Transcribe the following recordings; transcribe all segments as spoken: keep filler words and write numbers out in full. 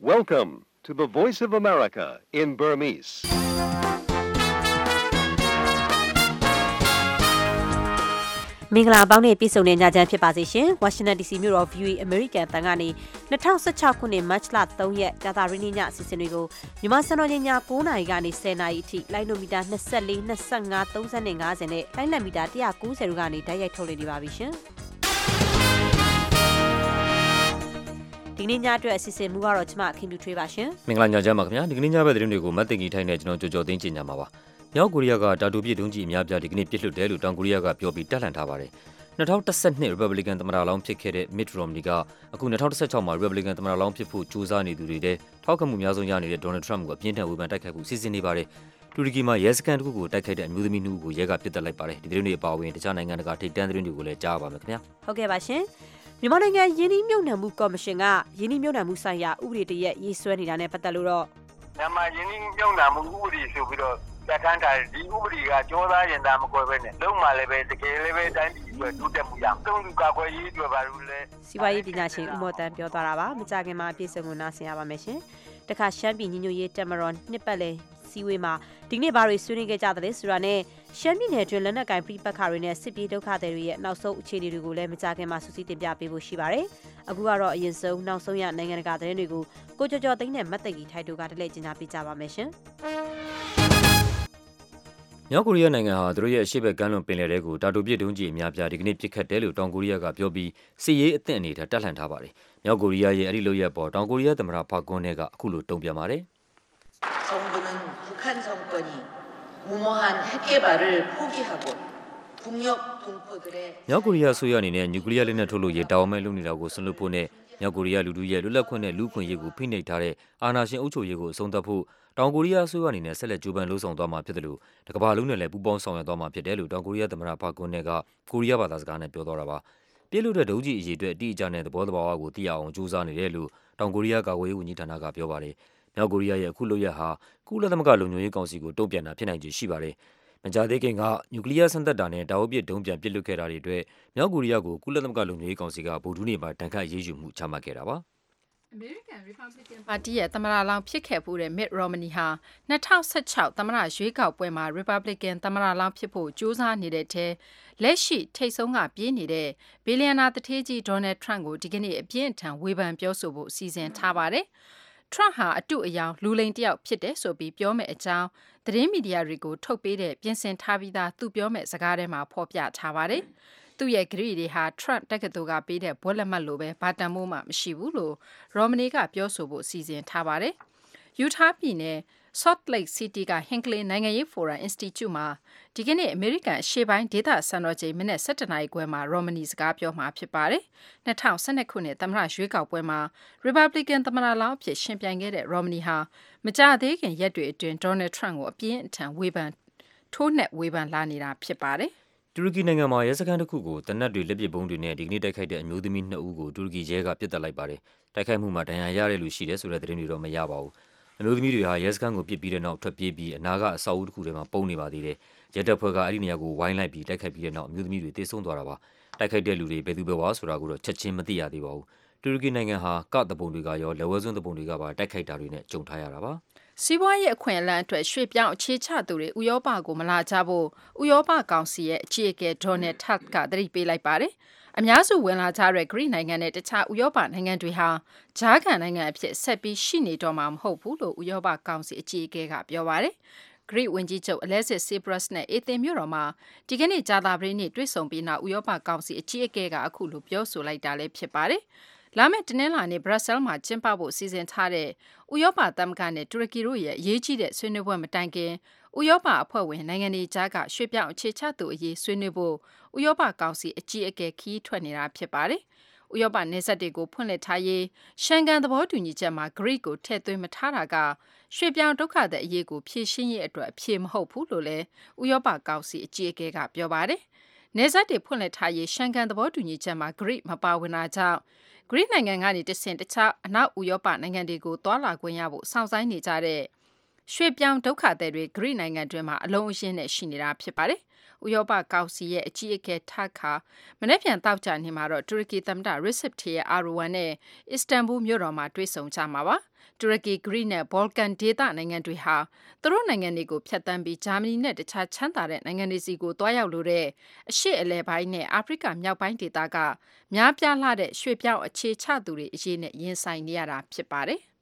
Welcome to the Voice of America in Burmese. ။မင်္ဂလာပေါင်းနဲ့ပြည်စုံတဲ့ညချမ်းဖြစ်ပါစေရှင်။ Washington ဒီ စီ မြို့တော် ဗီ အို အေ American တန်ကနေ၂၀၁၆ခုနှစ်မတ်လ၃ရက်ကြာသပတေးနေ့ညအစီအစဉ်တွေကိုမြန်မာစံတော်ချိန်ည၉နာရီကနေ၁၀နာရီအထိလိုင်းနိုမီတာ၂၄ ၂၅ ၃၅ ၅၀နဲ့လိုင်းလက်မီတာ၁၉၀တို့ကနေတိုက်ရိုက်ထုတ်လွှင့်နေပါပြီရှင်။ဒီနေ့ညအတွက်အစီအစဉ်မူကတော့ကျွန်မခင်ဗျူထွေးပါရှင်။မင်္ဂလာညချမ်းပါခင်ဗျာ။ဒီကနေ့ညဘက်သတင်းတွေကိုမတ်တင်ကြီးထိုင်းနဲ့ကျွန်တော်ကြော်ကြော်သိန်းကျင်ညာမှာပါ။မြောက်ကိုရီးယားကတာတူပြစ်ဒုံးကြီးအများပြားဒီကနေ့ပြစ်လွှတ်တယ်လို့တောင်ကိုရီးယားကပြောပြီးတပ်လှန့်ထားပါတယ်။၂၀၁၂ Republican သမ္မတလောင်းဖြစ်ခဲ့တဲ့ Mitt Romney ကအခု၂၀၁၆မှာ Republican သမ္မတလောင်းဖြစ်ဖို့ကြိုးစားနေသူတွေတဲ့ထောက်ခံမှုအများဆုံးရနေတဲ့ Donald Trump ကိုအပြင်းထန်ဝေဖန်တိုက်ခိုက်ဖို့စီစဉ်နေပါတယ်။တူရကီမှာရဲစခန်းတစ်ခုကိုတိုက်ခိုက်တဲ့အမျိုးသမီးနှစ်ဦးကိုရဲကပစ်တက်လိုက်ပါတယ်။ဒီသတင်းတွေအပါအဝင်တခြားနိုင်ငံတကာထိပ်တန်းသတင်းတွေကိုလည်းကြားပါမယ်ခင်ဗျာ။ဟုတ်ကဲ့ပါရှင်။မြန်မာနိုင်ငံယင်းနှိမ့်မြုပ်နှံမှုကော်မရှင်ကယင်းနှိမ့်မြုပ်နှံမှုဆိုင်ရာဥပဒေတရက်ရေးဆွဲနေတာနဲ့ပတ်သက်လို့တော့မြန်မာယင်းနှိမ့်မြုပ်နှံမှုဥပဒေဆိုပြီးတော့ပြဋ္ဌာန်းထားတဲ့ဒီဥပဒေကကြောသားရင်သားမကွယ်ပဲနဲ့လုံးမှလည်းပဲတကယ်လည်းပဲတိုင်းပြည်အတွက်တိုးတက်မှုရအောင်တုံ့လူကာကွယ်ရေးအတွက်ပါလို့လဲစီးပွားရေးပညာရှင်ဦးမော်တန်ပြောသွားတာပါမကြခင်မှာအပြည့်စုံကိုနားဆင်ရပါမယ်ရှင်တခါရှမ်းပြည်ညီညွတ်ရေးတက်မရွန်နှစ်ပတ်လည်စီဝေးမှာဒီနေ့ဘာတွေဆွေးနွေးခဲ့ကြသလဲဆိုတာနဲ့ရှမ်းပြည်နယ်တွင်လက်နက်ကင်ပြည်ပခါတွေနဲ့စစ်ပြေးဒုက္ခသည်တွေရဲ့နောက်ဆုံးအခြေအနေတွေကိုလည်းမကြခင်မှာစူးစီးတင်ပြပေးဖို့ရှိပါတယ်အခုကတော့အရင်ဆုံးနောက်ဆုံးရနိုင်ငံတကာသတင်းတွေကိုကိုကျော်ကျော်သိန်းနဲ့မတ်သိကြီးထိုက်တို့ကတလဲကျင်းပြပေးကြပါမယ်ရှင်မြောက်ကိုရီးယားနိုင်ငံဟာသူတို့ရဲ့အရှေ့ဘက်ကမ်းလွန်ပင်လယ်ထဲကိုတာတိုပစ်ဒုံးကြီးအများပြားဒီကနေ့ပစ်ခတ်တယ်လို့တောင်ကိုရီးယားကပြောပြီးစစ်ရေးအသင့်အနေနဲ့တပ်လှန့်ထားပါတယ်။မြောက်ကိုရီးယားရဲ့အဲ့ဒီလုပ်ရပ်ပေါ်တောင်ကိုရီးယားသမ္မတပါကွန်းနဲ့ကအခုလိုတုံ့ပြန်ပါတယ်။정부는 북한 정권이 무모한 핵 개발을 포기하고 북녘 동포들의 မြောက်ကိုရီးယားဆိုရအနေနဲ့နျူကလ িয়ার လက်နက်ထုတ်လို့ရတောင်းမဲ့လုပ်နေတာကိုဆွန့်လွတ်ဖို့နဲ့မြောက်ကိုရီးယားလူထုရဲ့လွတ်လပ်ခွင့်နဲ့လူ့ခွင့်ရေးကိုဖိနှိပ်ထားတဲ့အာဏာရှင်အုပ်ချုပ်ရေးကိုအဆုံးသတ်ဖို့တောင်ကိုရီးယားအစိုးရအနေနဲ့ဆက်လက်ကြိုးပမ်းလှုံ့ဆော်သွားမှာဖြစ်တယ်လို့တကမ္ဘာလုံးနဲ့လည်းပူးပေါင်းဆောင်ရွက်သွားမှာဖြစ်တယ်လို့တောင်ကိုရီးယားသမ္မတပါကွန်းနဲ့ကကိုရီးယားဘာသာစကားနဲ့ပြောသွားတာပါ။ပြည်လူတဲ့ဒုံးကြီးအရေးအတွက်အတိအကျနဲ့သဘောတဘာဝကိုသိရအောင်ကြိုးစားနေတယ်လို့တောင်ကိုရီးယားကာကွယ်ရေးဝန်ကြီးဌာနကပြောပါတယ်။မြောက်ကိုရီးယားရဲ့အခုလုပ်ရပ်ဟာကုလသမဂ္ဂလုံခြုံရေးကောင်စီကိုတုံ့ပြန်တာဖြစ်နိုင်ခြေရှိပါတယ်။မကြာသေးခင်ကနျူကလ িয়ার စမ်းသပ်တာနဲ့တာဝုပစ်ဒုံးပြန်ပစ်လွှတ်ခဲ့တာတွေအတွက်မြောက်ကိုရီးယားကိုကုလသမဂ္ဂလုံခြုံရေးကောင်စီကဗုဒ္ဓနေ့မှာတန်ခတ်အရေးယူမှုချမှတ်ခဲ့တာပါ။ American Republican Party ရဲ့သမ္မတလောင်းဖြစ်ခဲ့ဖူးတဲ့ Mitt Romney ဟာ၂၀၁၆သမ္မတရွေးကောက်ပွဲမှာ Republican သမ္မတလောင်းဖြစ်ဖို့ကြိုးစားနေတဲ့ထဲလက်ရှိထိပ်ဆုံးကပြေးနေတဲ့ဘီလီယံနာတထေးကြီး Donald Trump ကိုဒီကနေ့အပြင်းအထန်ဝေဖန်ပြောဆိုဖို့စီစဉ်ထားပါတယ်။ Trump ဟာအတုအယောင်လူလိမ်တစ်ယောက်ဖြစ်တယ်ဆိုပြီးပြောမယ့်အကြောင်းသတင်းမီဒီယာတွေကိုထုတ်ပေးတဲ့ပြင်ဆင်ထားပြီးသားသူပြောမယ့်စကားထဲမှာဖော်ပြထားပါတယ်။သူ့ရဲ့ဂရီတွေဟာ Trump တက္ကသိုလ်ကပေးတဲ့ဘွဲ့လက်မှတ်လိုပဲဘာတန်မိုးမှမရှိဘူးလို့ Romney ကပြောဆိုဖို့စီစဉ်ထားပါတယ်။ Utah ပြည်နယ် Salt Lake City က Hinckley နိုင်ငံရေးဖိုရမ် Institute မှာဒီကနေ့အမေရိကန်အရှေ့ပိုင်းဒေသစံတော်ချိန်မနက်၁၁နာရီခွဲမှာ Romney စကားပြောမှာဖြစ်ပါတယ်။၂၀၁၂ခုနှစ်သမ္မတရွေးကောက်ပွဲမှာ Republican သမ္မတလောင်းအဖြစ်ရှင်ပြိုင်ခဲ့တဲ့ Romney ဟာမကြာသေးခင်ရက်တွေအတွင်း Donald Trump ကိုအပြင်းအထန်ဝေဖန်ထိုးနှက်ဝေဖန်လာနေတာဖြစ်ပါတယ်။တူရကီနိုင်ငံမှာရဲစခန်းတစ်ခုကိုတနက်တွေလက်ပစ်ဗုံးတွေနဲ့ဒီကနေ့တိုက်ခိုက်တဲ့အမျိုးသမီးနှစ်ဦးကိုတူရကီရဲကပစ်တက်လိုက်ပါတယ်။တိုက်ခိုက်မှုမှာဒဏ်ရာရတဲ့လူရှိတယ်ဆိုတဲ့သတင်းတွေတော့မရပါဘူး။အမျိုးသမီးတွေဟာရဲစခန်းကိုပစ်ပြီးတဲ့နောက်ထွက်ပြေးပြီးအနာကအဆောက်အဦတစ်ခုထဲမှာပုန်းနေပါသေးတယ်။ရဲတပ်ဖွဲ့ကအဲ့ဒီနေရာကိုဝိုင်းလိုက်ပြီးတိုက်ခိုက်ပြီးတဲ့နောက်အမျိုးသမီးတွေတေဆုံးသွားတာပါ။တိုက်ခိုက်တဲ့လူတွေဘယ်သူပဲဝါဆိုတာကိုတော့ချက်ချင်းမသိရသေးပါဘူး။တူရကီနိုင်ငံဟာကတပုံတွေကရောလက်ဝဲစွန်းတပုံတွေကပါတိုက်ခိုက်တာတွေနဲ့ကြုံထားရတာပါ။စီးပွားရေးအခွင့်အလမ်းအတွက်ရွှေ့ပြောင်းအခြေချသူတွေဥရောပကိုမလာကြဖို့ဥရောပကောင်စီရဲ့အကြီးအကဲ Donald Tusk ကသတိပေးလိုက်ပါတယ်။အများစုဝင်လာကြတဲ့ဂရိနိုင်ငံနဲ့တခြားဥရောပနိုင်ငံတွေဟာကြားခံနိုင်ငံအဖြစ်ဆက်ပြီးရှိနေတော့မှာမဟုတ်ဘူးလို့ဥရောပကောင်စီအကြီးအကဲကပြောပါတယ်။ဂရိဝန်ကြီးချုပ် Alexis Tsipras နဲ့အေသင်မြို့တော်မှာဒီကနေ့ကြာသပတေးနေ့တွေ့ဆုံပြီးနောက်ဥရောပကောင်စီအကြီးအကဲကအခုလိုပြောဆိုလိုက်တာလည်းဖြစ်ပါတယ်။လာမယ့်တနင်္လာနေ့ဘရပ်ဆဲလ်မှာကျင်းပဖို့စီစဉ်ထားတဲ့ဥရောပသမဂ္ဂနဲ့တူရကီတို့ရဲ့အရေးကြီးတဲ့ဆွေးနွေးပွဲမတိုင်ခင်ဥရောပအဖွဲ့ဝင်နိုင်ငံတွေကြားကရွှေ့ပြောင်းအခြေချသူအရေးဆွေးနွေးဖို့ဥရောပကောင်စီအကြီးအကဲခီးထွက်နေတာဖြစ်ပါတယ်။ဥရောပနယ်စပ်တွေကိုဖွင့်လှစ်ထားရေးရှန်ကန်သဘောတူညီချက်မှာဂရိကိုထည့်သွင်းမထားတာကရွှေ့ပြောင်းဒုက္ခသည်အရေးကိုဖြေရှင်းရေးအတွက်အဖြေမဟုတ်ဘူးလို့လည်းဥရောပကောင်စီအကြီးအကဲကပြောပါတယ်။နယ်စပ်တွေဖွင့်လှစ်ထားရေးရှန်ကန်သဘောတူညီချက်မှာဂရိမပါဝင်တာကြောင့်ဂရိနိုင်ငံကနေတဆင့်တခြားအနောက်ဥရောပနိုင်ငံတွေကိုသွာလာခွင့်ရဖို့စောင့်ဆိုင်းနေကြတဲ့ရွှေ့ပြောင်းဒုက္ခသည်တွေဂရိနိုင်ငံတွင်းမှာအလုံးအရင်းနဲ့ရှိနေတာဖြစ်ပါတယ်။ဥရောပကောင်စီရဲ့အကြီးအကဲထားခါမနေ့ပြန်တောက်ကြနေမှာတော့တူရကီသမ္မတ Recep Tayyip Erdogan နဲ့အစ္စတန်ဘူလ်မြို့တော်မှာတွေ့ဆုံကြမှာပါတူရကီဂရိနဲ့ဘောလကန်ဒေသနိုင်ငံတွေဟာသူတို့နိုင်ငံတွေကိုဖျက်ဆီးပြီးဂျာမနီနဲ့တခြားချမ်းသာတဲ့နိုင်ငံတွေစီကိုတွားရောက်လို့တဲ့အရှေ့အလယ်ပိုင်းနဲ့အာဖရိကမြောက်ပိုင်းဒေသကများပြားလှတဲ့ရွှေ့ပြောင်းအခြေချသူတွေအရေးနဲ့ရင်ဆိုင်နေရတာဖြစ်ပါတယ်။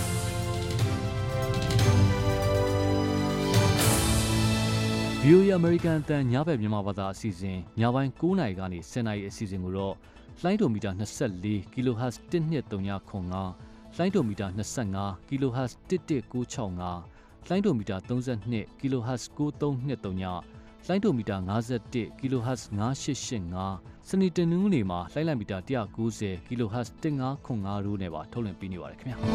ဗီအိုအေ American အသံညဘက်မြန်မာဘာသာအစီအစဉ်ညပိုင်း၉နာရီကနေ၁၀နာရီအစီအစဉ်ကိုတော့လိုင်းဒိုမီတာ၂၄ kHz တစ်နှစ်၃၅ခွန်၅လိုင်းဒိုမီတာ၂၅ kHz တစ်တစ်၉၆၅လိုင်းဒိုမီတာ၃၂ kHz ၉၃၂၃ညလိုင်းဒိုမီတာ၅၁ kHz ၅၈၈၅စနေတနင်္ဂနွေမှာလိုင်းလိုင်းမီတာ၁၉၀ kHz တစ်၅ခွန်၅တို့နဲ့ပါထုတ်လွှင့်ပေးနေပါတယ်ခင်ဗျာ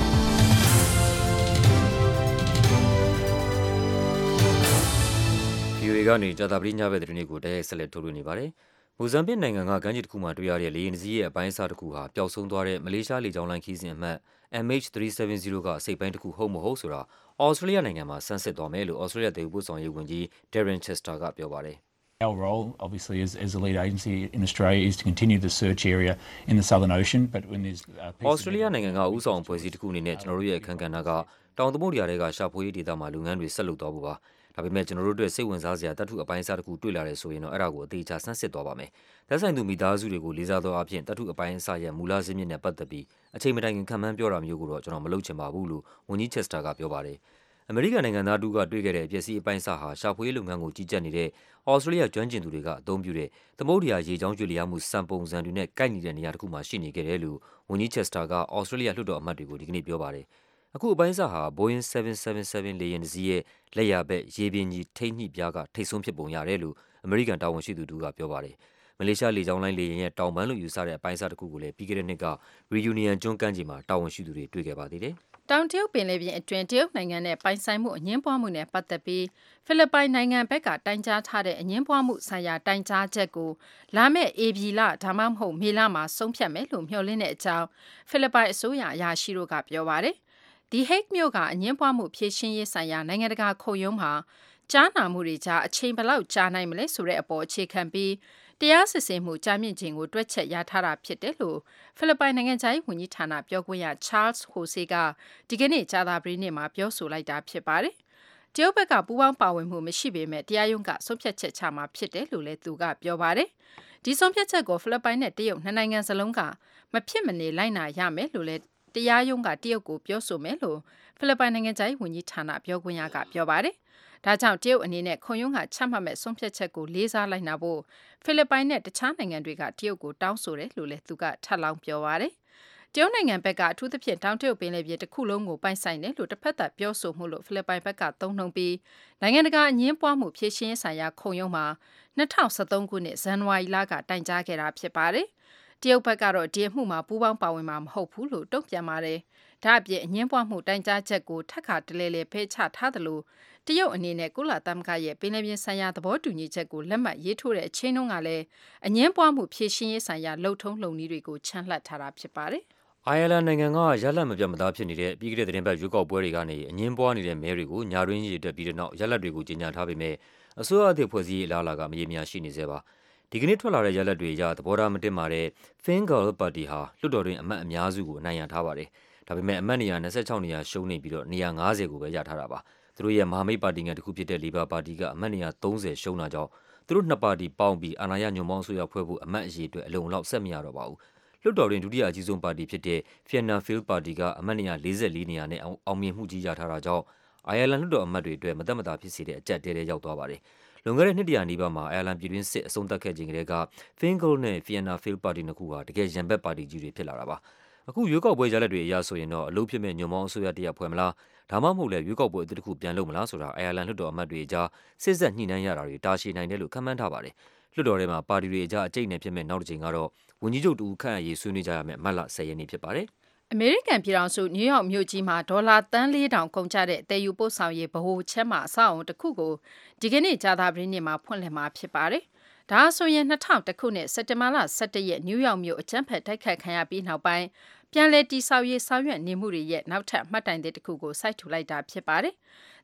ဗီအိုအေကနေကြာသပတေးညဘက်သတင်းတွေကိုတိုက်ရိုက်ဆက်လက်ထုတ်လွှင့်နေပါတယ်။မိုဇမ်ဘစ်နိုင်ငံကကမ်းခြေတစ်ခုမှာတွေ့ရတဲ့လေယာဉ်တစ်စီးရဲ့အပိုင်းအစတစ်ခုဟာပျောက်ဆုံးသွားတဲ့မလေးရှားလေကြောင်းလိုင်းခီးစဉ်အမှတ် M H ၃၇၀ ကအစိပ်ပိုင်းတစ်ခုဟုတ်မဟုတ်ဆိုတာဩစတြေးလျနိုင်ငံမှာဆန်းစစ်သွားမယ်လို့ဩစတြေးလျတည်ယူပို့ဆောင်ရေးဝန်ကြီး Darren Chester ကပြောပါတယ်။ Our role, obviously, as, as a lead agency in Australia, is to continue the search area in the Southern Ocean. But when there's uh, Australia နိုင်ငံကဥဆောင်ဖွဲ့စည်းတစ်ခုအနေနဲ့ကျွန်တော်တို့ရဲ့အခမ်းကဏ္ဍကတောင်သမုဒ္ဒရာတွေကရှာဖွေရေးဒေသမှာလုပ်ငန်းတွေဆက်လုပ်သွားဖို့ပါ။ဒါပေမဲ့ကျွန်တော်တို့အတွက်စိတ်ဝင်စားစရာတတ်ထုအပိုင်းအစတစ်ခုတွေ့လာတယ်ဆိုရင်တော့အဲ့ဒါကိုအသေးချာဆန်းစစ်သွားပါမယ်။သက်ဆိုင်သူမိသားစုတွေကိုလေးစားသောအဖြစ်တတ်ထုအပိုင်းအစရဲ့မူလဇာစ်မြစ်နဲ့ပတ်သက်ပြီးအချိန်မတိုင်ခင်ခံမှန်းပြောတာမျိုးကိုတော့ကျွန်တော်မလုပ်ချင်ပါဘူးလို့ဝန်ကြီး Chester ကပြောပါတယ်။အမေရိကန်နိုင်ငံသားတူကတွေ့ခဲ့တဲ့ပျက်စီးအပိုင်းအစဟာရှာဖွေရေးလုပ်ငန်းကိုကြီးကြပ်နေတဲ့ဩစတြေးလျကျွမ်းကျင်သူတွေကအသုံးပြုတဲ့သမုဒ္ဒရာရေကြောင်းကျွေလျားမှုစံပုံစံတွေနဲ့ကိုက်နေတဲ့နေရာတစ်ခုမှာရှိနေခဲ့တယ်လို့ဝန်ကြီး Chester ကဩစတြေးလျလွှတ်တော်အမတ်တွေကိုဒီကနေ့ပြောပါတယ်။အခုအပိုင်းအစဟာ Boeing seven seventy-seven လေယာဉ်တစ်စီးရဲ့လက်ရဘက်ရေပြင်ကြီးထိပ်ညှိပြားကထိပ်ဆုံးဖြစ်ပုံရတယ်လို့အမေရိကန်တာဝန်ရှိသူတို့ကပြောပါတယ်။မလေးရှားလေကြောင်းလိုင်းလေယာဉ်ရဲ့တောင်ပန်းလို့ယူဆတဲ့အပိုင်းအစတစ်ခုကိုလည်းပြီးခဲ့တဲ့နှစ်က Reunion ကျွန်းကမ်းခြေမှာတာဝန်ရှိသူတွေတွေ့ခဲ့ပါသေးတယ်။တောင်တရုတ်ပင်လယ်ပြင်အတွင်းတရုတ်နိုင်ငံနဲ့ပိုင်ဆိုင်မှုအငင်းပွားမှုနဲ့ပတ်သက်ပြီးဖိလစ်ပိုင်နိုင်ငံဘက်ကတိုင်ကြားထားတဲ့အငင်းပွားမှုဆိုင်ရာတိုင်ကြားချက်ကိုလာမယ့်ဧပြီလဒါမှမဟုတ်မေလမှာဆုံးဖြတ်မယ်လို့မျှော်လင့်တဲ့အကြောင်းဖိလစ်ပိုင်အစိုးရအရာရှိတို့ကပြောပါတယ်။ဒီဟိတ်မြို့ကအငင်းပွားမှုဖြေရှင်းရေးဆိုင်ရာနိုင်ငံတကာခုံရုံးမှာကြားနာမှုတွေကြားအချိန်ဘယ်လောက်ကြာနိုင်မလဲဆိုတဲ့အပေါ်အခြေခံပြီးတရားစစ်ဆေးမှုကြာမြင့်ခြင်းကိုတွက်ချက်ရထားတာဖြစ်တယ်လို့ဖိလစ်ပိုင်နိုင်ငံသားရေးဝန်ကြီးဌာနပြောခွင့်ရ Charles Jose ကဒီကနေ့ကြာသပတေးနေ့မှာပြောဆိုလိုက်တာဖြစ်ပါတယ်။တရုတ်ဘက်ကပူးပေါင်းပါဝင်မှုမရှိပေမဲ့တရားရုံးကဆုံးဖြတ်ချက်ချမှာဖြစ်တယ်လို့လည်းသူကပြောပါတယ်။ဒီဆုံးဖြတ်ချက်ကိုဖိလစ်ပိုင်နဲ့တရုတ်နှစ်နိုင်ငံစလုံးကမဖြစ်မနေလိုက်နာရမယ်လို့လည်းတရားရုံးကတရုတ်ကိုပြောဆိုမယ်လို့ဖိလစ်ပိုင်နိုင်ငံသားရေးဝန်ကြီးဌာနပြောခွင့်ရကပြောပါတယ်။ဒါကြောင့်တရုတ်အနေနဲ့ခုံရုံးကချမှတ်မဲ့ဆုံးဖြတ်ချက်ကိုလေးစားလိုက်နာဖို့ဖိလစ်ပိုင်နဲ့တခြားနိုင်ငံတွေကတရုတ်ကိုတောင်းဆိုတယ်လို့လည်းသူကထပ်လောင်းပြောပါတယ်။တရုတ်နိုင်ငံဘက်ကအထူးသဖြင့်တောင်တရုတ်ပင်လယ်ပြင်တစ်ခုလုံးကိုပိုင်ဆိုင်တယ်လို့တစ်ဖက်သက်ပြောဆိုမှုလို့ဖိလစ်ပိုင်ဘက်ကသုံးနှုန်းပြီးနိုင်ငံတကာအငင်းပွားမှုဖြေရှင်းဆိုင်ရာခုံရုံးမှာ၂၀၁၃ခုနှစ်ဇန်နဝါရီလကတိုင်ကြားခဲ့တာဖြစ်ပါတယ်။တရုတ်ဘက်ကတော့ဒီအမှုမှာပူးပေါင်းပါဝင်မှာမဟုတ်ဘူးလို့တုံ့ပြန်ပါတယ်။ဒါ့အပြင်အငင်းပွားမှုတိုင်ကြားချက်ကိုထပ်ခါတလဲလဲဖဲချထားတယ်လို့တရုတ်အနေနဲ့ကုလသမဂ္ဂရဲ့ပင်လယ်ပြင်ဆိုင်ရာသဘောတူညီချက်ကိုလက်မှတ်ရေးထိုးတဲ့အချိန်တုန်းကလည်းအငင်းပွားမှုဖြေရှင်းရေးဆိုင်ရာလှုပ်ထုံးလုပ်နည်းတွေကိုချန်လှပ်ထားတာဖြစ်ပါတယ်။အိုင်ယာလန်နိုင်ငံကရလဒ်မပြတ်မသားဖြစ်နေတဲ့ပြီးခဲ့တဲ့သတင်းပတ်ရွေးကောက်ပွဲတွေကနေအငင်းပွားနေတဲ့မဲတွေကိုညာတွင်းရည်တက်ပြီးတဲ့နောက်ရလဒ်တွေကိုကြေညာထားပေမဲ့အစိုးရအသစ်ဖွဲ့စည်းရေးအလားအလာကမရေမရာရှိနေသေးပါ။ဒီကနေ့ထွက်လာတဲ့ရလဒ်တွေအရသဘောထားမတင်မာတဲ့ Fingal Party ဟာလွှတ်တော်တွင်အမတ်အများစုကိုအနိုင်ရထားပါတယ်။ဒါပေမဲ့အမတ်နေရာ၂၆နေရာရှုံးနေပြီးတော့နေရာ၅၀ကိုပဲရထားတာပါ။သူတို့ရဲ့မဟာမိတ်ပါတီငယ်တစ်ခုဖြစ်တဲ့ Labour Party ကအမတ်နေရာ၃၀ရှုံးတာကြောင့်သူတို့နှစ်ပါတီပေါင်းပြီးအာဏာရညွန့်ပေါင်းအစိုးရဖွဲ့ဖို့အမတ်အရေအတွက်အလုံးလောက်ဆက်မရတော့ပါဘူး။လွှတ်တော်တွင်ဒုတိယအကြီးဆုံးပါတီဖြစ်တဲ့ Fianna Fáil ပါတီကအမတ်နေရာ၄၄နေရာနဲ့အောင်မြင်မှုကြီးရထားတာကြောင့်အိုင်ယာလန်လွှတ်တော်အမတ်တွေအတွက်မသက်မသာဖြစ်စေတဲ့အကြက်တဲတဲရောက်သွားပါတယ်။လွန်ခဲ့တဲ့နှစ်တရာနီးပါးမှာအိုင်ယာလန်ပြည်တွင်းစစ်အဆုံးသတ်ခဲ့ခြင်းကလေးက Fingal နဲ့ Fianna Fáil ပါတီနှစ်ခုဟာတကယ်ရန်ဘက်ပါတီကြီးတွေဖြစ်လာတာပါ။အခုရွေးကောက်ပွဲရလဒ်တွေအရဆိုရင်တော့အလို့ဖြစ်မဲ့ညွန့်ပေါင်းအစိုးရတရပ်ဖွဲ့မလားဒါမှမဟုတ်လေရွေးကောက်ပွဲအသစ်တစ်ခုပြန်လုပ်မလားဆိုတာအိုင်ယာလန်လွှတ်တော်အမတ်တွေအကြားစစ်ဆက်ညှိနှိုင်းရတာတွေတာရှည်နိုင်တယ်လို့ခန့်မှန်းထားပါတယ်။လွှတ်တော်ထဲမှာပါတီတွေအကြားအကျိတ်နဲ့ဖြစ်မဲ့နောက်တစ်ချိန်ကတော့ဝန်ကြီးချုပ်တူခန့်အရေးဆွေးနွေးကြရမယ့်မတ်လ၁၀ရက်နေ့ဖြစ်ပါတယ်။အမေရိကန်ပြည်ထောင်စုနယူးယောက်မြို့ကြီးမှာဒေါ်လာတန်းလေးထောင်ကုန်ကျတဲ့တည်ယူပို့ဆောင်ရေးဗဟိုချက်မှအဆောက်အုံတစ်ခုကိုဒီကနေ့ကြာသပတေးနေ့မှာဖွင့်လှစ်မှာဖြစ်ပါတယ်။ဒါဆိုရင်၂၀၀၁ခုနှစ်စက်တင်ဘာလ၁၁ရက်နယူးယောက်မြို့အကြမ်းဖက်တိုက်ခိုက်ခံရပြီးနောက်ပိုင်းပြန်လည်တည်ဆောက်ရေးဆောင်ရွက်နေမှုတွေရဲ့နောက်ထပ်မှတ်တိုင်သစ်တစ်ခုကိုစိုက်ထူလိုက်တာဖြစ်ပါတယ်။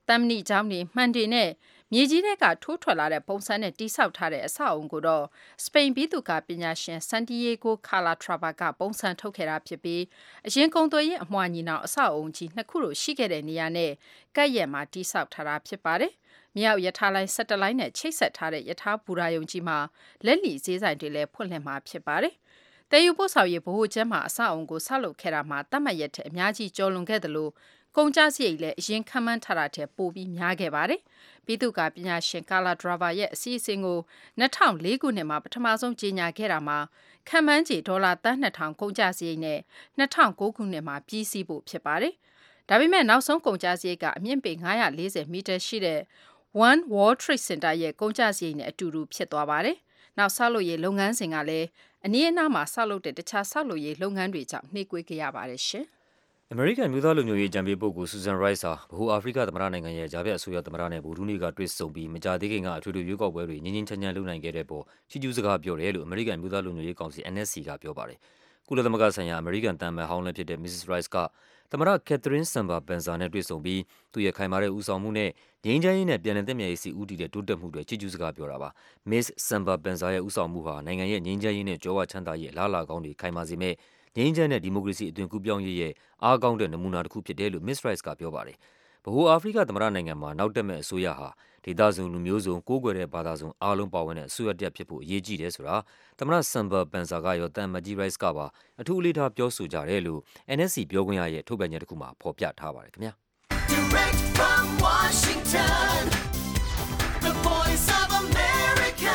တမ်မနီကျောင်းတွေမှန်တွေနဲ့မြေကြီးထဲကထိုးထွက်လာတဲ့ပုံစံနဲ့တိဆောက်ထားတဲ့အဆောက်အုံကိုတော့စပိန်ပြည်သူ့ကပညာရှင်ဆန်တီယေဂိုကာလာထရာဘာကပုံစံထုတ်ခဲ့တာဖြစ်ပြီးအရင်ကုံသွေးရဲ့အမွှာညီနောင်အဆောက်အုံကြီးနှစ်ခုတို့ရှိခဲ့တဲ့နေရာနဲ့ကပ်ရက်မှာတိဆောက်ထားတာဖြစ်ပါတယ်။မြောက်ရထားလိုင်းဆက်တလိုင်းနဲ့ချိတ်ဆက်ထားတဲ့ရထားဘူရာယုံကြီးမှာလက်လီဈေးဆိုင်တွေလည်းဖွင့်လှစ်မှာဖြစ်ပါတယ်။တဲယူပို့ဆောင်ရေးဗဟိုကျန်းမှာအဆောက်အုံကိုဆောက်လုပ်ခဲ့တာမှာတတ်မှတ်ရက်ထက်အများကြီးကျော်လွန်ခဲ့တယ်လို့ကုန်ကျစရိတ်လည်းအရင်ခံမှန်းထားတာထက်ပိုပြီးများခဲ့ပါတယ်။ပြည်သူ့ကပညာရှင်ကာလာဒရာဘာရဲ့အစီအစဉ်ကို၂၀၀၄ခုနှစ်မှာပထမဆုံးကြေညာခဲ့တာမှာခံမှန်းခြေဒေါ်လာသန်း၂ထောင်ကုန်ကျစရိတ်နဲ့၂၀၀၉ခုနှစ်မှာပြီးစီးဖို့ဖြစ်ပါတယ်။ဒါပေမဲ့နောက်ဆုံးကုန်ကျစရိတ်ကအမြင့်ပေ၅၄၀မီတာရှိတဲ့ One World Trade Center ရဲ့ကုန်ကျစရိတ်နဲ့အတူတူဖြစ်သွားပါတယ်။နောက်ဆောက်လုပ်ရေးလုပ်ငန်းစဉ်ကလည်းအနည်းအနားမှာဆောက်လုပ်တဲ့တခြားဆောက်လုပ်ရေးလုပ်ငန်းတွေကြောင့်နှေးကွေးခဲ့ရပါတယ်ရှင်။အမေရိကန်မျိုးသားလူမျိုးရေးကြံပေးပုဂ္ဂိုလ်ဆူဇန်ရိုက်စ်ဟာဗဟိုအာဖရိကသမ္မတနိုင်ငံရဲ့ဂျာပြတ်အစိုးရသမ္မတနဲ့ဗိုလ်ထူးနေ့ကတွေ့ဆုံပြီးမကြာသေးခင်ကအထွေထွေရွေးကောက်ပွဲတွေငြင်းငြင်းချမ်းချမ်းလုပ်နိုင်ခဲ့တဲ့ပေါ်ချီးကျူးစကားပြောတယ်လို့အမေရိကန်မျိုးသားလူမျိုးရေးကောင်စီ N S C ကပြောပါတယ်။ကုလသမဂ္ဂဆိုင်ရာအမေရိကန်တန်မန်ဟောင်းလည်းဖြစ်တဲ့ မစ္စစ် Rice ကသမ္မတကက်သရင်းဆမ်ဘာပန်ဆာနဲ့တွေ့ဆုံပြီးသူ့ရဲ့ခိုင်မာတဲ့ဦးဆောင်မှုနဲ့ငြိမ်းချမ်းရေးနဲ့ပြည်내သက်မြတ်ရေးစီဦးတည်တဲ့တိုးတက်မှုတွေချီးကျူးစကားပြောတာပါ။ Miss ဆမ်ဘာပန်ဆာရဲ့ဦးဆောင်မှုဟာနိုင်ငံရဲ့ငြိမ်းချမ်းရေးနဲ့ကြွယ်ဝချမ်းသာရေးအလားအလာကောင်းတွေခိုင်မာစေမဲ့ငြိမ်းချမ်းတဲ့ဒီမိုကရေစီအသွင်ကူးပြောင်းရေးရဲ့အားကောင်းတဲ့နမူနာတစ်ခုဖြစ်တယ်လို့ Miss Rice ကပြောပါတယ်။ဗဟိုအာဖရိကသမ္မတနိုင်ငံမှာနောက်တက်မဲ့အစိုးရဟာဒေသစုံလူမျိုးစုံကိုးကွယ်တဲ့ဘာသာစုံအားလုံးပါဝင်တဲ့အစိုးရတစ်ဖြစ်ဖို့အရေးကြီးတယ်ဆိုတာသမ္မတဆမ်ဘာပန်ဆာကရောတန်မကြီး Rice ကပါအထူးအလေးထားပြောဆိုကြတယ်လို့ N S C ပြောခွင့်ရရဲ့ထုတ်ပြန်ချက်တစ်ခုမှာဖော်ပြထားပါတယ်ခင်ဗျာ။ Direct from Washington The Voice of America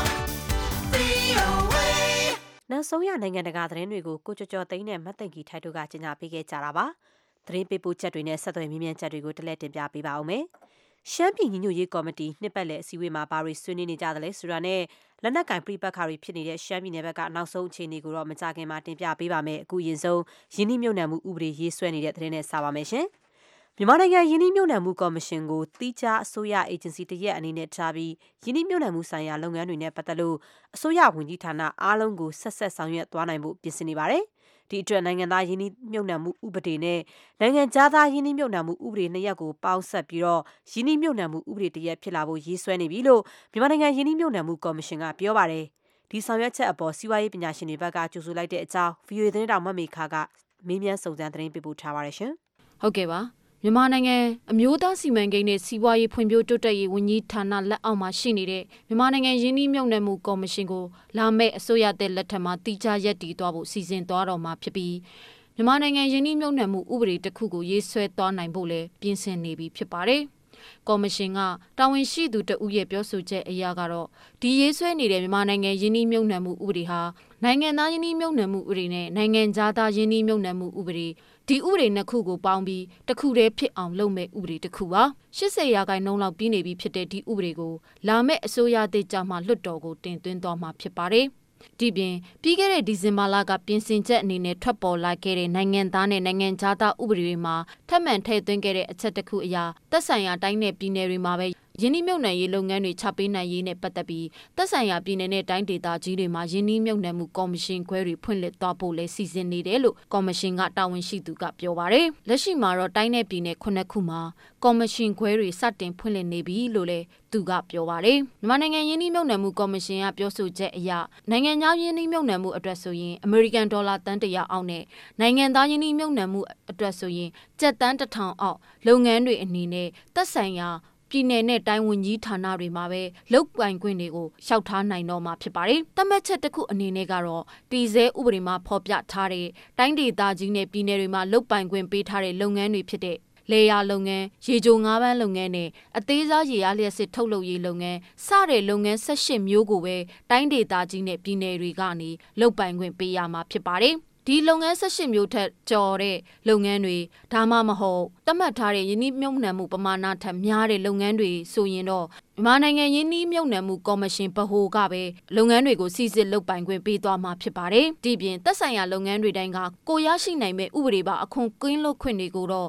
V O Aနောက်ဆုံးရနိုင်ငံတကာသတင်းတွေကိုကိုကျော်ကျော်သိန်းနဲ့မတ်သိင်ကြီးထိုက်တို့ကကြီးညာပေးခဲ့ကြတာပါ။သတင်းပေးပို့ချက်တွေနဲ့ဆက်သွယ်မြင်းမြန်းချက်တွေကိုတလဲတင်ပြပေးပါအောင်မယ်။ရှမ်းပြည်ညီညွတ်ရေးကော်မတီနှစ်ပတ်လည်အစည်းအဝေးမှာဘာတွေဆွေးနွေးနေကြသလဲဆိုတာနဲ့လက်နက်ကင်ပြပခါတွေဖြစ်နေတဲ့ရှမ်းပြည်နယ်ဘက်ကနောက်ဆုံးအခြေအနေကိုတော့မကြခင်မှာတင်ပြပေးပါမယ်။အခုရင်ဆုံးရင်းနှီးမြှုပ်နှံမှုဥပဒေရေးဆွဲနေတဲ့သတင်းနဲ့စပါမယ်ရှင်။မြန်မာနိုင်ငံရင်းနှီးမြှုပ်နှံမှုကော်မရှင်ကိုတီးခြားအစိုးရအေဂျင်စီတရက်အနေနဲ့ထားပြီးရင်းနှီးမြှုပ်နှံမှုဆိုင်ရာလုပ်ငန်းတွေနဲ့ပတ်သက်လို့အစိုးရဝန်ကြီးဌာနအားလုံးကိုဆက်ဆက်ဆောင်ရွက်သွားနိုင်ဖို့ပြင်ဆင်နေပါတယ်။ဒီအတွက်နိုင်ငံသားရင်းနှီးမြှုပ်နှံမှုဥပဒေနဲ့နိုင်ငံခြားသားရင်းနှီးမြှုပ်နှံမှုဥပဒေနှစ်ရပ်ကိုပေါင်းစပ်ပြီးတော့ရင်းနှီးမြှုပ်နှံမှုဥပဒေတရက်ဖြစ်လာဖို့ရေးဆွဲနေပြီလို့မြန်မာနိုင်ငံရင်းနှီးမြှုပ်နှံမှုကော်မရှင်ကပြောပါတယ်။ဒီဆောင်ရွက်ချက်အပေါ်စီးပွားရေးပညာရှင်တွေဘက်ကကြိုဆိုလိုက်တဲ့အကြောင်း ဗီအိုအေ သတင်းတောင်မမေခကမေးမြန်းစုံစမ်းသတင်းပေးပို့ထားပါတယ်ရှင်။ဟုတ်ကဲ့ပါမြန်မာနိုင်ငံအမျိုးသားစီမံကိန်းနဲ့စီးပွားရေးဖွံ့ဖြိုးတိုးတက်ရေးဝန်ကြီးဌာနလက်အောက်မှာရှိနေတဲ့မြန်မာနိုင်ငံရင်းနှီးမြှုပ်နှံမှုကော်မရှင်ကိုလာမယ့်အစိုးရတဲ့လက်ထက်မှာတီးခြားရက်တည်သွားဖို့စီစဉ်သွားတော့မှာဖြစ်ပြီးမြန်မာနိုင်ငံရင်းနှီးမြှုပ်နှံမှုဥပဒေတစ်ခုကိုရေးဆွဲသွားနိုင်ဖို့လည်းပြင်ဆင်နေပြီဖြစ်ပါတယ်။ကော်မရှင်ကတာဝန်ရှိသူတဦးရဲ့ပြောဆိုချက်အရကတော့ဒီရေးဆွဲနေတဲ့မြန်မာနိုင်ငံရင်းနှီးမြှုပ်နှံမှုဥပဒေဟာနိုင်ငံသားရင်းနှီးမြှုပ်နှံမှုဥပဒေနဲ့နိုင်ငံခြားသားရင်းနှီးမြှုပ်နှံမှုဥပဒေဒီဥပဒေနှစ်ခုကိုပေါင်းပြီးတစ်ခုတည်းဖြစ်အောင်လုပ်မဲ့ဥပဒေတစ်ခုပါရှစ်ဆယ်ရာခိုင်နှုန်းလောက်ပြီးနေပြီဖြစ်တဲ့ဒီဥပဒေကိုလာမယ့်အစိုးရသစ်ကြမှာလွှတ်တော်ကိုတင်သွင်းသွားမှာဖြစ်ပါတယ်ဒီပြင်ပြီးခဲ့တဲ့ဒီဇင်ဘာလကပြင်ဆင်ချက်အနေနဲ့ထွက်ပေါ်လာခဲ့တဲ့နိုင်ငံသားနဲ့နိုင်ငံခြားသားဥပဒေတွေမှာထပ်မံထည့်သွင်းခဲ့တဲ့အချက်တစ်ခုအရသက်ဆိုင်ရာတိုင်းနယ်ပြည်နယ်တွေမှာပဲရင်းနှီးမြှုပ်နှံရေးလုပ်ငန်းတွေချပေးနိုင်ရေးနဲ့ပတ်သက်ပြီးသက်ဆိုင်ရာပြည်နယ်နဲ့တိုင်းဒေသကြီးတွေမှာရင်းနှီးမြှုပ်နှံမှုကော်မရှင်ခွဲတွေဖွင့်လှစ်သွားဖို့လည်းစီစဉ်နေတယ်လို့ကော်မရှင်ကတာဝန်ရှိသူကပြောပါရယ်လက်ရှိမှာတော့တိုင်းနယ်ပြည်နယ်ခုနှစ်ခုမှာကော်မရှင်ခွဲတွေစတင်ဖွင့်လှစ်နေပြီလို့လည်းသူကပြောပါရယ်မြန်မာနိုင်ငံရင်းနှီးမြှုပ်နှံမှုကော်မရှင်ကပြောဆိုချက်အရနိုင်ငံခြားရင်းနှီးမြှုပ်နှံမှုအတွက်ဆိုရင်အမေရိကန်ဒေါ်လာတန်တရာအောက်နဲ့နိုင်ငံသားရင်းနှီးမြှုပ်နှံမှုအတွက်ဆိုရင်ကျပ်တန်းတစ်ထောင်အောက်လုပ်ငန်းတွေအနေနဲ့သက်ဆိုင်ရာပြည်내နဲ့တိုင်းဝန်ကြီးဌာနတွေမှာပဲလုတ်ပိုင်ခွင့်တွေကိုရှောက်ထားနိုင်တော့မှာဖြစ်ပါတယ်။တမတ်ချက်တစ်ခုအနေနဲ့ကတော့တီဇဲဥပဒေမှာဖော်ပြထားတဲ့တိုင်းဒေသကြီးနဲ့ပြည်내တွေမှာလုတ်ပိုင်ခွင့်ပေးထားတဲ့လုပ်ငန်းတွေဖြစ်တဲ့လေယာလုပ်ငန်း၊ရေချိုငါးပန်းလုပ်ငန်းနဲ့အသေးစားရေအားလျက်စစ်ထုတ်လုပ်ရေးလုပ်ငန်းစတဲ့လုပ်ငန်း၁၈မျိုးကိုပဲတိုင်းဒေသကြီးနဲ့ပြည်내တွေကနေလုတ်ပိုင်ခွင့်ပေးရမှာဖြစ်ပါတယ်။ဒီလုပ်ငန်း၁၈မျိုးထက်ကျော်တဲ့လုပ်ငန်းတွေဒါမှမဟုတ်တတ်မှတ်ထားတဲ့ယင်းနှိမြုပ်နှံမှုပမာဏထက်များတဲ့လုပ်ငန်းတွေဆိုရင်တော့မြန်မာနိုင်ငံယင်းနှိမြုပ်နှံမှုကော်မရှင်ဗဟိုကပဲလုပ်ငန်းတွေကိုစီစစ်လုပ်ပိုင်ခွင့်ပေးသွားမှာဖြစ်ပါတယ်။ဒီပြင်သက်ဆိုင်ရာလုပ်ငန်းတွေတိုင်းကကိုရရှိနိုင်မဲ့ဥပဒေပါအခွန်ကင်းလွတ်ခွင့်တွေကိုတော့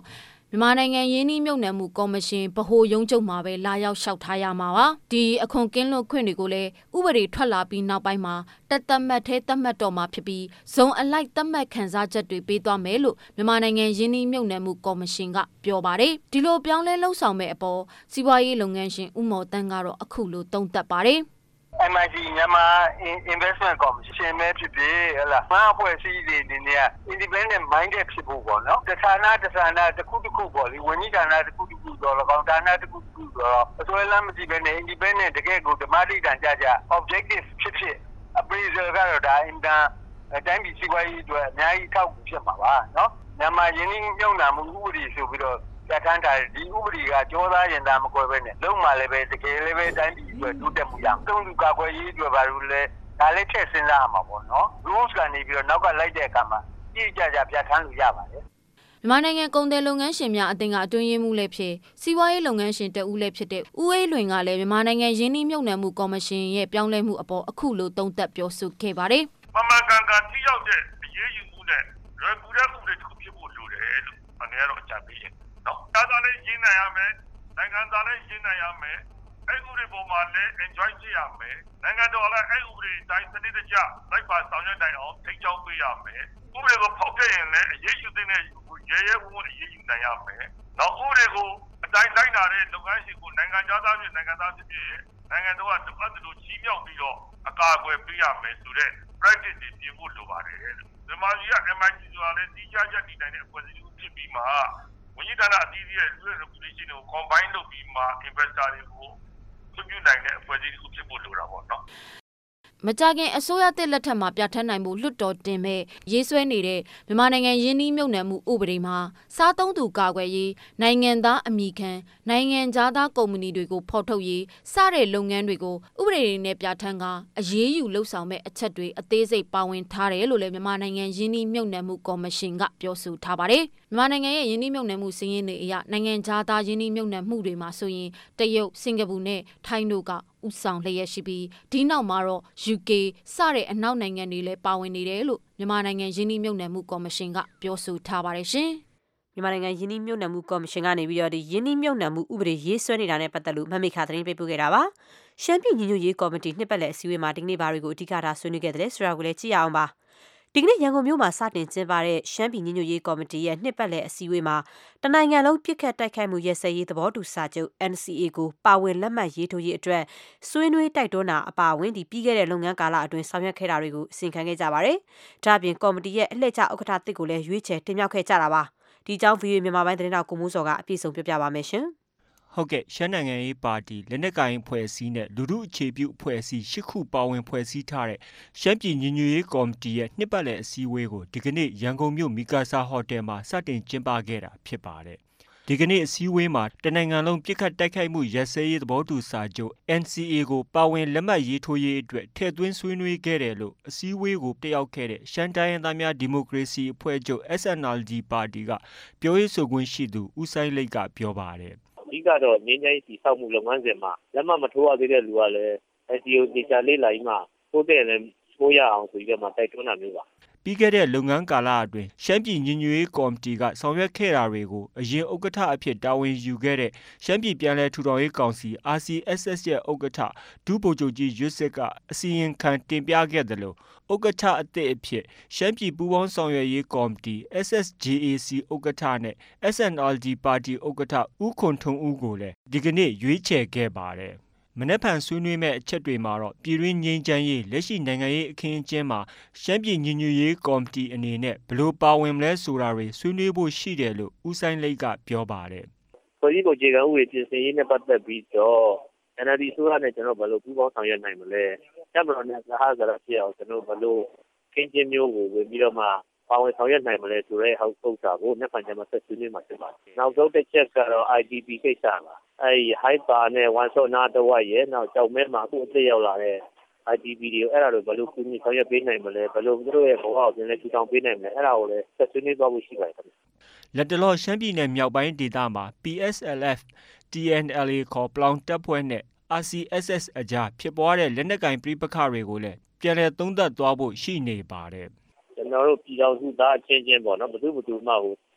မြန်မာနိုင်ငံရင်းနှီးမြှုပ်နှံမှုကော်မရှင်ဗဟိုရုံးချုပ်မှာပဲလာရောက်လျှောက်ထားရမှာပါဒီအခွန်ကင်းလွတ်ခွင့်တွေကိုလည်းဥပဒေထွက်လာပြီးနောက်ပိုင်းမှာတက်သက်မှတ်သေးသက်မှတ်တော်မှာဖြစ်ပြီးဇုံအလိုက်သက်မှတ်ခန်းစားချက်တွေပေးသွားမယ်လို့မြန်မာနိုင်ငံရင်းနှီးမြှုပ်နှံမှုကော်မရှင်ကပြောပါတယ်ဒီလိုပြောင်းလဲလှုပ်ဆောင်မဲ့အပေါ်စီးပွားရေးလုပ်ငန်းရှင်ဦးမော်တန်းကတော့အခုလိုသုံးသပ်ပါတယ် M I G မြန်မာ Investment Commission ပဲဖြစ်ဖြစ်ဟလာငါအဖွဲ့အစည်းတွေနေနေ independent minded ဖြစ်ဖို့ပေါ့နော်တဌာနတဌာနတစ်ခုတစ်ခုပေါ့လေဝန်ကြီးဌာနတစ်ခုတစ်ခုတော့၎င်းဌာနတစ်ခုတစ်ခုတော့အစွဲလမ်းမကြည့်ဘဲနဲ့ independent တကယ်ကိုဓမ္မတိတန်ကြကြ objective ဖြစ်ဖြစ် appraisal ကတော့ဒါအင်တာတိုင်းပြည်စီးပွားရေးအတွက်အများကြီးထောက်ကူဖြစ်မှာပါနော်မြန်မာရင်းနှီးမြှုပ်နှံမှုဥပဒေဆိုပြီးတော့ပြဋ္ဌာန်းထားတဲ့ဒီဥပဒေကကြောသားရင်သားမကွဲပဲနဲ့လုံးမှလည်းပဲတကယ်လည်းပဲတိုင်းပြည်အတွက်တိုးတက်မှုရအောင်သုံးသူကာကွယ်ရေးအတွက်ဘာလို့လဲဒါလည်းထည့်စဉ်းစားရမှာပေါ့နော် rules ကနေပြီးတော့နောက်ကလိုက်တဲ့အခါမှာကြည့်ကြကြပြဋ္ဌာန်းလို့ရပါတယ်မြန်မာနိုင်ငံကုန်သည်လုပ်ငန်းရှင်များအသင်းကအတွင်းရေးမှူးလည်းဖြစ်စီးပွားရေးလုပ်ငန်းရှင်တဦးလည်းဖြစ်တဲ့ဦးအေးလွင်ကလည်းမြန်မာနိုင်ငံရင်းနှီးမြှုပ်နှံမှုကော်မရှင်ရဲ့ပြောင်းလဲမှုအပေါ်အခုလိုသုံးသပ်ပြောဆိုခဲ့ပါတယ်မမကန်ကန်ထိရောက်တဲ့အရေးယူမှုနဲ့ရကူတဲ့ဥပဒေတစ်ခုဖြစ်ဖို့လိုတယ်လို့အနေနဲ့တော့အကြံပေးရင်နော်ဒါသာလည်းရင်းနိုင်ရမယ်နိုင်ငံသားလည်းရင်းနိုင်ရမယ်အဲ့ဥပဒေပေါ်မှာလည်း enjoy ကြည့်ရမယ်နိုင်ငံတော်လည်းအဲ့ဥပဒေတိုင်းစနစ်တကျလိုက်ပါဆောင်ရွက်နိုင်အောင်ထိန်းချုပ်ပေးရမယ်ဥပဒေကိုဖောက်ခဲ့ရင်လည်းအရေးယူတဲ့ရဲရဲဝံ့ဝံ့အရေးယူနိုင်ရမယ်နောက်ဥပဒေကိုအတိုင်းလိုက်လာတဲ့လုပ်ငန်းရှင်ကိုနိုင်ငံသားဖြစ်နိုင်ငံသားဖြစ်ဖြစ်နိုင်ငံတော်ကတပတ်တူချီးမြှောက်ပြီးတော့အကာအကွယ်ပေးရမယ်ဆိုတဲ့ practice တွေပြင်ဖို့လိုပါတယ်မြန်မာပြည်က M I G ဆိုတာလည်းတီးခြားချက်တည်နိုင်တဲ့အဖွဲ့အစည်းဖြစ်ပြီးမှဝန်ကြီးဌာနအသီးသီးရဲ့ regulation ကို combine လုပ်ပြီးမှ investor တွေကိုပြုပြုနိုင်တဲ့အဖွဲ့အစည်းတစ်ခုဖြစ်ဖို့လိုတာပေါ့နော်မကြခင်အစိုးရတစ်လက်ထက်မှာပြဋ္ဌာန်းနိုင်မှုလွတ်တော်တင်မဲ့ရေးဆွဲနေတဲ့မြန်မာနိုင်ငံရင်းနှီးမြှုပ်နှံမှုဥပဒေမှာစားသုံးသူကာကွယ်ရေးနိုင်ငံသားအမိခံနိုင်ငံသားကုမ္ပဏီတွေကိုဖော်ထုတ်ရေးစတဲ့လုပ်ငန်းတွေကိုဥပဒေတွေနဲ့ပြဋ္ဌာန်းကအရေးယူလှုပ်ဆောင်မဲ့အချက်တွေအသေးစိတ်ပါဝင်ထားတယ်လို့လည်းမြန်မာနိုင်ငံရင်းနှီးမြှုပ်နှံမှုကော်မရှင်ကပြောဆိုထားပါတယ်မြန်မာနိုင်ငံရဲ့ရင်းနှီးမြှုပ်နှံမှုစီးရင်တွေအရနိုင်ငံသားရင်းနှီးမြှုပ်နှံမှုတွေမှာဆိုရင်တရုတ်စင်ကာပူနဲ့ထိုင်းတို့ကဥဆောင်လျက်ရှိပြီးဒီနောက်မှာတော့ U K စတဲ့အနောက်နိုင်ငံတွေလည်းပါဝင်နေတယ်လို့မြန်မာနိုင်ငံရင်းနှီးမြှုပ်နှံမှုကော်မရှင်ကပြောဆိုထားပါတယ်ရှင်။မြန်မာနိုင်ငံရင်းနှီးမြှုပ်နှံမှုကော်မရှင်ကနေပြီးတော့ဒီရင်းနှီးမြှုပ်နှံမှုဥပဒေရေးဆွဲနေတာနဲ့ပတ်သက်လို့မမေခသတင်းပေးပို့ခဲ့တာပါ။ရှမ်းပြည်ညီညွတ်ရေးကော်မတီနှစ်ပတ်လည်အစည်းအဝေးမှာဒီကနေ့ဘာတွေကိုအဓိကထားဆွေးနွေးခဲ့တယ်ဆိုတာကိုလည်းကြည့်ရအောင်ပါ။ဒီကနေ့ရန်ကုန်မြို့မှာစတင်ကျင်းပတဲ့ရှမ်းပြည်ညီညွတ်ရေးကော်မတီရဲ့နှစ်ပတ်လည်အစည်းအဝေးမှာတနိုင်ငံလုံးပြစ်ခတ်တိုက်ခိုက်မှုရဲစဲရေးသဘောတူစာချုပ် N C A ကိုပါဝင်လက်မှတ်ရေးထိုးရေးအတွက်ဆွေးနွေးတိုက်တွန်းတာအပါအဝင်ဒီပြီးခဲ့တဲ့လုပ်ငန်းကာလအတွင်းဆောင်ရွက်ခဲ့တာတွေကိုအစီရင်ခံခဲ့ကြပါတယ်။ဒါ့အပြင်ကော်မတီရဲ့အလှည့်ကျဥက္ကဋ္ဌတစ်ကိုလည်းရွေးချယ်တင်မြှောက်ခဲ့ကြတာပါ။ဒီအကြောင်း V O A မြန်မာပိုင်းသတင်းတော်ကိုမိုးစောကအပြည့်စုံပြပြပါမယ်ရှင်။ဟုတ်ကဲ့ရှမ်းနိုင်ငံရေးပါတီလက်နက်ကိုင်ဖွဲ့စည်းနဲ့လူထုအခြေပြုဖွဲ့စည်းရှစ်ခုပါဝင်ဖွဲ့စည်းထားတဲ့ရှမ်းပြည်ညီညွတ်ရေးကော်မတီရဲ့နှစ်ပတ်လည်အစည်းအဝေးကိုဒီကနေ့ရန်ကုန်မြို့မီကာဆာဟိုတယ်မှာစတင်ကျင်းပခဲ့တာဖြစ်ပါတယ်။ဒီကနေ့အစည်းအဝေးမှာတနိုင်ငံလုံးပြစ်ခတ်တိုက်ခိုက်မှုရပ်စဲရေးသဘောတူစာချုပ် N C A ကိုပါဝင်လက်မှတ်ရေးထိုးရေးအတွက်ထည့်သွင်းဆွေးနွေးခဲ့တယ်လို့အစည်းအဝေးကိုတက်ရောက်ခဲ့တဲ့ရှမ်းတိုင်းရင်းသားများဒီမိုကရေစီအဖွဲ့ချုပ် S N L D ပါတီကပြောရေးဆိုခွင့်ရှိသူဦးဆိုင်လိတ်ကပြောပါတယ်။အဓိကတော့ငြိမ်းချမ်းရေးတည်ဆောက်မှုလုပ်ငန်းစဉ်မှာလက်မှတ်မထိုးရသေးတဲ့လူကလည်း N C A ကိုဒေတာလေးလိုက်မှထိုးတဲ့လည်းထိုးရအောင်ဆိုပြီးတော့မှတိုက်တွန်းတာမျိုးပါပြီးခဲ့တဲ့လုပ်ငန်းကာလအတွင်းရှမ်းပြည်ညီညွတ်ရေးကော်မတီကဆောင်ရွက်ခဲ့တာတွေကိုအရင်ဥက္ကဋ္ဌအဖြစ်တာဝန်ယူခဲ့တဲ့ရှမ်းပြည်ပြည်လဲထူထောင်ရေးကောင်စီ R C S S ရဲ့ဥက္ကဋ္ဌဒုဗိုလ်ချုပ်ကြီးရွတ်စစ်ကအစီရင်ခံတင်ပြခဲ့တယ်လို့ဥက္ကဋ္ဌအသစ်အဖြစ်ရှမ်းပြည်ပူးပေါင်းဆောင်ရွက်ရေးကော်မတီ S S J A C ဥက္ကဋ္ဌနဲ့ S N L D ပါတီဥက္ကဋ္ဌဦးခွန်ထွန်းဦးကိုလည်းဒီကနေ့ရွေးချယ်ခဲ့ပါတယ်မနက်ဖြန်ဆွေးနွေးမဲ့အချက်တွေမှာတော့ပြည်တွင်းငြိမ်းချမ်းရေးလက်ရှိနိုင်ငံရေးအခင်းအကျင်းမှာရှမ်းပြည်ညီညွတ်ရေးကော်မတီအနေနဲ့ဘယ်လိုပါဝင်မလဲဆိုတာတွေဆွေးနွေးဖို့ရှိတယ်လို့ဦးဆိုင်လိတ်ကပြောပါတယ်။ဖွဲ့စည်းပုံအခြေခံဥပဒေပြင်ဆင်ရေးနဲ့ပတ်သက်ပြီးတော့ N L D ဆိုရနဲ့ကျွန်တော်ဘယ်လိုပူးပေါင်းဆောင်ရွက်နိုင်မလဲ။တပ်မတော်နဲ့စဟာစရာဖြစ်အောင်ကျွန်တော်ဘယ်လိုခင်းကျင်းမျိုးကိုဝင်ပြီးတော့မှပါဝင်ဆောင်ရွက်နိုင်မလဲဆိုတဲ့ဟောက်ပုတ်စာကိုနှစ်ဖန်ကျမှဆက်ဆွေးနွေးမှာဖြစ်ပါတယ်။နောက်ဆုံးတစ်ချက်ကတော့ I D P ကိစ္စပါ။အဲဒီ Hyper နဲ့ One Shot နာတော့ရဲ့နောက်ကြောက်မဲမှာအခုအစ်ရောက်လာတဲ့ I D P တွေကိုအဲ့ဒါတွေဘယ်လိုကူညီဆောင်ရွက်ပေးနိုင်မလဲဘယ်လိုသူတို့ရဲ့ဘဝကိုပြန်လဲထူထောင်ပေးနိုင်မလဲအဲ့ဒါကိုလည်းဆက်ဆွေးနွေးသွားဖို့ရှိပါတယ်ခင်ဗျ။လက်တလောရှမ်းပြည်နယ်မြောက်ပိုင်းဒေသမှာ P S L F T N L A ခေါ်ပလောင်တပ်ဖွဲ့နဲ့ R C S S အကြားဖြစ်ပွားတဲ့လက်နက်ကိုင်ပဋိပက္ခတွေကိုလည်းပြန်လည်သုံးသပ်သွားဖို့ရှိနေပါတယ်။ကျွန်တော်တို့ပြည်တော်စုသားအချင်းချင်းပေါ့နော်ဘယ်သူဘယ်သူမှဟို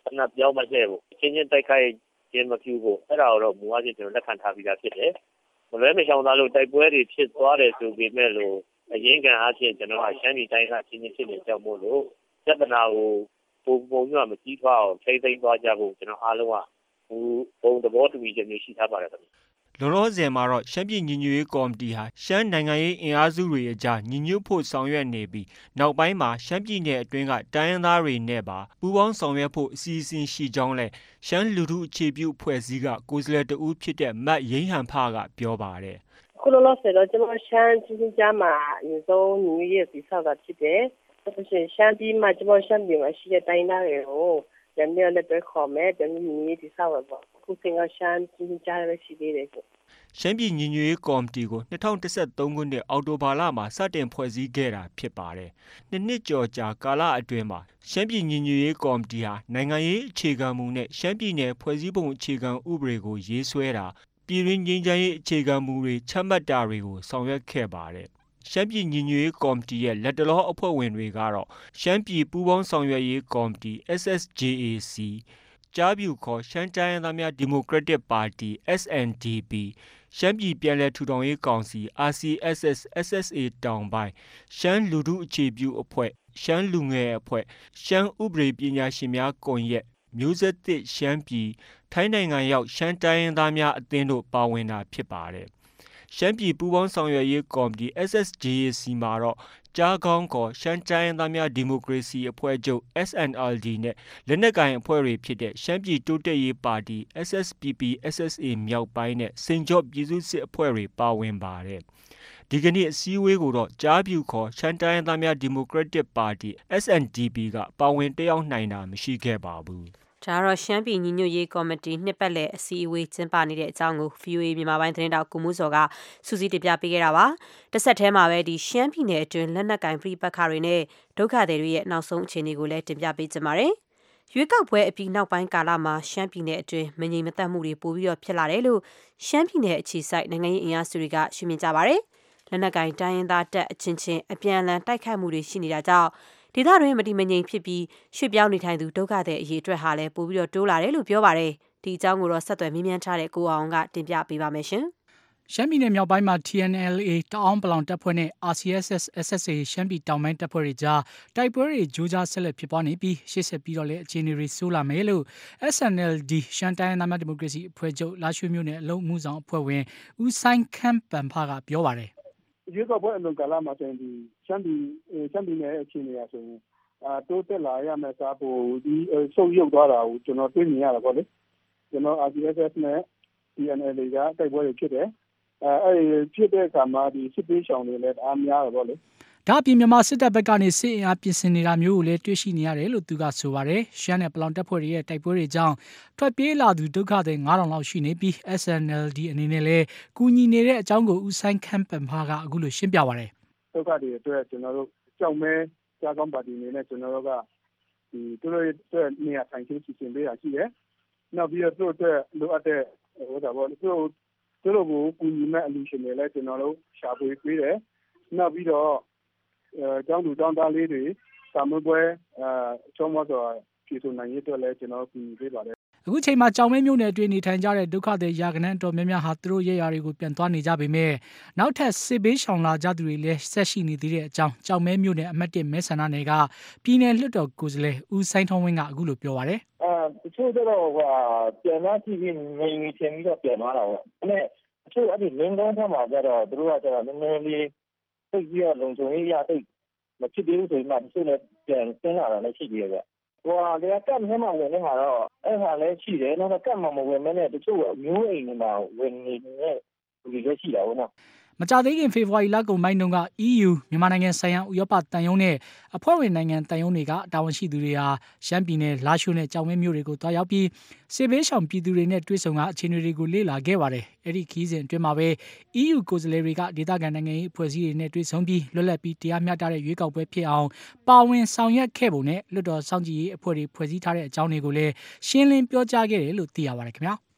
ခဏပြောင်းမခဲ့ဘူးချင်းချင်းတိုက်ခိုက်ခြင်းမပြုဖို့အဲ့ဒါတော့မူအားဖြင့်ကျွန်တော်လက်ခံထားပြီးသားဖြစ်တယ်မလွဲမရှောင်သားလို့တိုက်ပွဲတွေဖြစ်သွားတယ်ဆိုပေမဲ့လို့အရင်ကအားဖြင့်ကျွန်တော်ကရှမ်းပြည်တိုင်းကချင်းချင်းဖြစ်နေကြောက်မို့လို့ပြဿနာကိုပုံပုံညမကြီးထွားအောင်ထိမ့်သိမ်းသွားကြဖို့ကျွန်တော်အားလုံးကဘုံသဘောတူညီချက်မျိုးရှိထားပါတယ်ခင်ဗျလောလောဆယ်မှာတော့ရှမ်းပြည်ညီညွတ်ရေးကော်မတီဟာရှမ်းနိုင်ငံရေးအင်အားစုတွေအကြားညီညွတ်ဖို့ဆောင်ရွက်နေပြီးနောက်ပိုင်းမှာရှမ်းပြည်နယ်အတွင်းကတိုင်းရင်းသားတွေနဲ့ပါပူးပေါင်းဆောင်ရွက်ဖို့အစီအစဉ်ရှိကြောင်းလဲရှမ်းလူထုအခြေပြုဖွဲ့စည်းကကိုယ်စားလှယ်တဦးဖြစ်တဲ့မတ်ရင်းဟန်ဖကပြောပါတယ်ခုလောလောဆယ်တော့ကျွန်တော်ရှမ်းချင်းချင်းကြားမှာအရင်ဆုံးညီညွတ်ရေးစီဆောက်တာဖြစ်တယ်ဆိုတော့ရှမ်းပြည်မှာကျွန်တော်ရှမ်းပြည်မှာရှိတဲ့တိုင်းသားတွေကိုညနေလည်းပဲခေါ်မယ်ညနေညီညွတ်ရေးစီဆောက်ရပေါ့ခုစင်ကရှမ်းချင်းချင်းကြားရရှိသေးတယ်ရှမ်းပြည်ညီညွတ်ရေးကော်မတီကို၂၀၁၃ခုနှစ်အောက်တိုဘာလမှာစတင်ဖွဲ့စည်းခဲ့တာဖြစ်ပါတယ်။နှစ်နှစ်ကျော်ကြာကာလအတွင်းမှာရှမ်းပြည်ညီညွတ်ရေးကော်မတီဟာနိုင်ငံရေးအခြေခံမူနဲ့ရှမ်းပြည်နယ်ဖွဲ့စည်းပုံအခြေခံဥပဒေကိုရေးဆွဲတာပြည်တွင်းငြိမ်းချမ်းရေးအခြေခံမူတွေချမှတ်တာတွေကိုဆောင်ရွက်ခဲ့ပါတယ်။ရှမ်းပြည်ညီညွတ်ရေးကော်မတီရဲ့လက်တလောအဖွဲ့ဝင်တွေကတော့ရှမ်းပြည်ပူးပေါင်းဆောင်ရွက်ရေးကော်မတီ S S J A Cကြားပြူခေါ်ရှမ်းတိုင်းရင်းသားများဒီမိုကရက်တစ်ပါတီ S N D P ရှမ်းပြည်ပြည်လဲထူထောင်ရေးကောင်စီ R C S S S S A တောင်ပိုင်းရှမ်းလူထုအခြေပြုအဖွဲ့ရှမ်းလူငယ်အဖွဲ့ရှမ်းဥပဒေပညာရှင်များကွန်ရက်မျိုးဆက်သစ်ရှမ်းပြည်ထိုင်းနိုင်ငံရောက်ရှမ်းတိုင်းရင်းသားများအသင်းတို့ပါဝင်တာဖြစ်ပါတယ်ရှမ်းပြည်ပူးပေါင်းဆောင်ရွက်ရေးကော်မတီ S S J A C မှာတော့ကြားကောင်းကောရှမ်းတိုင်းရင်းသားများဒီမိုကရေစီအဖွဲ့ချုပ် S N L D နဲ့လက်နက်ကိုင်အဖွဲ့တွေဖြစ်တဲ့ရှမ်းပြည်တိုးတက်ရေးပါတီ S S P P S S A မြောက်ပိုင်းနဲ့စိန်ကြော့ပြည်သူ့စစ်အဖွဲ့တွေပါဝင်ပါတယ်ဒီကနေ့အစည်းအဝေးကိုတော့ကြားပြူခေါ်ရှမ်းတိုင်းရင်းသားများဒီမိုကရက်တစ်ပါတီ S N D P ကပါဝင်တက်ရောက်နိုင်တာမရှိခဲ့ပါဘူးဒါတော့ရှမ်းပြည်ညီညွတ်ရေးကော်မတီနှစ်ပတ်လည်အစည်းအဝေးကျင်းပနေတဲ့အကြောင်းကို V O A မြန်မာပိုင်းသတင်းတောက်ကိုမှုစော်ကစူးစီးတင်ပြပေးခဲ့တာပါတစ်ဆက်တည်းမှာပဲဒီရှမ်းပြည်နယ်အတွင်းလက်နက်ကင်ပြည်ပခါတွေနဲ့ဒုက္ခသည်တွေရဲ့နောက်ဆုံးအခြေအနေကိုလည်းတင်ပြပေးကြပါမယ်ရွေးကောက်ပွဲအပြီးနောက်ပိုင်းကာလမှာရှမ်းပြည်နယ်အတွင်းမငြိမ်မသက်မှုတွေပိုပြီးတော့ဖြစ်လာတယ်လို့ရှမ်းပြည်နယ်အခြေစိုက်နိုင်ငံရေးအင်အားစုတွေကရှင်းပြကြပါတယ်လက်နက်ကင်တိုင်းရင်းသားတပ်အချင်းချင်းအပြန်အလှန်တိုက်ခိုက်မှုတွေရှိနေတာကြောင့်ဒေသတွင်းမတည်မငြိမ်ဖြစ်ပြီးရွှေ့ပြောင်းနေထိုင်သူဒုက္ခသည်အရေးအတွက်ဟာလည်းပိုပြီးတော့တိုးလာတယ်လို့ပြောပါတယ်ဒီအကြောင်းကိုတော့ဆက်သွယ်မြင်းမြန်းထားတဲ့ကိုအောင်ကတင်ပြပေးပါမယ်ရှင်ရှမ်းပြည်နယ်မြောက်ပိုင်းမှာ T N L A တအောင်းပလောင်တပ်ဖွဲ့နဲ့ R C S S S S A ရှမ်းပြည်တောင်ပိုင်းတပ်ဖွဲ့တွေကြားတိုက်ပွဲတွေကြိုးကြားဆက်လက်ဖြစ်ပွားနေပြီးရှေ့ဆက်ပြီးတော့လည်းအခြေအနေတွေဆိုးလာမယ်လို့ S N L D ရှမ်းတိုင်းသားများဒီမိုကရေစီအဖွဲ့ချုပ်လာရွှေမြို့နယ်အလုံးမှုဆောင်အဖွဲ့ဝင်ဦးဆိုင်ခမ်းပန်ဖကပြောပါတယ်ရွေးကောက်ပွဲအလွန်ကာလမှာဆိုရင်ဒီရှမ်းပြည်ရှမ်းပြည်နယ်အခြေအနေအရဆိုရင်အာတိုးတက်လာရမယ်စားဖို့ဒီဆုပ်ယုပ်သွားတာကိုကျွန်တော်တွေ့မြင်ရတာပေါ့လေကျွန်တော် R C S S နဲ့ T N L A ကတိုက်ပွဲတွေဖြစ်တယ်အဲအဲ့ဖြစ်တဲ့အခါမှာဒီစစ်ပေးရှောင်တွေလည်းအားများတယ်ပေါ့လေဒါအပြင်မြန်မာစစ်တပ်ဘက်ကနေစစ်အင်အားပြင်ဆင်နေတာမျိုးကိုလည်းတွေ့ရှိနေရတယ်လို့သူကဆိုပါတယ်ရှမ်းနယ်ပလောင်တပ်ဖွဲ့တွေရဲ့တိုက်ပွဲတွေကြောင့်ထွက်ပြေးလာသူဒုက္ခသည်ငါးထောင်လောက်ရှိနေပြီး S N L D အနေနဲ့လည်းကူညီနေတဲ့အကြောင်းကိုဦးဆိုင်ခမ်းပန်ဖာကအခုလိုရှင်းပြပါတယ်ဒုက္ခတွေအတွက်ကျွန်တော်တို့ကြောက်မဲကြားကောင်းပါတီနေနဲ့ကျွန်တော်တို့ကဒီသူတို့ရဲ့နေရာထိုင်ချင်းစီစဉ်ပေးတာရှိတယ်နောက်ပြီးတော့သူတို့အတွက်လိုအပ်တဲ့ဟိုဒါပေါ့သူတို့သူတို့ကိုကူညီမဲ့အလူရှင်တွေလည်းကျွန်တော်တို့ရှာဖွေပေးတယ်နောက်ပြီးတော့အဲကျောင်းသူကျောင်းသားလေးတွေစာမပွဲအဲချုံးမဆိုပြည်သူနိုင်ရေးအတွက်လည်းကျွန်တော်ကူညီပေးပါတယ်အခုချိန်မှာကြောင်မဲမြို့နယ်အတွင်းနေထိုင်ကြတဲ့ဒုက္ခသည်ရာဂဏန်းတော်များများဟာသူတို့ရဲရွာတွေကိုပြန်သွားနေကြပေမဲ့နောက်ထပ်စစ်ဘေးရှောင်လာကြသူတွေလည်းဆက်ရှိနေသေးတဲ့အကြောင်းကြောင်မဲမြို့နယ်အမှတ်၁မဲဆန္ဒနယ်ကပြည်နယ်လွှတ်တော်ကိုယ်စားလှယ်ဦးဆိုင်ထုံးဝင်းကအခုလိုပြောပါတယ်အဲတချို့တော့ဟိုပြန်လာကြည့်ပြီးနေနေချင်းပြီးတော့ပြန်သွားတာပေါ့အဲ့တချို့အဲ့ဒီလင်းကောင်းထမှာကြတော့သူတို့ကကျတော့နည်းနည်းလေးသိပြီးတော့လုံခြုံရေးရသိမဖြစ်သေးဘူးဆိုရင်မှတချို့လည်းပြန်ဆင်းလာတာလည်းရှိသေးတယ်ဟိုလေကတ်ထဲမှာဝင်နေမှာတော့အဲ့ဟာလည်းရှိတယ်နောက်ကတ်မှာမဝင်မဲနဲ့တချို့အမျိုးအိမ်တွေမှာဝင်နေတဲ့လူတွေလည်းရှိတာပေါ့နော်မကြသေးခင်ဖေဖော်ဝါရီလကုန်ပိုင်းတုန်းက E U မြန်မာနိုင်ငံဆိုင်ရာဥရောပတန်ယုံနဲ့အဖွဲ့ဝင်နိုင်ငံတန်ယုံတွေကတာဝန်ရှိသူတွေဟာရှမ်းပြည်နယ်လာရှိုးနဲ့ကြောင်မဲမြို့တွေကိုတွားရောက်ပြီးစစ်ဘေးရှောင်ပြည်သူတွေနဲ့တွေ့ဆုံကအခြေအနေတွေကိုလေ့လာခဲ့ပါတယ်။အဲ့ဒီခီးစဉ်အတွင်းမှာပဲ E U ကိုယ်စားလှယ်တွေကဒေသခံနိုင်ငံရေးအဖွဲ့အစည်းတွေနဲ့တွေ့ဆုံပြီးလွတ်လပ်ပြီးတရားမျှတတဲ့ရွေးကောက်ပွဲဖြစ်အောင်ပါဝင်ဆောင်ရွက်ခဲ့ပုံနဲ့လွတ်တော်စောင့်ကြည့်ရေးအဖွဲ့တွေဖွဲ့စည်းထားတဲ့အကြောင်းတွေကိုလည်းရှင်းလင်းပြောကြားခဲ့တယ်လို့သိရပါတယ်ခင်ဗျာ။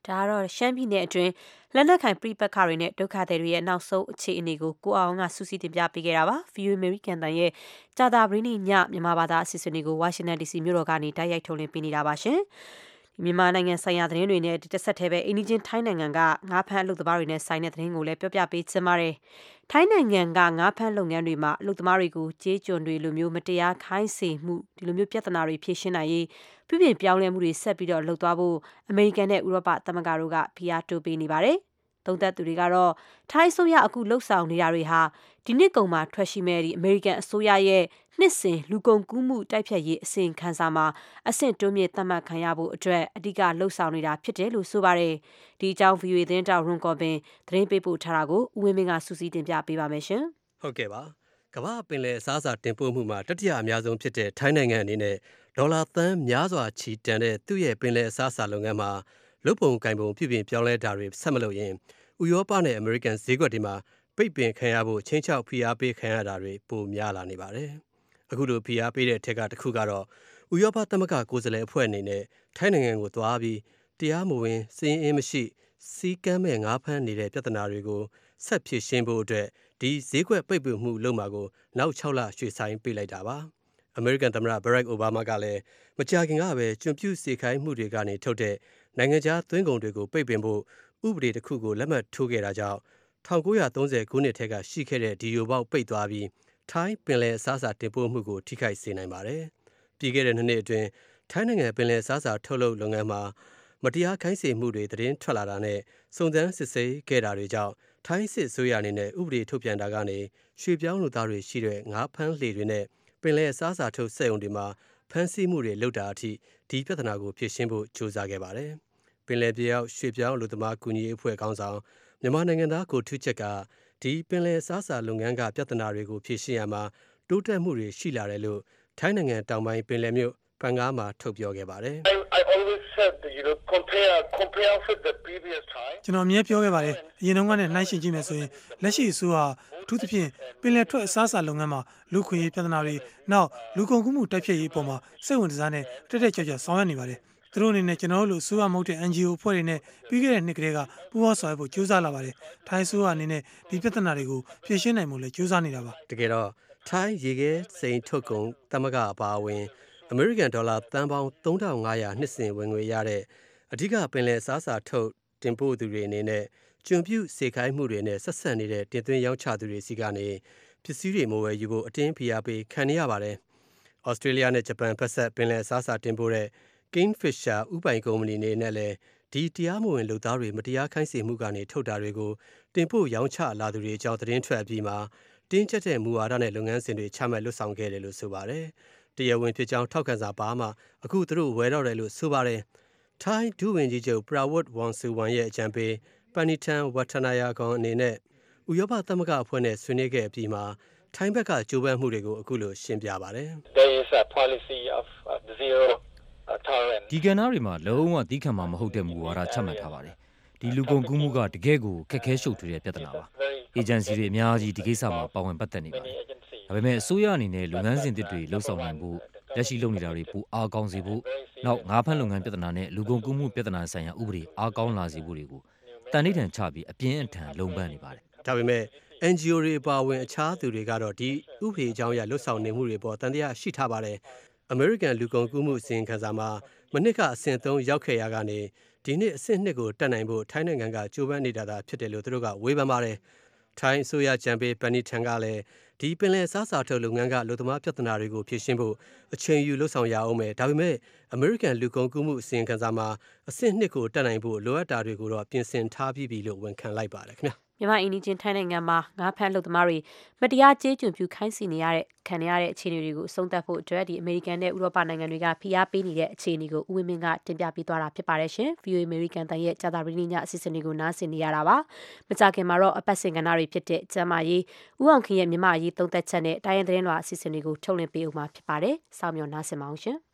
ဒါကတော့ရှမ်းပြည်နယ်အတွင်းလက်နက်ကိုင်ပြိပက္ခတွေနဲ့ဒုက္ခသည်တွေရဲ့နောက်ဆုံးအခြေအနေကိုကိုအောင်ကစူးစီးတင်ပြပေးခဲ့တာပါ ဗီ အို အေ American တန်ရဲ့ကြာတာပရင်းညမြန်မာဘာသာအစီအစဉ်တွေကိုဝါရှင်တန် ဒီ စီ မြို့တော်ကနေတိုက်ရိုက်ထုတ်လွှင့်ပေးနေတာပါရှင်မြန်မာနိုင်ငံဆိုင်ရာသတင်းတွေနဲ့ဒီတစ်ဆက်တည်းပဲအင်းကြီးထိုင်းနိုင်ငံကငါးဖမ်းအလုပ်သမားတွေနဲ့ဆိုင်တဲ့သတင်းကိုလည်းပြောပြပေးချင်ပါတယ်ထိုင်းနိုင်ငံကငါးဖမ်းလုပ်ငန်းတွေမှာအလုပ်သမားတွေကိုကြေးကျွန်တွေလိုမျိုးမတရားခိုင်းစေမှုဒီလိုမျိုးပြဿနာတွေဖြေရှင်းနိုင်ရေးပြည်ပြင်ပြောင်းလဲမှုတွေဆက်ပြီးတော့လှုပ်သွားဖို့အမေရိကန်နဲ့ဥရောပသမဂ္ဂတို့ကဖိအားတိုးပေးနေပါတယ်သုံးသက်သူတွေကတော့ထိုင်းအစိုးရအခုလှုပ်ဆောင်နေတာတွေဟာဒီနှစ်ကုန်မှာထွက်ရှိမဲ့ဒီအမေရိကန်အစိုးရရဲ့နှစ်စဉ်လူကုန်ကူးမှုတိုက်ဖြတ်ရေးအစီအခံစာမှာအဆင့်တွန်းမြင့်သတ်မှတ်ခံရဖို့အတွက်အဓိကလှုပ်ဆောင်နေတာဖြစ်တယ်လို့ဆိုပါတယ်ဒီအကြောင်း ဗီ အို အေ သတင်းတောက်ရွန်ကော်ပင်သတင်းပေးပို့ထားတာကိုဦးဝင်းမင်းကစူးစီးတင်ပြပေးပါမယ်ရှင်ဟုတ်ကဲ့ပါကမ္ဘာပင်လယ်အစားအစာတင်ပို့မှုမှာတတိယအများဆုံးဖြစ်တဲ့ထိုင်းနိုင်ငံအနေနဲ့ဒေါ်လာသန်းများစွာချီတန်တဲ့သူ့ရဲ့ပင်လယ်အစားအစာလုပ်ငန်းမှာလုပ်ပုံကိုင်ပုံပြုပြင်ပြောင်းလဲတာတွေဆက်မလုပ်ရင်ဥရောပနဲ့အမေရိကန်ဈေးကွက်တွေမှာပိတ်ပင်ခံရဖို့ချင်းချောက်ဖိအားပေးခံရတာတွေပိုများလာနေပါတယ်။အခုလိုဖိအားပေးတဲ့ထက်ကတစ်ခုကတော့ဥရောပသမဂ္ဂကိုယ်စားလှယ်အဖွဲ့အနေနဲ့ထိုင်းနိုင်ငံကိုသွားပြီးတရားမဝင်စီးအင်းမရှိစီးကမ်းမဲ့ငါးဖမ်းနေတဲ့ပြဿနာတွေကိုဆက်ဖြေရှင်းဖို့အတွက်ဒီဈေးကွက်ပိတ်ပင်မှုလုပ်မှာကိုနောက်၆လရွှေ့ဆိုင်းပေးလိုက်တာပါ။အမေရိကန်သမ္မတဘရက်အိုဘားမားကလည်းမကြာခင်ကပဲကျွံပြူစေခိုင်းမှုတွေကနေထုတ်တဲ့နိုင်ငံခြားသွင်းကုန်တွေကိုပိတ်ပင်ဖို့ဥပဒေတစ်ခုကိုလက်မှတ်ထိုးခဲ့တာကြောင့်၁၉၃၀ခုနှစ်ထက်ကရှိခဲ့တဲ့ဒီယိုပေါက်ပိတ်သွားပြီးထိုင်းပင်လယ်အစားအစာတင်ပို့မှုကိုထိခိုက်စေနိုင်ပါတယ်။ပြီးခဲ့တဲ့နှစ်နှစ်အတွင်းထိုင်းနိုင်ငံပင်လယ်အစားအစာထုတ်လုပ်လုပ်ငန်းမှာမတရားခိုင်းစေမှုတွေသတင်းထွက်လာတာနဲ့စုံစမ်းစစ်ဆေးခဲ့တာတွေကြောင့်ထိုင်းစစ်ဆိုရအနေနဲ့ဥပဒေထုတ်ပြန်တာကနေရွှေပြောင်းလူသားတွေရှိတဲ့ငါးဖမ်းလှေတွေနဲ့ပင်လယ်အစားအစာထုတ်စက်ရုံတွေမှာဖမ်းဆီးမှုတွေလုပ်တာအထိဒီပြဿနာကိုဖြေရှင်းဖို့ကြိုးစားခဲ့ပါတယ်။ပင်လယ်ပြေရောက်ရွှေပြောင်းလူသမားကူညီရေးအဖွဲ့ခေါင်းဆောင်မြန်မာနိုင်ငံသားကိုထူးချက်ကဒီပင်လယ်အစားအစာလုပ်ငန်းကပြဿနာတွေကိုဖြေရှင်းရမှာတိုးတက်မှုတွေရှိလာတယ်လို့ထိုင်းနိုင်ငံတောင်ပိုင်းပင်လယ်မြို့ပန်ကားမှာထုတ်ပြောခဲ့ပါတယ်။ I always said that you know compare compare with the previous time ကျွန်တော်အမြဲပြောခဲ့ပါတယ်အရင်တုန်းကနဲ့နှိုင်းယှဉ်ကြည့်မယ်ဆိုရင်လက်ရှိအစိုးရအထူးသဖြင့်ပင်လယ်ထွက်အစားအစာလုပ်ငန်းမှာလူခွင့်ရေးပြဿနာတွေနောက်လူကုန်ကူးမှုတိုက်ဖျက်ရေးအပေါ်မှာစိတ်ဝင်စားနဲ့တက်တက်ကြွကြွဆောင်ရွက်နေပါတယ်သူတို့အနေနဲ့ကျွန်တော်တို့လိုအစိုးရမဟုတ်တဲ့ အန် ဂျီ အို အဖွဲ့တွေနဲ့ပြီးခဲ့တဲ့နှစ်ကတည်းကပူးပေါင်းဆောင်ရွက်ဖို့ကြိုးစားလာပါတယ်ထိုင်းအစိုးရအနေနဲ့ဒီပြဿနာတွေကိုဖြေရှင်းနိုင်မှုလည်းကြိုးစားနေတာပါတကယ်တော့ထိုင်းရေခဲစိန်ထုတ်ကုန်သမဂ္ဂအပါအဝင်အမေရိကန်ဒေါ်လာသန်းပေါင်းသုံးထောင်ငါးရာနှစ်စဉ်ဝင်ငွေရတဲ့အဓိကပင်လယ်အစားအစာထုတ်တင်ပို့သူတွေအနေနဲ့ကျွံပြူစေခိုင်းမှုတွေနဲ့ဆက်ဆက်နေတဲ့တင်သွင်းရောင်းချသူတွေစီကနေပစ္စည်းတွေမဝယ်ယူဖို့အတင်းဖိအားပေးခံနေရပါတယ်။ဩစတြေးလျနဲ့ဂျပန်ဖက်ဆက်ပင်လယ်အစားအစာတင်ပို့တဲ့ Kingfisher ဥပိုင်ကုမ္ပဏီနေနဲ့လည်းဒီတရားမဝင်လုပ်သားတွေမတရားခိုင်းစေမှုကနေထုတ်တာတွေကိုတင်ပို့ရောင်းချလာသူတွေအကြောင်းသတင်းထွက်ပြီးမှတင်းကျပ်တဲ့မူဝါဒနဲ့လုပ်ငန်းစဉ်တွေချမှတ်လွှတ်ဆောင်ခဲ့တယ်လို့ဆိုပါတယ်။တရားဝင်ဖြစ်ကြောင်းထောက်ခံစာပါမှအခုသူတို့ဝယ်တော့တယ်လို့ဆိုပါတယ်။ထိုင်းဒုဝန်ကြီးချုပ်ပရာဝတ်ဝမ်ဆူဝန်ရဲ့အကြံပေးပန်နီတန်ဝတ်ထနာယာကောင်အနေနဲ့ဥရောပသမဂ္ဂအဖွဲ့နဲ့ဆွေးနွေးခဲ့အပြီးမှာထိုင်းဘက်ကကြိုးပမ်းမှုတွေကိုအခုလိုရှင်းပြပါတယ်။ There is a policy of zero tolerance ဒီကဏ္ဍတွေမှာလုံးဝသီးခံမှာမဟုတ်တဲ့မူဝါဒချမှတ်ထားပါတယ်ဒီလူကုန်ကူးမှုကတကယ်ကိုခက်ခဲရှုပ်ထွေးတဲ့ပြဿနာပါအေဂျင်စီတွေအများကြီးဒီကိစ္စမှာပါဝင်ပတ်သက်နေပါတယ်ဒါပေမဲ့အစိုးရအနေနဲ့လုပ်ငန်းစဉ်တွေလှုပ်ဆောင်နိုင်ဖို့လက်ရှိလုပ်နေတာတွေပိုအားကောင်းစေဖို့နောက်ငါးဖမ်းလုပ်ငန်းပြဿနာနဲ့လူကုန်ကူးမှုပြဿနာဆိုင်ရာဥပဒေအားကောင်းလာစေဖို့တွေကိုတန်ဋိဌာန်ချပြီးအပြင်းအထန်လုံပန်းနေပါတယ်ဒါပေမဲ့ အန် ဂျီ အို တွေပါဝင်အခြားသူတွေကတော့ဒီဥပဒေအကြောင်းအရလွတ်ဆောင်နေမှုတွေပေါ်တန်တရားရှိထားပါတယ်အမေရိကန်လူကုန်ကူးမှုအစီရင်ခံစာမှာမနှစ်ကအဆင့်သုံးရောက်ခဲ့ရကနေဒီနှစ်အဆင့်နှစ်ကိုတက်နိုင်ဖို့ထိုင်းနိုင်ငံကကြိုးပမ်းနေတာသာဖြစ်တယ်လို့သူတို့ကဝေဖန်ပါတယ်ထိုင်းအစိုးရကြံပေးပန်နီထန်ကလည်းဒီပင်လယ်စားစာထုတ်လုပ်ငန်းကလူသမားပြဿနာတွေကိုဖြေရှင်းဖို့အချိန်ယူလှုပ်ဆောင်ရအောင်မယ်ဒါပေမဲ့အမေရိကန်လူကုန်ကူးမှုအစီရင်ခံစာမှာအဆင့်နှစ်ကိုတက်နိုင်ဖို့လိုအပ်တာတွေကိုတော့ပြင်ဆင်ထားပြီးပြီလို့ဝန်ခံလိုက်ပါတယ်ခင်ဗျာမြန်မာအင်းကြီးထိုင်းနိုင်ငံမှာငါးဖမ်းလုပ်သမားတွေမတရားကြေးကျွန်ပြုခိုင်းစီနေရတဲ့ခံရတဲ့အခြေအနေတွေကိုအဆုံးသတ်ဖို့အတွက်ဒီအမေရိကန်နဲ့ဥရောပနိုင်ငံတွေကဖိအားပေးနေတဲ့အခြေအနေကိုဦးဝင်းမင်းကတင်ပြပေးသွားတာဖြစ်ပါတယ်ရှင် ဗီ အို အေ အမေရိကန်တန်ရဲ့ကြာသပတေးညအစီအစဉ်လေးကိုနားဆင်နေရတာပါမကြခင်မှာတော့အပတ်စဉ်ကဏ္ဍတွေဖြစ်တဲ့ကျမ်းမာရေးဦးအောင်ခင်ရဲ့မြန်မာရေးသုံးသက်ချက်နဲ့တိုင်းရင်းသတင်းလွှာအစီအစဉ်တွေကိုထုတ်လွှင့်ပေးဦးမှာဖြစ်ပါတယ်စောင့်မျှော်နားဆင်ပါအောင်ရှင်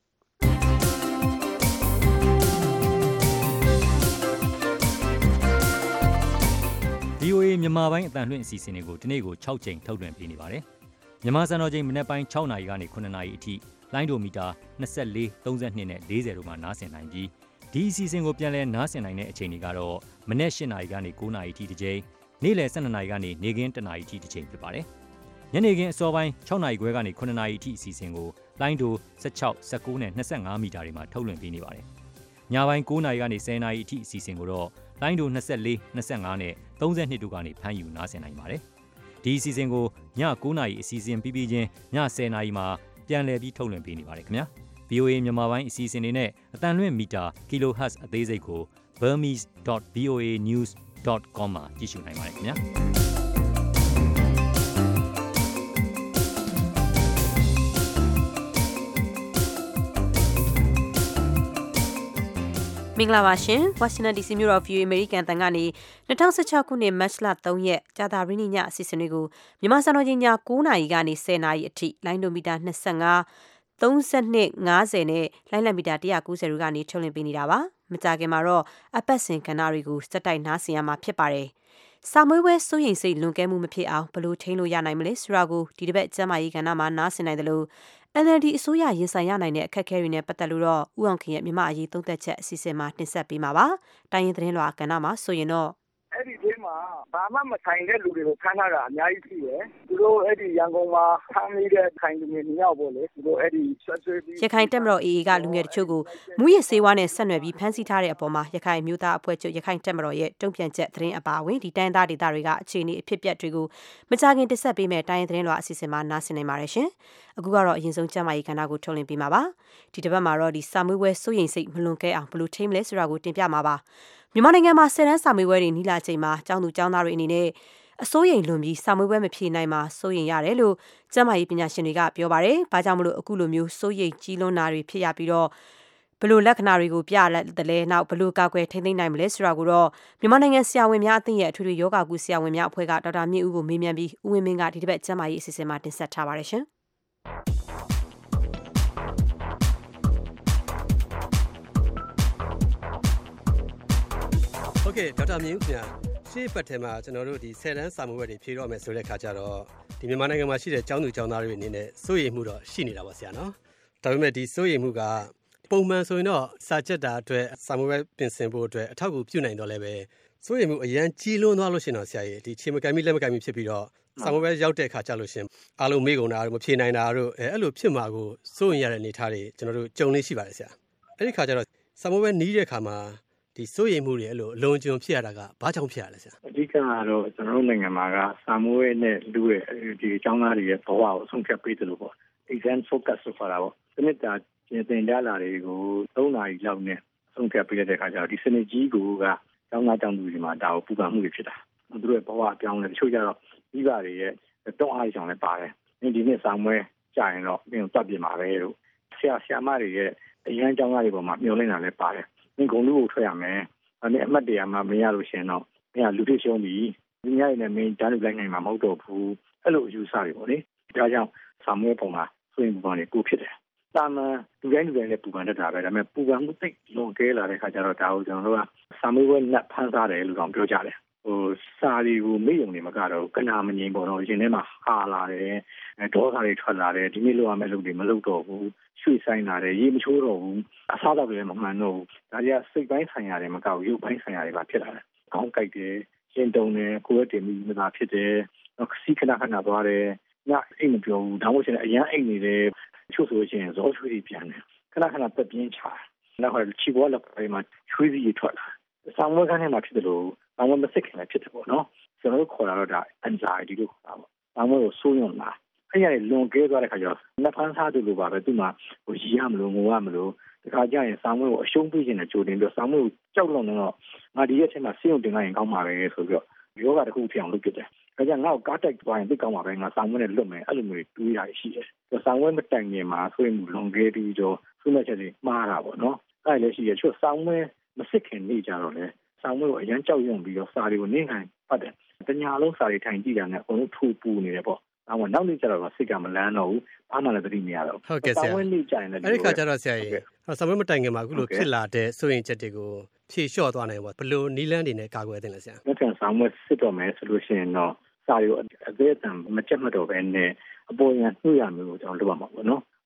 ဗီ အို အေ မြန်မာပိုင်းအတန်လွှင့်အစီအစဉ်တွေကိုဒီနေ့ကို၆ချိန်ထုတ်လွှင့်ပေးနေပါတယ်။မြန်မာစံတော်ချိန်မနက်ပိုင်း၆နာရီကနေခုနှစ်နာရီအထိလိုင်းဒိုမီတာ၂၄ ၃၂နဲ့၄၀တို့မှာနားဆင်နိုင်ပြီးဒီအစီအစဉ်ကိုပြန်လည်နားဆင်နိုင်တဲ့အချိန်တွေကတော့မနက်၈နာရီကနေ၉နာရီထိတစ်ချိန်နေ့လယ်၁၂နာရီကနေနေ့ခင်း၁နာရီထိတစ်ချိန်ဖြစ်ပါတယ်ညနေခင်းအစောပိုင်း၆နာရီခွဲကနေ9နာရီထိအစီအစဉ်ကိုလိုင်းဒို၁၆ ၁၉နဲ့၂၅မီတာတွေမှာထုတ်လွှင့်ပေးနေပါတယ်ညပိုင်း၉နာရီကနေ၁၀နာရီအထိအစီအစဉ်ကိုတော့လိုင်းဒို၂၄ ၂၅နဲ့၃၂တို့ကနေဖမ်းယူနားဆင်နိုင်ပါတယ်ဒီအစီအစဉ်ကိုည၉နာရီအစီအစဉ်ပြီးပြီးချင်းည၁၀နာရီမှာပြန်လည်ပြီးထုတ်လွှင့်ပေးနေပါတယ်ခင်ဗျာ ဗီအိုအေ မြန်မာပိုင်းအစီအစဉ်တွေနဲ့အတန်လွင့်မီတာ kilohertz အသေးစိတ်ကို burmese dot v o a news dot com မှာကြည့်ရှုနိုင်ပါတယ်ခင်ဗျာမင်္ဂလာပါရှင် Washington ဒီ စီ မြို့တော် ဗီအိုအေ American တန်ကနေ၂၀၁၆ခုနှစ်မတ်လ၃ရက်ကြာသပတေးနေ့ညအစီအစဉ်တွေကိုမြန်မာစံတော်ချိန်ည၉နာရီကနေ၁၀နာရီအထိလိုင်းဒိုမီတာ၂၅ ၃၂ ၅၀နဲ့လိုင်းလံမီတာ၁၉၀တို့ကနေထုတ်လွှင့်ပေးနေတာပါမကြခင်မှာတော့အပတ်စဉ်ကဏ္ဍတွေကိုစက်တိုက်နားဆင်ရမှာဖြစ်ပါတယ်စာမွေးပွဲစိုးရိမ်စိတ်လွန်ကဲမှုမဖြစ်အောင်ဘယ်လိုထိန်းလို့ရနိုင်မလဲဆိုတာကိုဒီတစ်ပတ်ကျမ်းမာရေးကဏ္ဍမှာနားဆင်နိုင်တယ်လို့ N L D အစိုးရရင်ဆိုင်ရနိုင်တဲ့အခက်အခဲတွေနဲ့ပတ်သက်လို့တော့ဦးအောင်ခင်ရဲ့မြန်မာအရေးသုံးသပ်ချက်အစီအစဉ်မှာတင်ဆက်ပေးမှာပါတိုင်းရင်းသတင်းလွှာကဏ္ဍမှာဆိုရင်တော့အဲ့ဒီထဲမှာဘာမှမဆိုင်တဲ့လူတွေကိုဖမ်းထားတာအများကြီးရှိတယ်သူတို့အဲ့ဒီရန်ကုန်မှာဖမ်းနေတဲ့ခိုင်လူငယ်နှစ်ယောက်ပေါ့လေသူတို့အဲ့ဒီဆွဆွပြီးရခိုင်တပ်မတော် A A ကလူငယ်တချို့ကိုမူရစေဝါနဲ့ဆက်နွယ်ပြီးဖမ်းဆီးထားတဲ့အပေါ်မှာရခိုင်မျိုးသားအဖွဲ့ချုပ်ရခိုင်တပ်မတော်ရဲ့တုံ့ပြန်ချက်သတင်းအပါအဝင်ဒီတိုင်းသားဒေသတွေကအခြေအနေအဖြစ်အပျက်တွေကိုမကြခင်တင်ဆက်ပေးမယ်တိုင်းသတင်းလွှာအစီအစဉ်မှာနားဆင်နိုင်ပါတယ်ရှင်အခုကတော့အရင်ဆုံးကျမ်းမာရေးကဏ္ဍကိုထုတ်လွှင့်ပေးမှာပါဒီတစ်ပတ်မှာတော့ဒီစာမွေးပွဲစိုးရိမ်စိတ်မလွန်ကဲအောင်ဘယ်လိုထိန်းမလဲဆိုတာကိုတင်ပြမှာပါမြန်မာနိုင်ငံမှာဆယ်တန်းစာမေးပွဲတွေနီးလာချိန်မှာကျောင်းသူကျောင်းသားတွေအနေနဲ့အစိုးရိမ်လွန်ပြီးစာမေးပွဲမဖြေနိုင်မှာစိုးရိမ်ရတယ်လို့ကျန်းမာရေးပညာရှင်တွေကပြောပါတယ်။ဘာကြောင့်မလို့အခုလိုမျိုးစိုးရိမ်ကြီးလွန်းတာတွေဖြစ်ရပြီးတော့ဘယ်လိုလက္ခဏာတွေကိုပြရတယ်လဲနောက်ဘယ်လိုကာကွယ်ထိန်းသိမ်းနိုင်မလဲဆိုတာကိုတော့မြန်မာနိုင်ငံဆရာဝန်များအသင်းရဲ့အထွေထွေယောဂကုဆရာဝန်များအဖွဲ့ကဒေါက်တာမြင့်ဦးကိုမေးမြန်းပြီးဦးဝင်းမင်းကဒီတစ်ပတ်ကျန်းမာရေးအစီအစဉ်မှာတင်ဆက်ထားပါတယ်ရှင်။ဟုတ်ကဲ့ဒေါက်တာမြင့်ဦးခင်ဗျာရှေ့ပတ်ထဲမှာကျွန်တော်တို့ဒီဆယ်တန်းစာမေးပွဲတွေဖြေတော့မယ်ဆိုတဲ့ခါကျတော့ဒီမြန်မာနိုင်ငံမှာရှိတဲ့ကျောင်းသူကျောင်းသားတွေအနေနဲ့စိုးရိမ်မှုတော့ရှိနေတာပါဆရာနော်ဒါပေမဲ့ဒီစိုးရိမ်မှုကပုံမှန်ဆိုရင်တော့စာချက်တာအတွက်စာမေးပွဲပြင်ဆင်ဖို့အတွက်အထောက်အကူပြုနိုင်တော့လည်းပဲစိုးရိမ်မှုအရန်ကြီးလွန်းသွားလို့ရှိရင်တော့ဆရာကြီးဒီခြေမကမ်းမိလက်မကမ်းမိဖြစ်ပြီးတော့စာမေးပွဲရောက်တဲ့ခါကျလို့ရှိရင်အားလုံးမေးကုန်တာတို့မဖြေနိုင်တာတို့အဲအဲ့လိုဖြစ်မှာကိုစိုးရိမ်ရတဲ့အနေအထားတွေကျွန်တော်တို့ကြုံနေရှိပါတယ်ဆရာအဲ့ဒီခါကျတော့စာမေးပွဲနီးတဲ့ခါမှာဒီစိုးရိမ်မှုတွေအဲ့လိုအလုံးကျွံဖြစ်ရတာကဘာကြောင့်ဖြစ်ရလဲဆရာအဓိကကတော့ကျွန်တော်တို့နိုင်ငံမှာကစာမေးပွဲနဲ့လူရဲ့ဒီအကြောင်းသားတွေရဲ့ဘဝကိုဆုံးဖြတ်ပေးတယ်လို့ပေါ့ exam focus ဆိုခေါ်တာပေါ့ဒီနေ့တာပြင်သင်ကြလာတွေကို၃နာရီလောက်နဲ့ဆုံးဖြတ်ပေးတဲ့အခါကျတော့ဒီစနစ်ကြီးကိုကကျောင်းသားကျောင်းသူတွေမှာဒါကိုပူပန်မှုတွေဖြစ်တာသူတို့ရဲ့ဘဝအပြောင်းလဲတချို့ကျတော့မိဘတွေရဲ့တောင်းအားကြောင့်လည်းပါတယ်ဒီနေ့စာမေးပွဲကြာရင်တော့ပြင်တက်ပြင်ပါပဲလို့ဆရာဆရာမတွေရဲ့အရန်ကျောင်းသားတွေပေါ်မှာမျှော်လင့်တာလည်းပါတယ်မင်းဂုဏ်လူကိုထွက်ရမယ်။ဒါနဲ့အမှတ်တရမှာမရလို့ရှင်တော့မင်းကလူဖြစ်ရှုံးပြီ။ဒီညရည်နဲ့မင်းတန်းလူလိုက်နိုင်မှာမဟုတ်တော့ဘူး။အဲ့လိုအယူဆတွေပေါ့လေ။ဒါကြောင့်စာမေးပုံမှာဆိုရင်ပူပန်တွေကိုဖြစ်တယ်။တာမန်လူတိုင်းလူတိုင်းလည်းပူပန်တတ်တာပဲ။ဒါပေမဲ့ပူပန်မှုသိလွန်ကဲလာတဲ့ခါကျတော့ဒါကိုကျွန်တော်တို့ကစာမေးပွဲနဲ့ဖန်ဆားတယ်လို့တော့ပြောကြတယ်။ဟိုစာတွေကိုမေ့ုံနေမှာကတော့ကနာမငြိမ်ပေါ်တော့ရင်ထဲမှာဟာလာတယ်။ဒေါသတွေထွက်လာတယ်။ဒီနေ့လိုရမယ့်လုပ်တွေမလုပ်တော့ဘူး။ရွှေ့ဆိုင်လာတယ်။ရေမချိုးတော့ဘူး။အစားတော့လည်းမမှန်တော့ဘူး။ဒါကြီးကစိတ်ပိုင်းဆိုင်ရာတွေမကောက်ရုပ်ပိုင်းဆိုင်ရာတွေပါဖြစ်လာတယ်။ခေါင်းကိုက်တယ်၊ရင်တုန်တယ်၊ကိုယ်တင်ပြီးမသာဖြစ်တယ်။နောက်စီခဏခဏသွားတယ်။ညအိမ်မပြောဘူး။ဒါမှမဟုတ်ရင်အရန်အိမ်နေတယ်။ချို့ဆိုရင်ဇောချွေးတွေပြန်တယ်။ခဏခဏသက်ပြင်းချ။နောက်ချီပေါ်လက်ပိုင်းမှာချွေးစီထွက်လာ။ဆောင်းဝဲကနေမှဖြစ်တယ်လို့ဆောင်းဝဲမစစ်ခင်လည်းဖြစ်တယ်ပေါ့နော်။ကျွန်တော်တို့ခေါ်တာတော့ဒါ anxiety လို့ခေါ်တာပေါ့။ဆောင်းဝဲကိုစိုးရုံလာ။အဲ့ရလွန်ကဲသွားတဲ့ခါကျတော့နှစ်ဖန်းစားသူလိုပါပဲသူ့မှာဟိုရီရမလို့ငိုရမလို့ဒီခါကျရင်ဆောင်းဝဲကိုအရှုံးပေးခြင်းနဲ့ကြိုတင်ပြီးဆောင်းဝဲကိုကြောက်လွန်တော့ငါဒီရက်ထဲမှာစိတ်ုံတင်လိုက်ရင်ကောင်းပါပဲဆိုပြီးတော့ယောဂတစ်ခုဖြစ်အောင်လုပ်ပြတယ်။ဒါကြောင့်ငါ့ကိုကားတိုက်သွားရင်သိကောင်းပါပဲငါဆောင်းဝဲနဲ့လွတ်မယ်အဲ့လိုမျိုးတွေးရရှိတယ်။ဆောင်းဝဲမတိုင်ခင်မှာဆိုရင်လွန်ကဲပြီးတော့ဆုံးဖြတ်ချက်တွေမှားတာပေါ့နော်။အဲ့လည်းရှိရချို့ဆောင်းဝဲမစစ်ခင်နေကြတော့လေဆောင်းဝဲကိုအရန်ကြောက်ရွံ့ပြီးတော့စာတွေကိုနေနိုင်ပတ်တယ်။တညာလုံးစာတွေထိုင်ကြည့်တာနဲ့အကုန်လုံးထူပူနေတယ်ပေါ့။အော်နောက်နေ့ကျတော့စိတ်ကမလန်းတော့ဘူးဘာမှလည်းသတိမရတော့ဘူးဟုတ်ကဲ့ဆရာဆောင်းနေ့ကျရင်လည်းအဲ့ဒီခါကျတော့ဆရာကြီးဆောင်းမတိုင်ခင်မှာအခုလိုဖြစ်လာတဲ့စိုးရင်ချက်တွေကိုဖြေလျှော့သွားနိုင်ပါဘလို့နီးလန်းနေနဲ့ကာကွယ်တင်လဲဆရာနောက်ထပ်ဆောင်းမစစ်တော့မယ်ဆိုလို့ရှိရင်တော့စာရီအသေးအံမချက်မတော့ပဲနဲ့အပေါ်ရန်နှွှရမျိုးကိုကျွန်တော်လုပ်ရမှာပေါ့နော်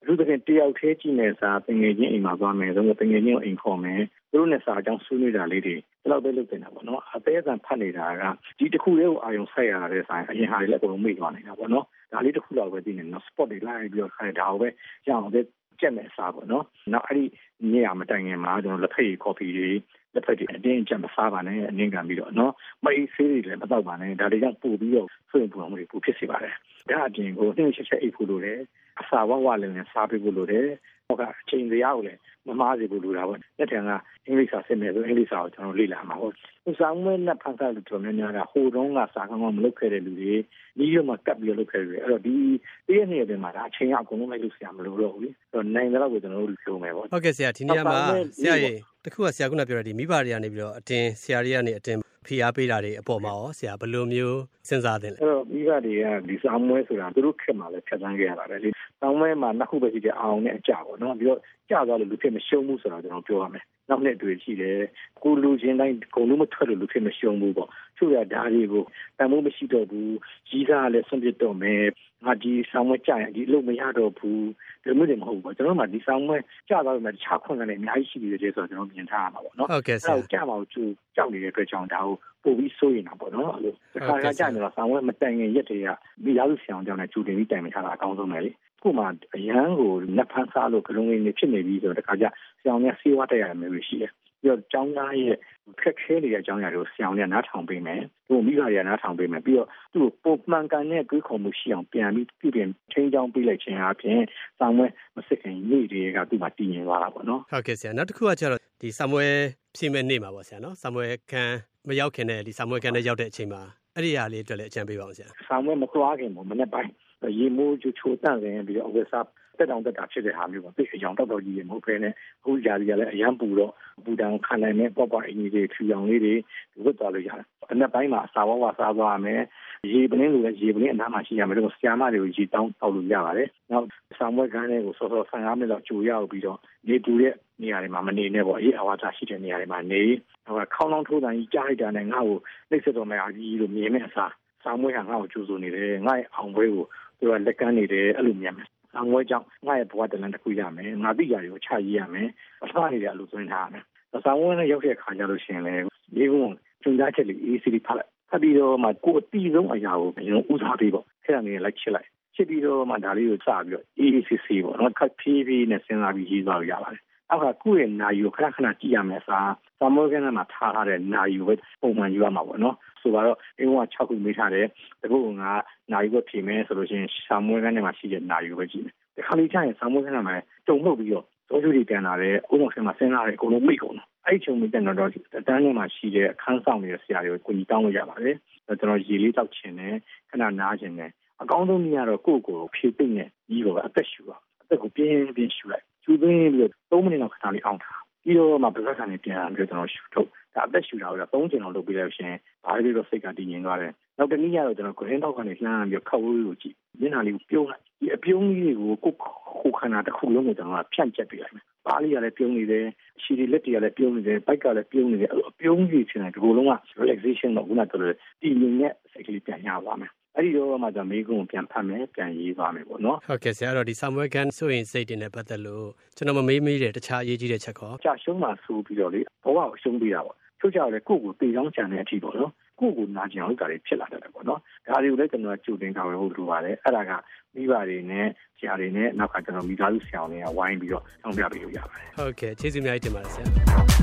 အထူးသဖြင့်တယောက်သေးကြည့်နေစားတငယ်ချင်းအိမ်မှာသွားမယ်ဆိုတော့တငယ်ချင်းကိုအိမ်ခေါ်မယ်သူတို့နဲ့စာအကြောင်းဆွေးနွေးတာလေးတွေဒီလောက်ပဲလုပ်နေတာပေါ့နော်အသေးအံဖတ်နေတာကဒီတစ်ခုလေးကိုအာရုံစိုက်ရတဲ့ဆိုင်အရင်ဟာတွေလည်းအကုန်လုံးမေ့သွားနေတာပေါ့နော်ဒါလေးတစ်ခုလောက်ပဲသိနေနော် spot တွေလိုက်ပြီးတော့ခိုင်းဒါကိုပဲရအောင်ပဲကြက်မဲ့စားပေါ့နော်နောက်အဲ့ဒီညရမတိုင်ခင်မှာကျွန်တော်လက်ဖက်ရည် coffee တွေလက်ဖက်တွေအတင်းအကျပ်မစားပါနဲ့အနည်းခံပြီးတော့နော်မအေးဆေးတွေလည်းမတောက်ပါနဲ့ဒါတွေကြောင့်ပို့ပြီးတော့ဆွေးနွေးပုံတွေပို့ဖြစ်စေပါတယ်ဒါအပြင်ကိုနှိမ့်ချက်ချက်အိတ်ဖို့လိုတယ်အစာဝဝလည်းနဲ့စားပေးဖို့လိုတယ်ဟောကအချိန်တရားကိုလည်းမမားစေဖို့လိုတာပေါ့လက်ထံကအင်္ဂလိပ်စာစစ်မယ်ဆိုအင်္ဂလိပ်စာကိုကျွန်တော်လေ့လာမှာဟုတ်ဥစားမွေးနဲ့ဖန်ကားလို့တော်များများကဟိုတုန်းကစာကောင်းကောင်းမလုပ်ခဲ့တဲ့လူတွေဒီရမှာကပ်ပြီးလုပ်ခဲ့တယ်အဲ့တော့ဒီတည့်ရနေ့တွေမှာဒါအချိန်ကအကုန်လုံးလိုက်လို့ဆရာမလိုတော့ဘူးလေအဲ့တော့နိုင်တယ်လို့ကိုကျွန်တော်တို့လုပ်မယ်ပေါ့ဟုတ်ကဲ့ဆရာဒီနေရာမှာဆရာရေတခုကဆရာကပြောရတဲ့မိဘတွေကနေပြီးတော့အတင်းဆရာတွေကနေအတင်းဖိအားပေးတာတွေအပေါ်မှာရောဆရာဘယ်လိုမျိုးစဉ်းစားသလဲအဲ့တော့မိဘတွေကဒီစာမွေးဆိုတာသူတို့ခက်မှလည်းဖြတ်သန်းခဲ့ရတာပဲလေစာမွေးမှာနှစ်ခုပဲရှိတယ်အောင်နဲ့အကြပေါ့နော်ပြီးတော့ကြသွားလို့လူဖြစ်မရှုံးဘူးဆိုတော့ကျွန်တော်ပြောရမယ်နောက်နှစ်တွေရှိတယ်ကိုလူချင်းတိုင်းဂုံလုံးမထွက်လို့လူဖြစ်မရှုံးဘူးပေါ့သူရဓာတ်တွေကိုတန်ဖိုးမရှိတော့ဘူးကြီးစားလည်းဆွန့်ပစ်တော့မယ်ငါဒီစာမွေးကြရင်ဒီအလုပ်မရတော့ဘူးဒီလိုမျိုးတွေမဟုတ်ဘူးပေါ့ကျွန်တော်တို့မှဒီစာမွေးကြသွားလို့မှတခြားခွင့်ကနေအများကြီးရှိနေတယ်ဆိုတော့ကျွန်တော်မြင်ထားရမှာပေါ့နော်ဟုတ်ကဲ့ဆရာအဲ့ကြောက်အောင်ကျူကြောက်နေတဲ့အတွက်ကြောင့်ဒါကိုပို့ပြီးစိုးရင်တာပေါ့နော်အဲ့လိုတစ်ခါကကြာနေတော့စာမွေးမတိုင်ခင်ရက်တွေကမိသားစုဆရာအောင်ကြောင့်လည်းကျူတင်ပြီးတိုင်မိထားတာအကောင်းဆုံးပဲလေခုမှအရန်ကိုလက်ဖန်းစားလို့ကလုံးလေးနေဖြစ်နေပြီးဆိုတော့တခါကျဆရာအောင်ကဆေးဝါးတက်ရမယ်လို့ရှိတယ်ပြီးတော့ကျောင်းသားရဲ့ခက်ခဲနေတဲ့အကြောင်းအရာတွေကိုဆရာအောင်ကနားထောင်ပေးမယ်သူ့မိဘတွေကနားထောင်ပေးမယ်ပြီးတော့သူ့ပုံမှန်ကန်တဲ့တွေးခေါ်မှုရှိအောင်ပြန်ပြီးပြုပြင်ချင်းချောင်းပေးလိုက်ခြင်းအပြင်စာမွေးမစစ်ခင်နေ့တွေကသူ့မှာတည်ငြိမ်သွားတာပေါ့နော်ဟုတ်ကဲ့ဆရာနောက်တစ်ခုကကျတော့ဒီစာမွေးဖြည့်မဲ့နေ့မှာပေါ့ဆရာနော်စာမွေးခန်းမရောက်ခင်နဲ့ဒီစာမွေးခန်းနဲ့ရောက်တဲ့အချိန်မှာအဲ့ဒီအရာလေးအတွက်လည်းအကြံပေးပါအောင်ဆရာစာမွေးမသွားခင်ပေါ့မနေ့ပိုင်းရေမိုးချိုချိုတန့်နေပြီးတော့အဝတ်စားတက်တောင်တက်တာဖြစ်တဲ့ဟာမျိုးပေါ့သိအကြောင်တော့တော့ကြီးရေမဟုတ်ဘဲနဲ့အခုຢာကြီးကလည်းအရန်ပူတော့ပူတန်ခံနိုင်တဲ့ပေါ့ပေါ့အင်ကြီးတွေဖြူအောင်လေးတွေဝတ်သွားလို့ရတယ်အနေ့ပိုင်းမှာအစာဝဝစားသွားရမယ်ရေပလင်းလိုလည်းရေပလင်းအနားမှာရှိရမယ်လို့ဆရာမတွေကိုရေတောင်းတောက်လို့ရပါတယ်နောက်စာမွေးခန်းလေးကိုစောစောဆယ်ငါးမိနစ်လောက်ကြိုရောက်ပြီးတော့နေတူတဲ့နေရာတွေမှာမနေနဲ့ပေါ့အေးအဝါသာရှိတဲ့နေရာတွေမှာနေဟိုခေါင်းလောင်းထိုးတိုင်းကြားလိုက်တာနဲ့ငါ့ကိုနှိမ့်ဆက်တော်မယ်အကြီးလို့မြင်မဲ့အစားစာမွေးကငါ့ကိုကြိုးစိုးနေတယ်ငါ့ရဲ့အောင်ပွဲကိုသူကလက်ကမ်းနေတယ်အဲ့လိုမြင်မယ်စာမွေးကြောင့်ငါ့ရဲ့ဘဝတလန်တစ်ခုရမယ်ငါသိကြတွေကိုချရေးရမယ်အထားနေတဲ့အလိုသွင်းထားရမယ်စာမွေးနဲ့ရောက်တဲ့ခါကျလို့ရှိရင်လည်းဒီကုန်းကျုံကြားချက်လေး A C D ဖတ်လိုက်ဖတ်ပြီးတော့မှကိုယ်အတိဆုံးအရာကိုအရင်ဦးစားပေးပေါ့အဲ့ဒါနေလိုက်ချစ်လိုက်ချစ်ပြီးတော့မှဒါလေးကိုစပြီးတော့ A A C C ပေါ့နော်ခက်ဖြည်းဖြည်းနဲ့စဉ်းစားပြီးရေးသွားလို့ရပါတယ်နောက်ကကိုယ့်ရဲ့နာယူခဏခဏကြည့်ရမယ်စာစာမွေးကမှာထားထားတဲ့နာယူပဲပုံမှန်ယူရမှာပေါ့နော်ဆိုတော့အင်းက၆ခုမေးထားတယ်တကုတ်ကနာယူပဲဖြေမယ်ဆိုလို့ရှိရင်စာမွေးကမှာရှိတဲ့နာယူပဲကြည့်မယ်ဒီခါလေးကျရင်စာမွေးကမှာတုံမှုတ်ပြီးတော့ဇောကျူတွေပြန်လာတယ်အုံနောက်ဆင်းမှာစဉ်းစားတယ်အကုန်လုံးမိကုန်တယ်အဲ့ဒီချိန်မှာကျွန်တော်တို့တန်းထဲမှာရှိတဲ့အခန်းဆောင်နေတဲ့ဆရာတွေကိုကိုကြီးတောင်းလို့ရပါတယ်ကျွန်တော်ရေလေးတောက်ချင်တယ်ခဏနားချင်တယ်အကောင်းဆုံးနည်းကတော့ကိုယ့်ကိုယ်ဖြည့်သိမ့်နဲ့ကြီးတော့အသက်ရှူတာအသက်ကိုပြင်းပြင်းရှူလိုက်ရှူသွင်းပြီးတော့သုံးမိနစ်လောက်ခဏလေးအောင်ထားပြီးတော့မှပြဿနာနဲ့ပြန်လာပြီးတော့ကျွန်တော်ရှူထုတ်ဒါအသက်ရှူတာကိုသုံးချိန်လောက်လုပ်ပြီးလို့ရှိရင်ဘာလို့လဲစိတ်ကတည်ငြိမ်သွားတယ်နောက်တစ်နည်းကတော့ကျွန်တော်ဂရင်းတောက်ကနေလှမ်းပြီးခောက်ဝေးကိုကြည့်မျက်နှာလေးကိုပြုံးလိုက်ဒီအပြုံးကြီးကိုကိုကိုခန္ဓာတစ်ခုလုံးကိုကျွန်တော်ဖြန့်ကျက်ပေးလိုက်မယ်ပါးလေးကလည်းပြုံးနေတယ်ရှီဒီလက်တွေကလည်းပြုံးနေတယ်ဘိုက်ကလည်းပြုံးနေတယ်အပြုံးကြီးဖြစ်နေဒီလိုလုံးက relaxation တော့ခုနကပြောတဲ့တည်ငြိမ်တဲ့စိတ်ကလေးပြန်ရသွားမယ်အဲ့ဒီတော့မှကျွန်တော်မိကုန်းပြန်ဖတ်မယ်ပြန်ရေးသွားမယ်ပေါ့နော်ဟုတ်ကဲ့ဆရာအဲ့တော့ဒီ Samuel Gunn ဆိုရင်စိတ်တင်တဲ့ပတ်သက်လို့ကျွန်တော်မမေးမေးတဲ့တခြားအရေးကြီးတဲ့ချက်ခေါ်ကြာရှုံးမှဆိုပြီးတော့လေဘဝကိုရှုံးပေးတာပေါ့ချို့ကြောက်လေကိုယ့်ကိုတေချောင်းချန်တဲ့အထိပေါ့နော်ကိုယ့်ကိုနာကျင်အောင်ကြတယ်ဖြစ်လာတယ်ပေါ့နော်ဒါတွေကိုလည်းကျွန်တော်ကြိုတင်ကာဝယ်ဖို့လိုပါတယ်အဲ့ဒါကမိဘတွေနဲ့ဆရာတွေနဲ့နောက်ကကျွန်တော်မိသားစုဆရာတွေကဝိုင်းပြီးတော့ဆောင်ပြပေးလို့ရပါတယ်ဟုတ်ကဲ့ကျေးဇူးအများကြီးတင်ပါတယ်ဆရာ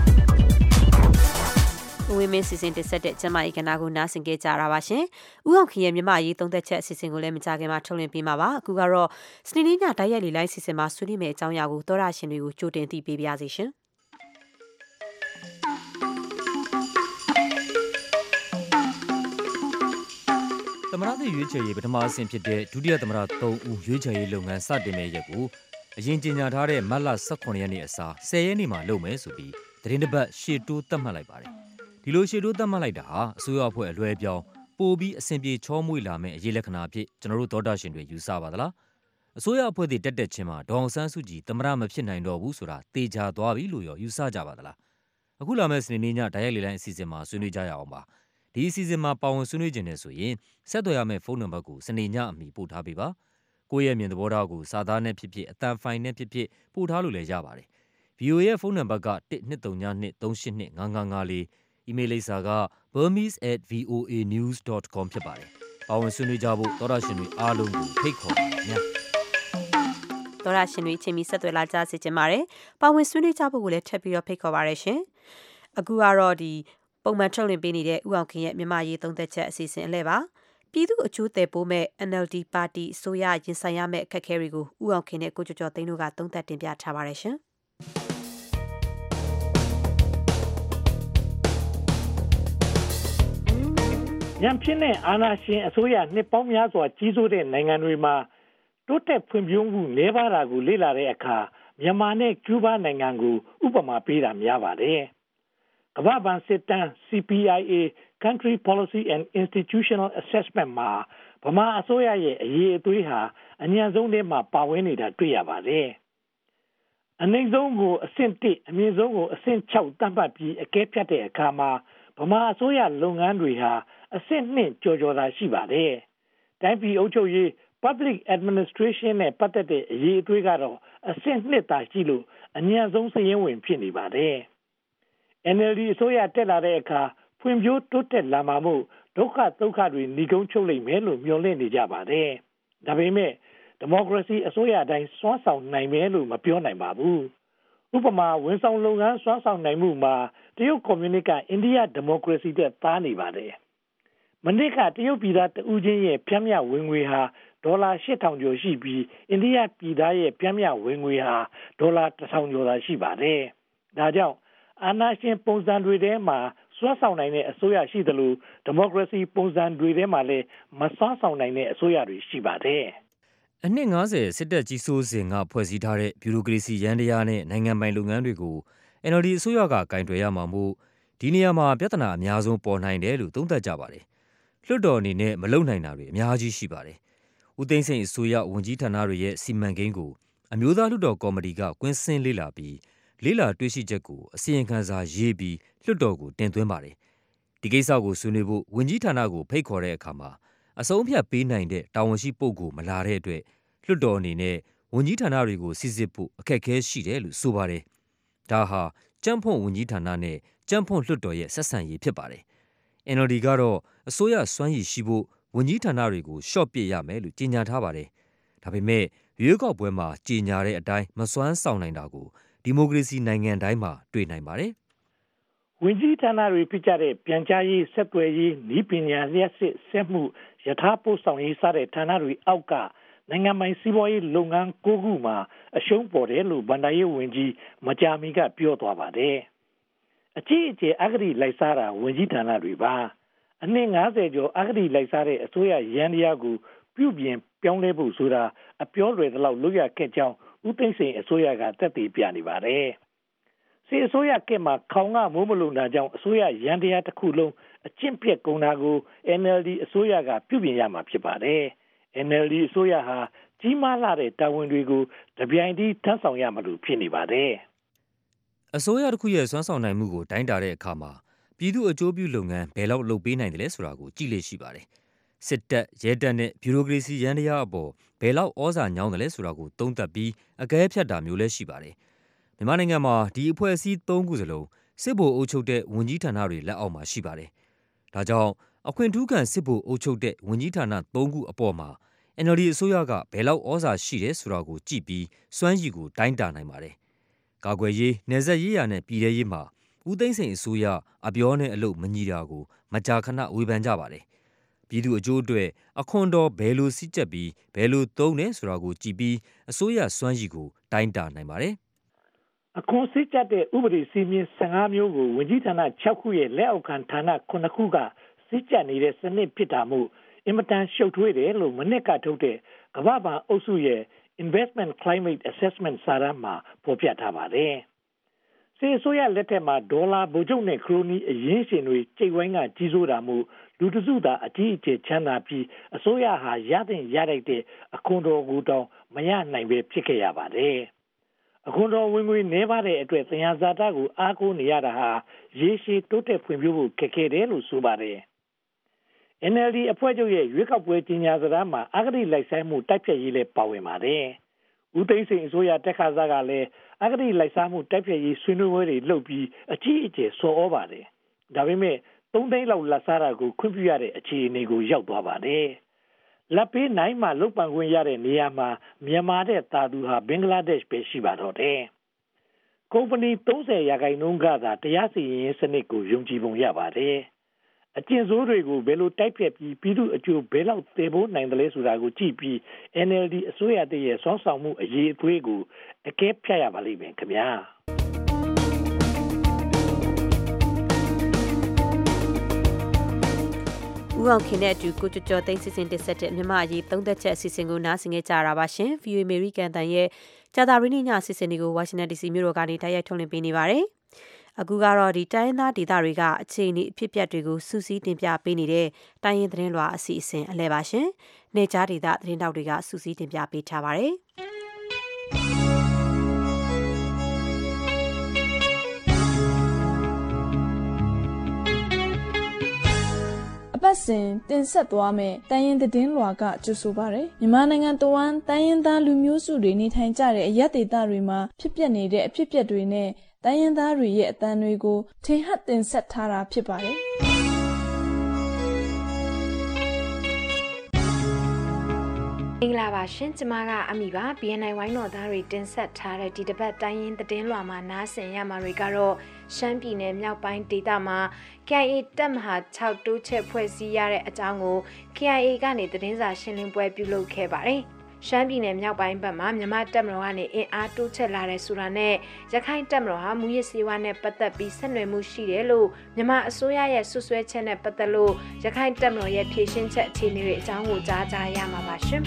ဝင်းမင်းစီစဉ်တက်ဆက်တဲ့ကျမကြီးကဏ္ဍကိုနားဆင်ကြကြတာပါရှင်။ဦးအောင်ခင်ရဲ့မြမရေးသုံးသက်ချက်အစီအစဉ်ကိုလည်းမကြခင်မှာထုတ်လွှင့်ပေးမှာပါ။အခုကတော့စနေနေ့ညတိုက်ရိုက်လေလိုင်းစီစဉ်မှာဆွေးနွေးမယ့်အကြောင်းအရာကိုသောရရှင်တွေကိုကြိုတင်သိပေးပါရစေရှင်။သမရသည့်ရွေးချယ်ရေးပထမအဆင့်ဖြစ်တဲ့ဒုတိယသမရသုံးဦးရွေးချယ်ရေးလုပ်ငန်းစတင်မယ့်ရက်ကိုအရင်ကြေညာထားတဲ့မတ်လ၁၇ရက်နေ့အစား၁၀ရက်နေ့မှာလုပ်မယ်ဆိုပြီးသတင်းတစ်ပတ်ရှေ့တိုးသတ်မှတ်လိုက်ပါတယ်။ဒီလိုရှေ့တိုးသတ်မှတ်လိုက်တာဟာအစိုးရအဖွဲ့အလွှဲပြောင်းပိုပြီးအဆင်ပြေချောမွေ့လာမယ့်အရေးလက္ခဏာအဖြစ်ကျွန်တော်တို့သောတာရှင်တွေယူဆပါသလား။အစိုးရအဖွဲ့တွေတက်တက်ချင်းမှာဒေါအောင်ဆန်းစုကြည်သမရမဖြစ်နိုင်တော့ဘူးဆိုတာသေချာသွားပြီလို့ရောယူဆကြပါသလား။အခုလာမယ့်စနေနေ့ညတိုက်ရိုက်လေလိုင်းအစီအစဉ်မှာဆွေးနွေးကြရအောင်ပါ။ဒီအစီအစဉ်မှာပါဝင်ဆွေးနွေးခြင်းနဲ့ဆိုရင်ဆက်သွယ်ရမယ့်ဖုန်းနံပါတ်ကိုစနေညအမီပို့ထားပေးပါ။ကိုယ့်ရဲ့မြင်သဘောထားကိုစာသားနဲ့ဖြစ်ဖြစ်အတန်ဖိုင်နဲ့ဖြစ်ဖြစ်ပို့ထားလို့လည်းရပါတယ်။ ဗီအိုအေ ရဲ့ဖုန်းနံပါတ်ကone two zero two two three eight two five five five four အီးမေးလ်လိပ်စာက burmese at voanews dot com ဖြစ်ပါတယ်။ပါဝင်ဆွေးနွေးကြဖို့သောရရှင်တွေအားလုံးကိုဖိတ်ခေါ်ပါတယ်ဗျာ။သောရရှင်တွေချင်းမီဆက်သွယ်လာကြစေချင်ပါတယ်။ပါဝင်ဆွေးနွေးကြဖို့ကိုလည်းထပ်ပြီးတော့ဖိတ်ခေါ်ပါရရှင်။အခုကတော့ဒီပုံမှန်ထုတ်လွှင့်ပေးနေတဲ့ဥအောင်ခင်ရဲ့မြန်မာရေးသုံးသက်ချက်အစီအစဉ်အလဲပါပြည်သူအကျိုးတည်ပိုးမဲ့ N L D ပါတီအစိုးရရင်ဆိုင်ရမယ့်အခက်အခဲတွေကိုဥအောင်ခင်နဲ့ကိုကျော်ကျော်သိန်းတို့ကသုံးသက်တင်ပြထားပါရရှင်ရန်ဖြစ်တဲ့အာဏာရှင်အစိုးရနှစ်ပေါင်းများစွာကြီးစိုးတဲ့နိုင်ငံတွေမှာတိုးတက်ဖွံ့ဖြိုးမှုနည်းပါးတာကိုလေ့လာတဲ့အခါမြန်မာနဲ့ကျူးဘားနိုင်ငံကိုဥပမာပေးတာများပါတယ်။ကမ္ဘာ့ဘဏ်စစ်တမ်း C P I A Country Policy and Institutional Assessment မှာဗမာအစိုးရရဲ့အရေးအသွေးဟာအညံ့ဆုံးထဲမှာပါဝင်နေတာတွေ့ရပါတယ်။အနိမ့်ဆုံးကိုအဆင့်oneအမြင့်ဆုံးကိုအဆင့်sixသတ်မှတ်ပြီးအကဲဖြတ်တဲ့အခါမှာဗမာအစိုးရလုပ်ငန်းတွေဟာအဆင့်twoကျော်ကျော်သာရှိပါတယ်။တိုင်းပြည်အုပ်ချုပ်ရေး Public Administration နဲ့ပတ်သက်တဲ့အရေးအသွေးကတော့အဆင့်twoသာရှိလို့အညံ့ဆုံးစာရင်းဝင်ဖြစ်နေပါတယ်။ N L D အစိုးရတက်လာတဲ့အခါဖွံ့ဖြိုးတိုးတက်လာမှာမို့ဒုက္ခဒုက္ခတွေနှီးကုန်းချုပ်လိမ့်မယ်လို့မျှော်လင့်နေကြပါတယ်။ဒါပေမဲ့ဒီမိုကရေစီအစိုးရတိုင်းစွမ်းဆောင်နိုင်မယ်လို့မပြောနိုင်ပါဘူး။ဥပမာဝန်ဆောင်လုပ်ငန်းစွမ်းဆောင်နိုင်မှုမှာတရုတ်ကွန်မြူနစ်ကအိန္ဒိယဒီမိုကရေစီတဲ့သားနေပါတယ်။မနစ်ကတရုတ်ပြည်သားတဦးချင်းရဲ့ဖြန့်မြဝင်ငွေဟာဒေါ်လာeight thousandကျော်ရှိပြီးအိန္ဒိယပြည်သားရဲ့ဖြန့်မြဝင်ငွေဟာဒေါ်လာone thousandကျော်သာရှိပါတယ်။ဒါကြောင့်အာဏာရှင်ပုံစံတွေထဲမှာစွမ်းဆောင်နိုင်တဲ့အစိုးရရှိသလိုဒီမိုကရေစီပုံစံတွေထဲမှာလည်းမစွမ်းဆောင်နိုင်တဲ့အစိုးရတွေရှိပါတယ်။အနှစ်fiftyစစ်တပ်ကြီးစိုးစဉ်ကဖွဲ့စည်းထားတဲ့ဘျူရိုကရေစီရန်တရားနဲ့နိုင်ငံပိုင်လုပ်ငန်းတွေကို N L D အစိုးရကကင်တွယ်ရမှာမို့ဒီနေရာမှာပြဿနာအများဆုံးပေါ်နိုင်တယ်လို့သုံးသပ်ကြပါတယ်။လွှတ်တော်အနေနဲ့မလုပ်နိုင်တာတွေအများကြီးရှိပါတယ်။ဦးသိန်းစိန်အစိုးရဝန်ကြီးဌာနတွေရဲ့စီမံကိန်းကိုအမျိုးသားလွှတ်တော်ကော်မတီကကွင်းဆင်းလေ့လာပြီးလေ့လာတွေ့ရှိချက်ကိုအစီရင်ခံစာရေးပြီးလွှတ်တော်ကိုတင်သွင်းပါတယ်။ဒီကိစ္စကိုဆွေးနွေးဖို့ဝန်ကြီးဌာနကိုဖိတ်ခေါ်တဲ့အခါမှာအဆုံးအဖြတ်ပေးနိုင်တဲ့တာဝန်ရှိပုဂ္ဂိုလ်မလာတဲ့အတွက်လွှတ်တော်အနေနဲ့ဝန်ကြီးဌာနတွေကိုစစ်စစ်ဖို့အခက်အခဲရှိတယ်လို့ဆိုပါတယ်။ဒါဟာကြံ့ဖွံ့ဝန်ကြီးဌာနနဲ့ကြံ့ဖွံ့လွှတ်တော်ရဲ့ဆက်ဆံရေးဖြစ်ပါတယ်။ N L D ကတော့အစိုးရစွမ်းရည်ရှိဖို့ဝန်ကြီးဌာနတွေကိုရှော့ပစ်ရမယ်လို့ကြေညာထားပါတယ်။ဒါပေမဲ့ရွေးကောက်ပွဲမှာကြေညာတဲ့အတိုင်းမစွမ်းဆောင်နိုင်တာကိုဒီမိုကရေစီနိုင်ငံတိုင်းမှာတွေ့နိုင်ပါတယ်။ဝန်ကြီးဌာနတွေဖြစ်ကြတဲ့ပြန်ကြားရေးဆက်သွယ်ရေးနည်းပညာလျှက်စစ်ဆက်မှုယထာပို့ဆောင်ရေးစတဲ့ဌာနတွေအောက်ကနိုင်ငံပိုင်စီးပွားရေးလုပ်ငန်း၉ခုမှာအရှုံးပေါ်တယ်လို့ဗန္ဒာရေးဝန်ကြီးမကြာမီကပြောသွားပါတယ်။အကြီးအကျယ်အဂတိလိုက်စားတာဝန်ကြီးဌာနတွေပါအနှစ်fiftyကျော်အဂတိလိုက်စားတဲ့အစိုးရရန်တရားကိုပြုပြင်ပြောင်းလဲဖို့ဆိုတာအပြောလွယ်သလောက်လုပ်ရခဲ့ကြောင်းဦးသိန်းစိန်အစိုးရကသက်သေပြနေပါတယ်။စစ်အစိုးရကမှခေါင်ကမိုးမလုံတာကြောင့်အစိုးရရန်တရားတစ်ခုလုံးအကျင့်ပြတ်ကုန်တာကို N L D အစိုးရကပြုပြင်ရမှာဖြစ်ပါတယ်။ N L D အစိုးရဟာကြီးမားလာတဲ့တာဝန်တွေကိုတပြိုင်တည်းထမ်းဆောင်ရမှာလို့ဖြစ်နေပါတယ်။အစိုးရတစ်ခုရဲ့စွမ်းဆောင်နိုင်မှုကိုတိုင်းတာတဲ့အခါမှာပြည်သူ့အကျိုးပြုလုပ်ငန်းဘယ်လောက်လုပ်ပေးနိုင်တယ်လဲဆိုတာကိုကြည့်လေ့ရှိပါတယ်။စစ်တပ်ရဲတပ်နဲ့ဘျူရိုကရေစီရန်တရားအပေါ်ဘယ်လောက်ဩဇာညောင်းတယ်လဲဆိုတာကိုသုံးသပ်ပြီးအကဲဖြတ်တာမျိုးလည်းရှိပါတယ်။မြန်မာနိုင်ငံမှာဒီအဖွဲ့အစည်းသုံးခုစလုံးစစ်ဗိုလ်အုပ်ချုပ်တဲ့ဝန်ကြီးဌာနတွေလက်အောက်မှာရှိပါတယ်။ဒါကြောင့်အခွင့်ထူးခံစစ်ဗိုလ်အုပ်ချုပ်တဲ့ဝန်ကြီးဌာနသုံးခုအပေါ်မှာ N L D အစိုးရကဘယ်လောက်ဩဇာရှိတယ်ဆိုတာကိုကြည့်ပြီးစွမ်းရည်ကိုတိုင်းတာနိုင်ပါတယ်။ကာကွယ်ရေးနယ်စပ်ရေးရာနဲ့ပြည်ထရေးမှာဦးသိန်းစိန်အစိုးရအပြောနဲ့အလုပ်မညီတာကိုမကြာခဏဝေဖန်ကြပါတယ်။ပြည်သူအကျိုးအတွက်အခွန်တော်ဘယ်လိုစည်းကြပ်ပြီးဘယ်လိုသုံးတယ်ဆိုတာကိုကြည့်ပြီးအစိုးရစွမ်းရည်ကိုတိုင်းတာနိုင်ပါတယ်။အခွန်စည်းကြပ်တဲ့ဥပဒေစည်းမျဉ်းfifteenမျိုးကိုဝန်ကြီးဌာနsixခုရဲ့လက်အောက်ခံဌာနnineခုကစည်းကြပ်နေတဲ့စနစ်ဖြစ်တာမို့အင်မတန်ရှုပ်ထွေးတယ်လို့မနစ်ကထုတ်တဲ့ကမ္ဘာ့ဘဏ်အုပ်စုရဲ့ Investment Climate Assessment စာတမ်းမှာဖော်ပြထားပါတယ်။စစ်အစိုးရလက်ထက်မှာဒေါ်လာဗိုလ်ချုပ်နဲ့ခရိုနီအရင်းရှင်တွေကျိတ်ဝိုင်းကကြီးစိုးတာမို့လူတစုသာအကြီးအကျယ်ချမ်းသာပြီးအစိုးရဟာရတဲ့ရလိုက်တဲ့အခွန်တော်ကိုတောင်မရနိုင်ပဲဖြစ်ခဲ့ရပါတယ်။အခွန်တော်ဝင်ငွေနှဲပါတဲ့အတွက်သယံဇာတကိုအားကိုးနေရတာဟာရေရှည်တိုးတက်ဖွံ့ဖြိုးဖို့ခက်ခဲတယ်လို့ဆိုပါတယ်။ N L D အဖွဲ့ချုပ်ရဲ့ရွေးကောက်ပွဲကြီးညာစကားမှာအဂတိလိုက်ဆိုင်မှုတိုက်ဖျက်ရေးလည်းပါဝင်ပါတယ်။ဦးသိန်းစိန်အစိုးရတက်ခါစားကလည်းအဂတိလိုက်စားမှုတိုက်ဖျက်ရေးဆွေးနွေးပွဲတွေလုပ်ပြီးအကြီးအကျယ်ဆော်ဩပါတယ်။ဒါပေမဲ့သုံးသိန်းလောက်လက်စားတာကိုခွင့်ပြုရတဲ့အခြေအနေကိုရောက်သွားပါတယ်။လက်ပေးနိုင်မှလုတ်ပန်ခွင့်ရတဲ့နေရာမှာမြန်မာတဲ့တာသူဟာဘင်္ဂလားဒေ့ရှ်ပဲရှိပါတော့တယ်။ကုမ္ပဏီသုံးဆယ်ရာခိုင်နှုန်းကသာတရားစီရင်စနစ်ကိုယုံကြည်ပုံရပါတယ်။အကျဉ်းစိုးတွေကိုဘယ်လိုတိုက်ဖြတ်ပြီးပြည်သူအကျိုးဘယ်လောက်တည်ဖို့နိုင်တယ်လဲဆိုတာကိုကြည့်ပြီး N L D အစိုးရတည်းရဲ့စောင့်ဆောင်မှုအရေးအသွေးကိုအကဲဖြတ်ရပါလိမ့်မယ်ခင်ဗျာ။ဦးအောင်ခင်နဲ့အတူကိုကျော်ကျော်သိန်းစစ်စင်တက်ဆက်တဲ့မြန်မာအရေးသုံးသက်ချက်အစီအစဉ်ကိုနားဆင်ကြကြတာပါရှင် V O A American တန်ရဲ့ကြာသပတေးနေ့ညအစီအစဉ်တွေကို Washington D C မြို့တော်ကနေတိုက်ရိုက်ထုတ်လွှင့်ပေးနေပါတယ်အခုကတော့ဒီတိုင်းသားဒေသတွေကအခြေအနေအဖြစ်အပျက်တွေကိုစူးစီးတင်ပြပေးနေတဲ့တိုင်းရင်းသတင်းလွှာအစီအစဉ်အလဲပါရှင်နေကြားဒေသသတင်းတောက်တွေကစူးစီးတင်ပြပေးထားပါတယ်ပတ်စဉ်တင်ဆက်သွားမယ်တိုင်းရင်းသတင်းလွှာကကြိုဆိုပါရယ်မြန်မာနိုင်ငံတဝန်းတိုင်းရင်းသားလူမျိုးစုတွေနေထိုင်ကြတဲ့အရပ်ဒေသတွေမှာဖြစ်ပျက်နေတဲ့အဖြစ်အပျက်တွေနဲ့တိုင်းရင်းသားတွေရဲ့အသံတွေကိုထင်ဟပ်တင်ဆက်ထားတာဖြစ်ပါတယ်မင်္ဂလာပါရှင်ကျမကအမီပါ B N I ဝိုင်းတော်သားတွေတင်ဆက်ထားတဲ့ဒီတစ်ပတ်တိုင်းရင်းသတင်းလွှာမှာနားဆင်ရမှာတွေကတော့ရှမ်းပြည်နယ်မြောက်ပိုင်းဒေသမှာ K I A တပ်မဟာ၆တိုးချက်ဖွဲ့စည်းရတဲ့အကြောင်းကို K I A ကနေသတင်းစာရှင်းလင်းပွဲပြုလုပ်ခဲ့ပါတယ်ရှမ်းပြည်နယ်မြောက်ပိုင်းဘက်မှာမြန်မာတပ်မတော်ကနေအင်အားတိုးချဲ့လာတဲ့ဆိုတာနဲ့ရခိုင်တပ်မတော်ဟာမူရစ်စေဝါနဲ့ပတ်သက်ပြီးဆက်နွယ်မှုရှိတယ်လို့မြန်မာအစိုးရရဲ့ဆွဆွဲချက်နဲ့ပတ်သက်လို့ရခိုင်တပ်မတော်ရဲ့ဖြေရှင်းချက်အခြေအနေတွေအကြောင်းကိုကြားကြရမှာပါရှင်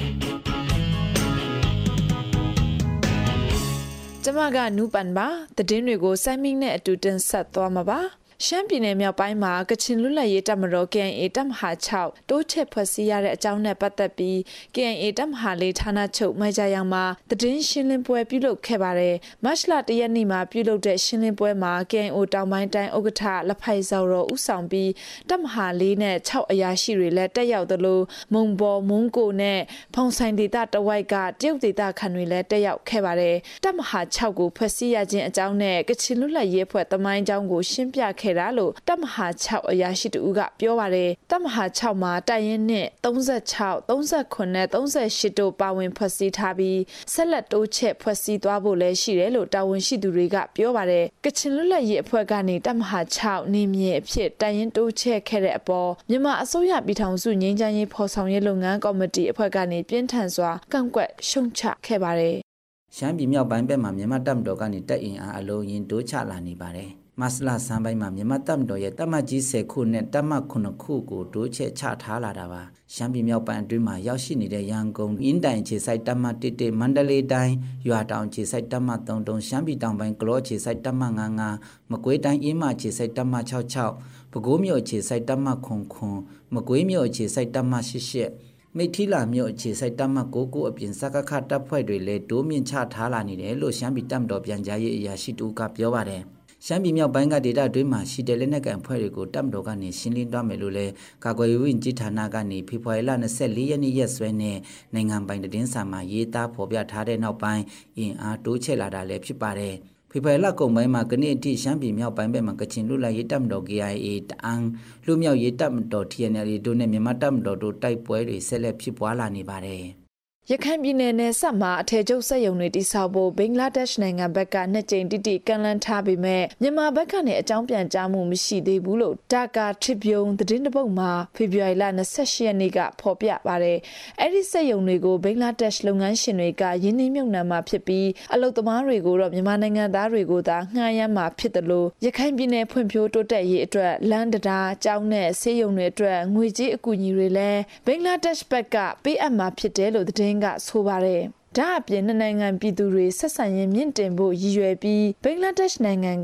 ကျမကနူပန်ပါသတင်းတွေကိုစိုင်းမင်းနဲ့အတူတင်ဆက်သွားမှာပါရှမ်းပြည်နယ်မြောက်ပိုင်းမှာကချင်လွတ်လပ်ရေးတပ်မတော် K I A တပ်မဟာ၆တိုးချဲ့ဖွဲ့စည်းရတဲ့အကြောင်းနဲ့ပတ်သက်ပြီး K I A တပ်မဟာ၄ဌာနချုပ်မိုင်ကြရောင်မှာသတင်းရှင်းလင်းပွဲပြုလုပ်ခဲ့ပါတယ်။မတ်လတရက်နေ့မှာပြုလုပ်တဲ့ရှင်းလင်းပွဲမှာ K I O တောင်ပိုင်းတိုင်းဥက္ကဋ္ဌလက်ဖိုက်စော်တော်ဦးဆောင်ပြီးတပ်မဟာ၄နဲ့၆အရာရှိတွေလည်းတက်ရောက်သလိုမုံဘော်မုံကိုနဲ့ဖုံဆိုင်ဒေသတဝိုက်ကတရုတ်ဒေသခံတွေလည်းတက်ရောက်ခဲ့ပါတယ်။တပ်မဟာ၆ကိုဖွဲ့စည်းရခြင်းအကြောင်းနဲ့ကချင်လွတ်လပ်ရေးအဖွဲ့သမိုင်းကြောင်းကိုရှင်းပြခဲ့တာလို့တပ်မဟာ၆အရာရှိတူကပြောပါတယ်တပ်မဟာ၆မှာတိုက်ရင်နဲ့၃၆ ၃၉နဲ့၃၈တို့ပါဝင်ဖွဲ့စည်းထားပြီးဆက်လက်တိုးချဲ့ဖွဲ့စည်းသွားဖို့လည်းရှိတယ်လို့တာဝန်ရှိသူတွေကပြောပါတယ်ကချင်လွတ်လပ်ရေးအဖွဲ့ကနေတပ်မဟာ၆နေမြေအဖြစ်တိုက်ရင်တိုးချဲ့ခဲ့တဲ့အပေါ်မြန်မာအစိုးရပြည်ထောင်စုငြိမ်းချမ်းရေးဖော်ဆောင်ရေးလုပ်ငန်းကော်မတီအဖွဲ့ကနေပြင်းထန်စွာကန့်ကွက်ရှုံချခဲ့ပါတယ်ရှမ်းပြည်မြောက်ပိုင်းဘက်မှာမြန်မာတပ်မတော်ကနေတပ်အင်အားအလုံးရင်တိုးချလာနေပါတယ်မဆလာစံပိုင်းမှာမြန်မာတပ်မတော်ရဲ့တပ်မကြီး၁၀ခုနဲ့တပ်မခုနှစ်ခုကိုတိုးချဲ့ချထားလာတာပါရှမ်းပြည်မြောက်ပိုင်းအတွင်းမှာရောက်ရှိနေတဲ့ရန်ကုန်အင်းတိုင်ခြေဆိုင်တပ်မ၁၁မန္တလေးတိုင်းရွာတောင်ခြေဆိုင်တပ်မ၃၃ရှမ်းပြည်တောင်ပိုင်းကလောခြေဆိုင်တပ်မ၅၅မကွေးတိုင်းအင်းမခြေဆိုင်တပ်မ၆၆ပဲခူးမြို့ခြေဆိုင်တပ်မခွန်ခွန်မကွေးမြို့ခြေဆိုင်တပ်မ၈၈မိထီလာမြို့အခြေစိုက်တပ်မ၉၉အပြင်စကခတပ်ဖွဲ့တွေလည်းတိုးမြင့်ချထားလာနေတယ်လို့ရှမ်းပြည်တပ်မတော်ပြန်ကြားရေးအရာရှိတူကပြောပါတယ်ရှမ်းပြည်မြောက်ပိုင်းကဒေသတွင်းမှာရှိတဲ့လက်နက်ကန်ဖွဲ့တွေကိုတပ်မတော်ကနေရှင်းလင်းသွားမယ်လို့လည်းကာကွယ်ရေးဝန်ကြီးဌာနကနေဖေဖော်ဝါရီလ၂၄ရက်နေ့ရက်စွဲနဲ့နိုင်ငံပိုင်သတင်းစာမှာရေးသားဖော်ပြထားတဲ့နောက်ပိုင်းအင်အားတိုးချဲ့လာတာလည်းဖြစ်ပါတယ်ဖေဖော်ဝါရီလကုန်ပိုင်းမှာကနေ့အထိရှမ်းပြည်မြောက်ပိုင်းဘက်မှာကချင်လူလာရေးတပ်မတော် K I A တအန်းလူမျိုးရေးတပ်မတော် T N L A တို့နဲ့မြန်မာတပ်မတော်တို့တိုက်ပွဲတွေဆက်လက်ဖြစ်ပွားလာနေပါတယ်ရခိုင်ပြည်နယ်နယ်စပ်မှာအထည်ချုပ်စက်ရုံတွေတိစောက်ဖို့ဘင်္ဂလားဒေ့ရှ်နိုင်ငံဘက်ကနှစ်ကြိမ်တိတိကန်လန်းထားပေမဲ့မြန်မာဘက်ကနေအကြောင်းပြန်ကြားမှုမရှိသေးဘူးလို့ဒါကာထရစ်ဗျုံသတင်းတပုတ်မှာဖေဖော်ဝါရီလ၂၈ရက်နေ့ကဖော်ပြပါတယ်။အဲ့ဒီစက်ရုံတွေကိုဘင်္ဂလားဒေ့ရှ်လုပ်ငန်းရှင်တွေကရင်းနှီးမြှုပ်နှံမှာဖြစ်ပြီးအလုပ်သမားတွေကိုတော့မြန်မာနိုင်ငံသားတွေကိုသာငှားရမ်းမှာဖြစ်တယ်လို့ရခိုင်ပြည်နယ်ဖွံ့ဖြိုးတိုးတက်ရေးအတွက်လမ်းတရားကျောင်းနဲ့ဆေးရုံတွေအတွက်ငွေကြေးအကူအညီတွေလည်းဘင်္ဂလားဒေ့ရှ်ဘက်ကပေးအပ်မှာဖြစ်တယ်လို့သတင်းကဆိုပါတယ်ဒါအပြင်နိုင်ငံပြည်သူတွေဆက်ဆံရေးမြင့်တင်ဖို့ရည်ရွယ်ပြီးဘင်္ဂလားဒေ့ရှ်နိုင်ငံက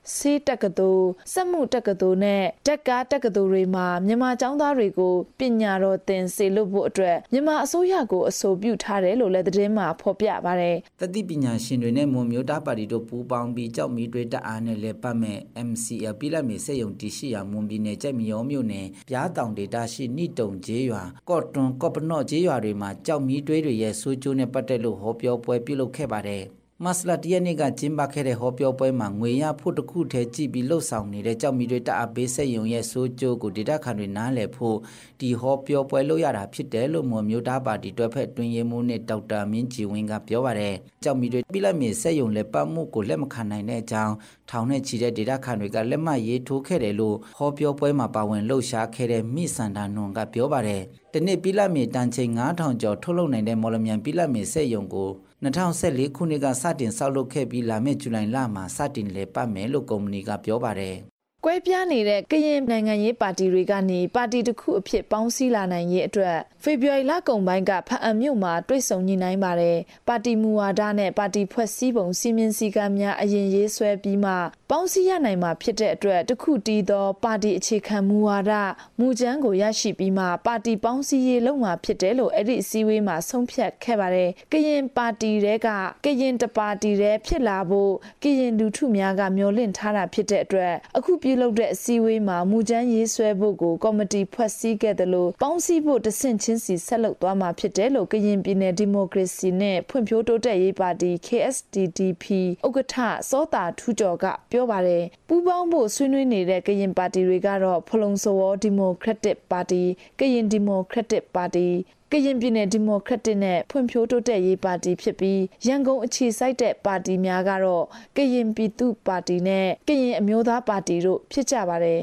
ဆေးတက္ကသိုလ်စက်မှုတက္ကသိုလ်နဲ့တက်ကားတက္ကသိုလ်တွေမှာမြန်မာကျောင်းသားတွေကိုပညာတော်သင်စေလွတ်ဖို့အတွက်မြန်မာအစိုးရကိုအဆိုပြုထားတယ်လို့လည်းသတင်းမှာဖော်ပြပါတယ်တတိပညာရှင်တွေနဲ့မွန်မျိုးသားပါတီတို့ပူးပေါင်းပြီးကြောက်မီတွေတအားနဲ့လဲပတ်မဲ့ M C L ပြည်လက်မြေစက်ရုံတရှိရာမွန်ပြည်နယ်ကြိုက်မီရောမြို့နယ်ပြားတောင်ဒေသရှိနိတုံကျေးရွာကော့တွန်ကော့ပနော့ကျေးရွာတွေမှာကြောက်မီတွေတွေရဲ့ဆိုးကျိုးနဲ့ပတ်သက်လို့ဟောပြောပွဲပြုလုပ်ခဲ့ပါတယ်မစလာတရနေ့ကကျင်းပခဲ့တဲ့ဟောပြောပွဲမှာငွေရဖို့တစ်ခုထဲကြည့်ပြီးလှုပ်ဆောင်နေတဲ့ကြောက်မီတွေတအားပေးဆက်ယုံရဲ့ဆိုးကျိုးကိုဒေတာခန်တွေနားလည်ဖို့ဒီဟောပြောပွဲလုပ်ရတာဖြစ်တယ်လို့မွန်မျိုးသားပါတီတွဲဖက်တွင်ရေးမှုနဲ့ဒေါက်တာမင်းကြည်ဝင်းကပြောပါတယ်ကြောက်မီတွေပြည်လက်မြေဆက်ယုံလက်ပတ်မှုကိုလက်မခံနိုင်တဲ့အကြောင်းထောင်နဲ့ချီတဲ့ဒေတာခန်တွေကလက်မှတ်ရေးထိုးခဲ့တယ်လို့ဟောပြောပွဲမှာပါဝင်လှုပ်ရှားခဲ့တဲ့မိစန္ဒာနွန်ကပြောပါတယ်တနေ့ပြည်လက်မြေတန်ချိန်ငါးထောင်ကျော်ထုတ်လုပ်နိုင်တဲ့မော်လမြိုင်ပြည်လက်မြေဆက်ယုံကို၂၀၁၄ခုနှစ်ကစတင်ဆောက်လုပ်ခဲ့ပြီးလာမယ့်ဇူလိုင်လမှာစတင်လည်ပတ်မယ်လို့ကုမ္ပဏီကပြောပါတယ်ကွဲပြားနေတဲ့ကရင်နိုင်ငံရေးပါတီတွေကနေပါတီတစ်ခုအဖြစ်ပေါင်းစည်းလာနိုင်ရေးအတွက်ဖေဖော်ဝါရီလကုန်ပိုင်းကဖအံမြို့မှာတွေ့ဆုံညှိနှိုင်းပါတယ်ပါတီမူဝါဒနဲ့ပါတီဖွဲ့စည်းပုံစီမင်းစည်းကမ်းများအရင်ရေးဆွဲပြီးမှပေါင်းစည်းရနိုင်မှာဖြစ်တဲ့အတွက်တစ်ခုတည်းသောပါတီအခြေခံမူဝါဒမူကြမ်းကိုရရှိပြီးမှပါတီပေါင်းစည်းရေးလုပ်မှာဖြစ်တယ်လို့အဲ့ဒီအစည်းအဝေးမှာဆုံးဖြတ်ခဲ့ပါတယ်ကရင်ပါတီတွေကကရင်တပါတီတွေဖြစ်လာဖို့ကရင်လူထုများကမျှော်လင့်ထားတာဖြစ်တဲ့အတွက်အခုပြုလုပ်တဲ့အစည်းအဝေးမှာမူကြမ်းရေးဆွဲဖို့ကိုကော်မတီဖွဲ့စည်းခဲ့တယ်လို့ပေါင်းစည်းဖို့တဆင့်ချင်းစီဆက်လုပ်သွားမှာဖြစ်တယ်လို့ကရင်ပြည်နယ်ဒီမိုကရေစီနဲ့ဖွံ့ဖြိုးတိုးတက်ရေးပါတီ K S D D P ဥက္ကဋ္ဌစောတာထူးကျော်ကပြောပါတယ်ပူးပေါင်းဖို့ဆွေးနွေးနေတဲ့ကရင်ပါတီတွေကတော့ဖလုံစောဒီမိုကရက်တစ်ပါတီကရင်ဒီမိုကရက်တစ်ပါတီကရင်ပြည်နယ်ဒီမိုကရက်တစ်နဲ့ဖွံ့ဖြိုးတိုးတက်ရေးပါတီဖြစ်ပြီးရန်ကုန်အခြေစိုက်တဲ့ပါတီများကတော့ကရင်ပြည်သူ့ပါတီနဲ့ကရင်အမျိုးသားပါတီတို့ဖြစ်ကြပါတယ်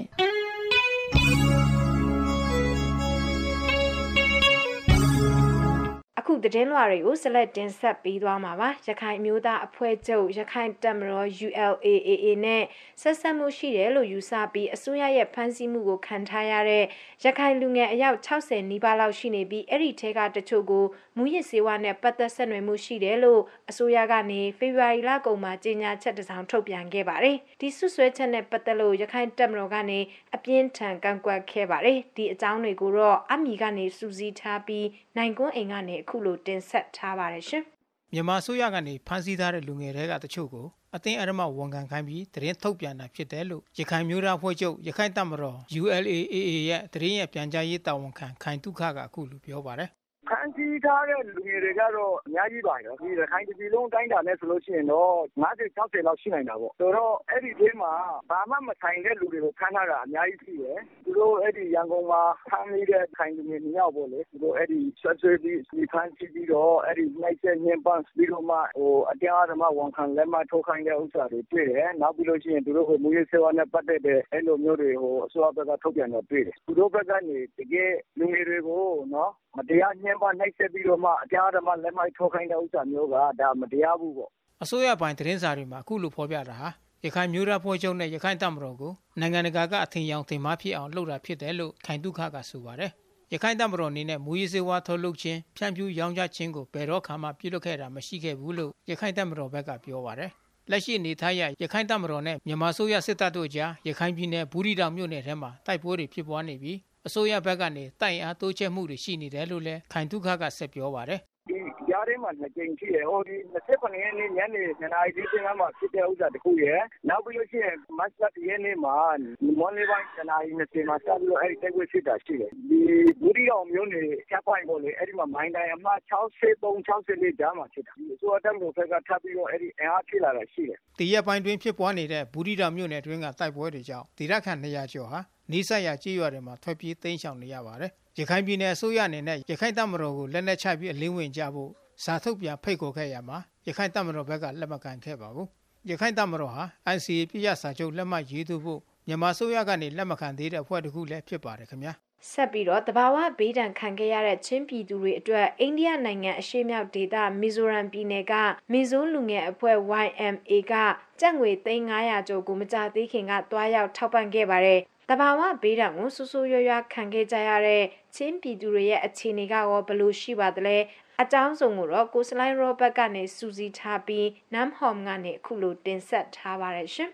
အခုသတင်းလွှာတွေကိုဆက်လက်တင်ဆက်ပေးသွားမှာပါရခိုင်မျိုးသားအဖွဲ့ချုပ်ရခိုင်တပ်မတော် U L A A A နဲ့ဆက်ဆက်မှုရှိတယ်လို့ယူဆပြီးအစိုးရရဲ့ဖမ်းဆီးမှုကိုခံထားရတဲ့ရခိုင်လူငယ်အယောက်၆၀နီးပါးလောက်ရှိနေပြီးအဲ့ဒီထဲကတချို့ကိုမူရစ်စေဝါနဲ့ပတ်သက်ဆက်နွယ်မှုရှိတယ်လို့အစိုးရကနေဖေဖော်ဝါရီလကုန်မှာကြေညာချက်တစ်စောင်ထုတ်ပြန်ခဲ့ပါတယ်ဒီဆွဆွဲချက်နဲ့ပတ်သက်လို့ရခိုင်တပ်မတော်ကနေအပြင်းထန်ကန့်ကွက်ခဲ့ပါတယ်ဒီအကြောင်းတွေကိုတော့အမီကနေစူးစီးထားပြီးနိုင်ကွန်းအိမ်ကနေအခုလိုတင်ဆက်ထားပါတယ်ရှင်မြန်မာအစိုးရကနေဖမ်းဆီးထားတဲ့လူငယ်တွေကတချို့ကိုအသင်းအရမဝန်ခံခိုင်းပြီးသတင်းထုတ်ပြန်တာဖြစ်တယ်လို့ရခိုင်မျိုးသားဖွဲ့ချုပ်ရခိုင်တပ်မတော် U L A A A ရဲ့သတင်းရပြန်ကြားရေးတာဝန်ခံခိုင်တုခကအခုလိုပြောပါတယ်ဖမ်းဆီးထားတဲ့လူငယ်တွေကတော့အများကြီးပါရောဒီရခိုင်ပြည်လုံးတိုင်းတာနဲ့ဆိုလို့ရှိရင်တော့၅၀ ၆၀လောက်ရှိနိုင်တာပေါ့ဆိုတော့အဲ့ဒီထဲမှာဘာမှမဆိုင်တဲ့လူတွေကိုဖမ်းထားတာအများကြီးရှိတယ်သူတို့အဲ့ဒီရန်ကုန်မှာဖမ်းမိတဲ့ခိုင်လူငယ်မျိုးပေါ့လေသူတို့အဲ့ဒီဆက်ဆွေးပြီးဒီဖမ်းဆီးပြီးတော့အဲ့ဒီနိုင်တဲ့ညင်ပန်းပြီးတော့မှဟိုအတရားဓမ္မဝန်ခံလက်မှတ်ထိုးခိုင်းတဲ့ဥစ္စာတွေတွေ့တယ်နောက်ပြီးလို့ရှိရင်သူတို့ဟိုမူရစေဝါနဲ့ပတ်သက်တဲ့အဲ့လိုမျိုးတွေဟိုအစိုးရဘက်ကထုတ်ပြန်တော့တွေ့တယ်သူတို့ဘက်ကနေတကယ်လူငယ်တွေကိုနော်မတရားညှဉ်းပန်းနှိပ်စက်ပြီးတော့မှအတရားဓမ္မလက်မှတ်ထိုးခိုင်းတဲ့ဥစ္စာမျိုးကဒါမတရားဘူးပေါ့အစိုးရပိုင်းသတင်းစာတွေမှာအခုလိုဖော်ပြတာဟာရခိုင်မျိုးသားဖွဲ့ချုပ်နဲ့ရခိုင်တပ်မတော်ကိုနိုင်ငံတကာကအထင်ရောင်ထင်မှားဖြစ်အောင်လုပ်တာဖြစ်တယ်လို့ခိုင်တုခကဆိုပါတယ်ရခိုင်တပ်မတော်အနေနဲ့မူရစေဝါထုတ်လုပ်ခြင်းဖြန့်ဖြူးရောင်းချခြင်းကိုဘယ်တော့မှပြုလုပ်ခဲ့တာမရှိခဲ့ဘူးလို့ရခိုင်တပ်မတော်ဘက်ကပြောပါတယ်လက်ရှိအနေထားရရခိုင်တပ်မတော်နဲ့မြန်မာအစိုးရစစ်တပ်တို့ကြားရခိုင်ပြည်နယ်ဘူးရီတောင်မြို့နယ်ထဲမှာတိုက်ပွဲတွေဖြစ်ပွားနေပြီးအစိုးရဘက်ကနေတိုင်အားတိုးချဲ့မှုတွေရှိနေတယ်လို့လည်းခိုင်တုခကဆက်ပြောပါတယ်ဒီကြားထဲမှာနှစ်ကြိမ်ရှိတယ်ဟိုဒီ၂၇ရက်နေ့ညနေနှစ်နာရီဒီချိန်မှာဖြစ်တဲ့ဥစ္စာတခုရယ်နောက်ပြီးလို့ရှိရင်မတ်လ၁ရက်နေ့မှာမော်လီပိုင်းနှစ်နာရီ၂၀မှာစပြီးတော့အဲ့ဒီတိုက်ပွဲဖြစ်တာရှိတယ်ဒီဘူးရီတော်မျိုးနေချက်ပိုင်းပေါ်လေအဲ့ဒီမှာမိုင်းတိုင်းအမှ၆၃ ၆၄ကြားမှာဖြစ်တာဒီအစိုးရတပ်မျိုးဖက်ကထပ်ပြီးတော့အဲ့ဒီအင်အားဖြစ်လာတာရှိတယ်တရက်ပိုင်းတွင်ဖြစ်ပွားနေတဲ့ဘူးရီတော်မျိုးနယ်တွင်ကတိုက်ပွဲတွေကြောင့်ဒေသခံ၂ရာကျော်ဟာနီးစပ်ရာကြေးရွာတွေမှာထွက်ပြေးတိမ်းရှောင်နေရပါတယ်ရခိုင်ပြည်နယ်အစိုးရအနေနဲ့ရခိုင်တပ်မတော်ကိုလက်နက်ချပြီးအလင်းဝင်ကြဖို့စာထုတ်ပြန်ဖိတ်ခေါ်ခဲ့ရမှာရခိုင်တပ်မတော်ဘက်ကလက်မခံခဲ့ပါဘူးရခိုင်တပ်မတော်ဟာ I C A ပြည်ရစာချုပ်လက်မှတ်ရေးထိုးဖို့မြန်မာအစိုးရကနေလက်မခံသေးတဲ့အဖွဲ့တစ်ခုလည်းဖြစ်ပါတယ်ခင်ဗျာဆက်ပြီးတော့တဘာဝဘေးဒဏ်ခံခဲ့ရတဲ့ချင်းပြည်သူတွေအတွက်အိန္ဒိယနိုင်ငံအရှေ့မြောက်ဒေသမီဇိုရမ်ပြည်နယ်ကမီဇိုလူငယ်အဖွဲ့ Y M A ကကျပ်ငွေသိန်း၅ရာကျော်ကိုမကြသေးခင်ကတွားရောက်ထောက်ပံ့ခဲ့ပါတယ်တဘာဝဘေးဒဏ်ကိုဆူဆူရွရွခံခဲ့ကြရတဲ့ချင်းပြည်သူတွေရဲ့အခြေအနေကရောဘယ်လိုရှိပါသလဲအကြောင်းစုံကိုတော့ကိုစလိုင်းရောဘတ်ကနေစူးစီးထားပြီးနမ်ဟောမ်ကနေအခုလိုတင်ဆက်ထားပါတယ်ရှင်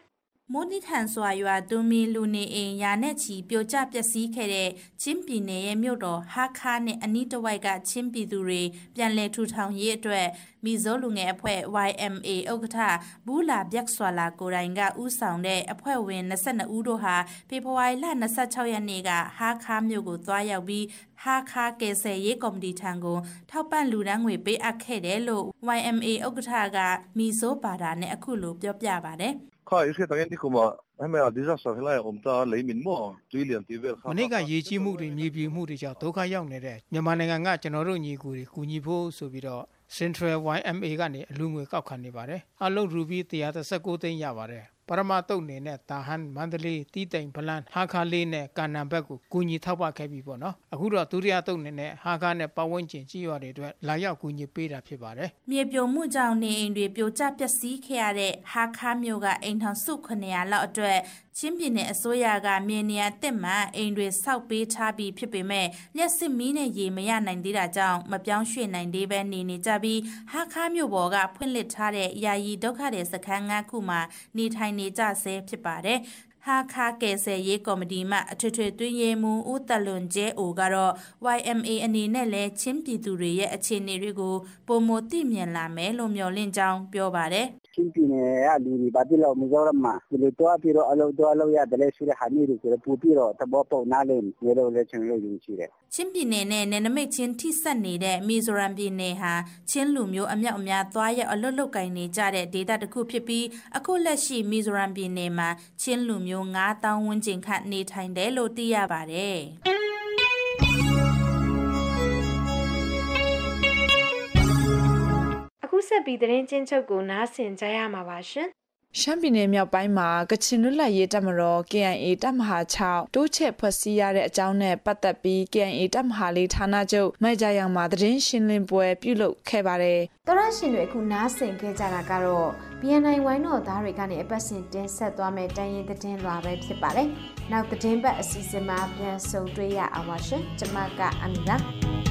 မိုးနိထန်စွာရွာဒူမီလူနေအိမ်ရာနဲ့ချီပြိုကျပျက်စီးခဲ့တဲ့ချင်းပြည်နယ်ရဲ့မြို့တော်ဟာခါနဲ့အနီးတစ်ဝိုက်ကချင်းပြည်သူတွေပြန်လည်ထူထောင်ရေးအတွက်မီဇိုလူငယ်အဖွဲ့ Y M A ဥက္ကဋ္ဌဘူးလာဗျက်စွာလာကိုယ်တိုင်ကဦးဆောင်တဲ့အဖွဲ့ဝင်၂၂ဦးတို့ဟာဖေဖော်ဝါရီလ၂၆ရက်နေ့ကဟာခါမြို့ကိုသွားရောက်ပြီးဟာခါကယ်ဆယ်ရေးကော်မတီထံကိုထောက်ပံ့လူဒန်းငွေပေးအပ်ခဲ့တယ်လို့ Y M A ဥက္ကဋ္ဌကမီဇိုဘာသာနဲ့အခုလိုပြောပြပါတယ်ข้าอยู่ที่ตรงนี้ที่คุมว่าให้มาดิสัสให้ไล่อมตาเลยมินมั่วจุยเลียนตีเวลမနေ့ကရေကြီးမှုတွေမြေပြိုမှုတွေကြောင့်ဒုက္ခရောက်နေတဲ့မြန်မာနိုင်ငံကကျွန်တော်တို့ညီကိုတွေကူညီဖို့ဆိုပြီးတော့ Central Y M A ကနေအလူငွေကောက်ခံနေပါတယ်အလုံးရူပီone hundred thirty-nineသိန်းရပါတယ်ပရမတုတ်နေနဲ့တာဟန်မန္တလေးတီးတိမ်ဗလန်ဟာခါလေးနဲ့ကာနံဘက်ကိုကူညီထောက်ပံ့ခဲ့ပြီပေါ့နော်အခုတော့ဒုတိယတုတ်နေနဲ့ဟာခါနဲ့ပတ်ဝန်းကျင်ကြီးရွာတွေအတွက်လာရောက်ကူညီပေးတာဖြစ်ပါတယ်မြေပြိုမှုကြောင့်နေအိမ်တွေပြိုကျပျက်စီးခဲ့ရတဲ့ဟာခါမြို့ကအိမ်ထောင်စုnine hundredလောက်အတွက်ချင်းပြည်နယ်အစိုးရကမြေနေရာတက်မှအိမ်တွေဆောက်ပေးထားပြီးဖြစ်ပေမဲ့လျှက်စစ်မီးနဲ့ရေမရနိုင်သေးတာကြောင့်မပြောင်းရွှေ့နိုင်သေးပဲနေနေကြပြီးဟာခါမြို့ပေါ်ကဖွင့်လှစ်ထားတဲ့ယာယီဒုက္ခတွေစခန်း၅ခုမှာနေထိုင်နေကြဆဲဖြစ်ပါတယ်ဟာခါကယ်ဆယ်ရေးကော်မတီမှအထွေထွေတွင်းရေးမှူးဦးတလွန်ကျဲအိုကတော့ Y M A အနေနဲ့လည်းချင်းပြည်သူတွေရဲ့အခြေအနေတွေကိုပုံမသိမြင်လာမယ်လို့မျှော်လင့်ကြောင်းပြောပါတယ်ချင်းပြည်နယ်ကလူတွေဘာဖြစ်လို့မကြောက်ရမှာဒီလိုတော့ပြီးတော့အလုပ်တော့လုပ်ရတယ်ဆိုတဲ့ဟာမျိုးတွေဆိုတော့ပူပြီးတော့သဘောပေါက်နားလည်နေလို့လည်းကျွန်တော်ယုံကြည်တယ်ချင်းပြည်နယ်နဲ့နယ်နိမိတ်ချင်းထိစပ်နေတဲ့မီဇိုရမ်ပြည်နယ်ဟာချင်းလူမျိုးအမြောက်အများသွားရောက်အလွတ်လုကင်နေကြတဲ့ဒေသတစ်ခုဖြစ်ပြီးအခုလက်ရှိမီဇိုရမ်ပြည်နယ်မှာချင်းလူမျိုးfive thousandဝန်းကျင်ခန့်နေထိုင်တယ်လို့သိရပါတယ်အခုဆက်ပြီးသတင်းချင်းချုပ်ကိုနားဆင်ကြရမှာပါရှင်ရှမ်းပြည်နယ်မြောက်ပိုင်းမှာကချင်လွတ်လပ်ရေးတပ်မတော် K I A တပ်မဟာsixတိုးချဲ့ဖွဲ့စည်းရတဲ့အကြောင်းနဲ့ပတ်သက်ပြီး K I A တပ်မဟာfourဌာနချုပ်မိုက်ကြရောင်မှာသတင်းရှင်းလင်းပွဲပြုလုပ်ခဲ့ပါတယ်။တော်ရရှင်တွေအခုနားဆင်ခဲ့ကြတာကတော့ B N I ဝိုင်းတော်သားတွေကနေအပတ်စဉ်တင်ဆက်သွားမယ့်တိုင်းရင်းသတင်းလွှာပဲဖြစ်ပါတယ်။နောက်သတင်းပတ်အစီအစဉ်မှာပြန်ဆုံတွေ့ရအောင်ပါရှင်။ကျွန်မကအမီပါ